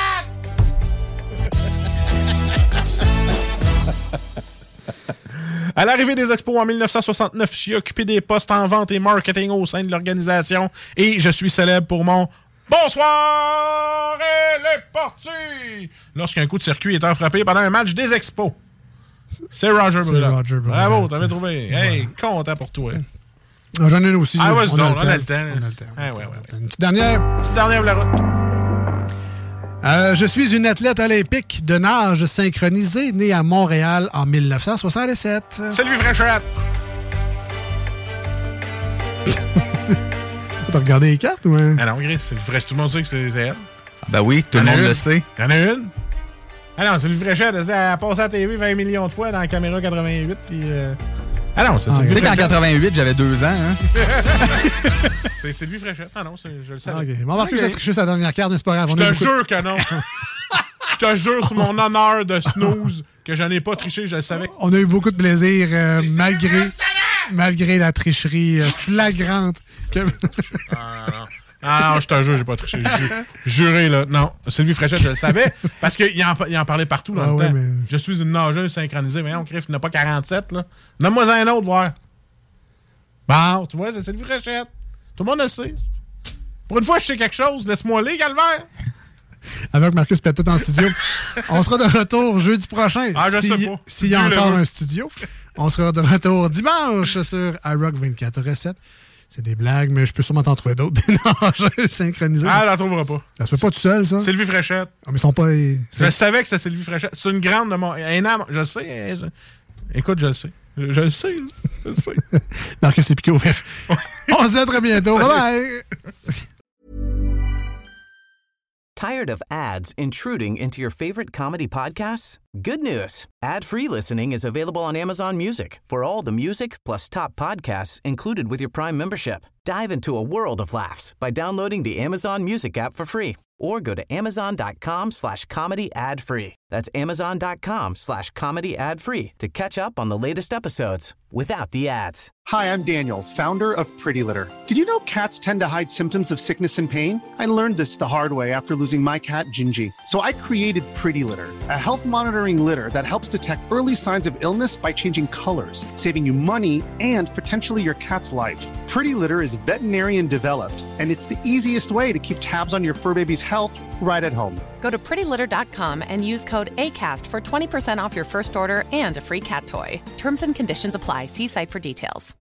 À l'arrivée des expos en dix-neuf cent soixante-neuf, j'ai occupé des postes en vente et marketing au sein de l'organisation et je suis célèbre pour mon bonsoir et les parties lorsqu'un coup de circuit est frappé pendant un match des expos. C'est Roger Brulet. Roger Brulet. Bravo, t'avais trouvé. Hey, content pour toi. Ah, j'en ai une aussi. Ah, ouais, on, donc, a on a le temps. On a le temps. Ah, ouais, ouais, ouais. Une petite dernière. Une petite dernière pour la route. Euh, je suis une athlète olympique de nage synchronisée, née à Montréal en dix-neuf cent soixante-sept. C'est lui, Fréchette. T'as regardé les cartes ou hein? Ah non, Gris, c'est le Fréchette. Tout le monde sait que c'est elle. Ah ben oui, tout le monde le sait. Il y en a une. Ah non, c'est le Fréchette. Elle a passé à la T V vingt millions de fois dans la caméra quatre-vingt-huit. Puis. Euh... Ah non, c'est ah, Tu sais qu'en quatre-vingt-huit, j'avais deux ans. Hein? c'est Sylvie Fréchette. Ah non, je le savais. Ah, okay. Bon, Marcus okay. a triché sa dernière carte, mais c'est pas grave. Je te jure que non. Je te jure sur mon honneur de snooze que j'en ai pas triché, je le savais. On a eu beaucoup de plaisir euh, malgré, malgré la tricherie euh, flagrante. Que... ah, non. Ah non, je te jure, j'ai pas triché. Ju- juré, là. Non, Sylvie Fréchette, je le savais. Parce qu'il en, il en parlait partout dans ah, le ouais, temps. Mais... Je suis une nageuse synchronisée. Mais non, Criff, il n'a pas quarante-sept, là. Nomme-moi un autre, voir. Bon, tu vois, c'est Sylvie Fréchette. Tout le monde le sait. Pour une fois, je sais quelque chose. Laisse-moi aller, Calvaire. Avec Marcus Pétot en studio. On sera de retour jeudi prochain. Ah, je si, sais pas. S'il y a encore un studio. On sera de retour dimanche sur iRock vingt-quatre sept. C'est des blagues, mais je peux sûrement t'en trouver d'autres. Des nageurs synchronisés. Ah, elle la trouvera pas. Ça se fait pas tout seul, ça? Sylvie Fréchette. Ah, mais ils sont pas... Je savais que c'était Sylvie Fréchette. C'est une grande de mon... Un âme, je le sais. Je... Écoute, je le sais. Je, je le sais. Je le sais. Marcus est piqué au vif. On se dit à très bientôt. Bye-bye! Tired of ads intruding into your favorite comedy podcasts? Good news. Ad-free listening is available on Amazon Music for all the music plus top podcasts included with your Prime membership. Dive into a world of laughs by downloading the Amazon Music app for free or go to amazon.com slash comedy ad-free. That's amazon.com slash comedy ad-free to catch up on the latest episodes without the ads. Hi, I'm Daniel, founder of Pretty Litter. Did you know cats tend to hide symptoms of sickness and pain? I learned this the hard way after losing my cat, Gingy. So I created Pretty Litter, a health monitoring litter that helps detect early signs of illness by changing colors, saving you money and potentially your cat's life. Pretty Litter is veterinarian developed, and it's the easiest way to keep tabs on your fur baby's health right at home. Go to pretty litter dot com and use code ACAST for twenty percent off your first order and a free cat toy. Terms and conditions apply. See site for details.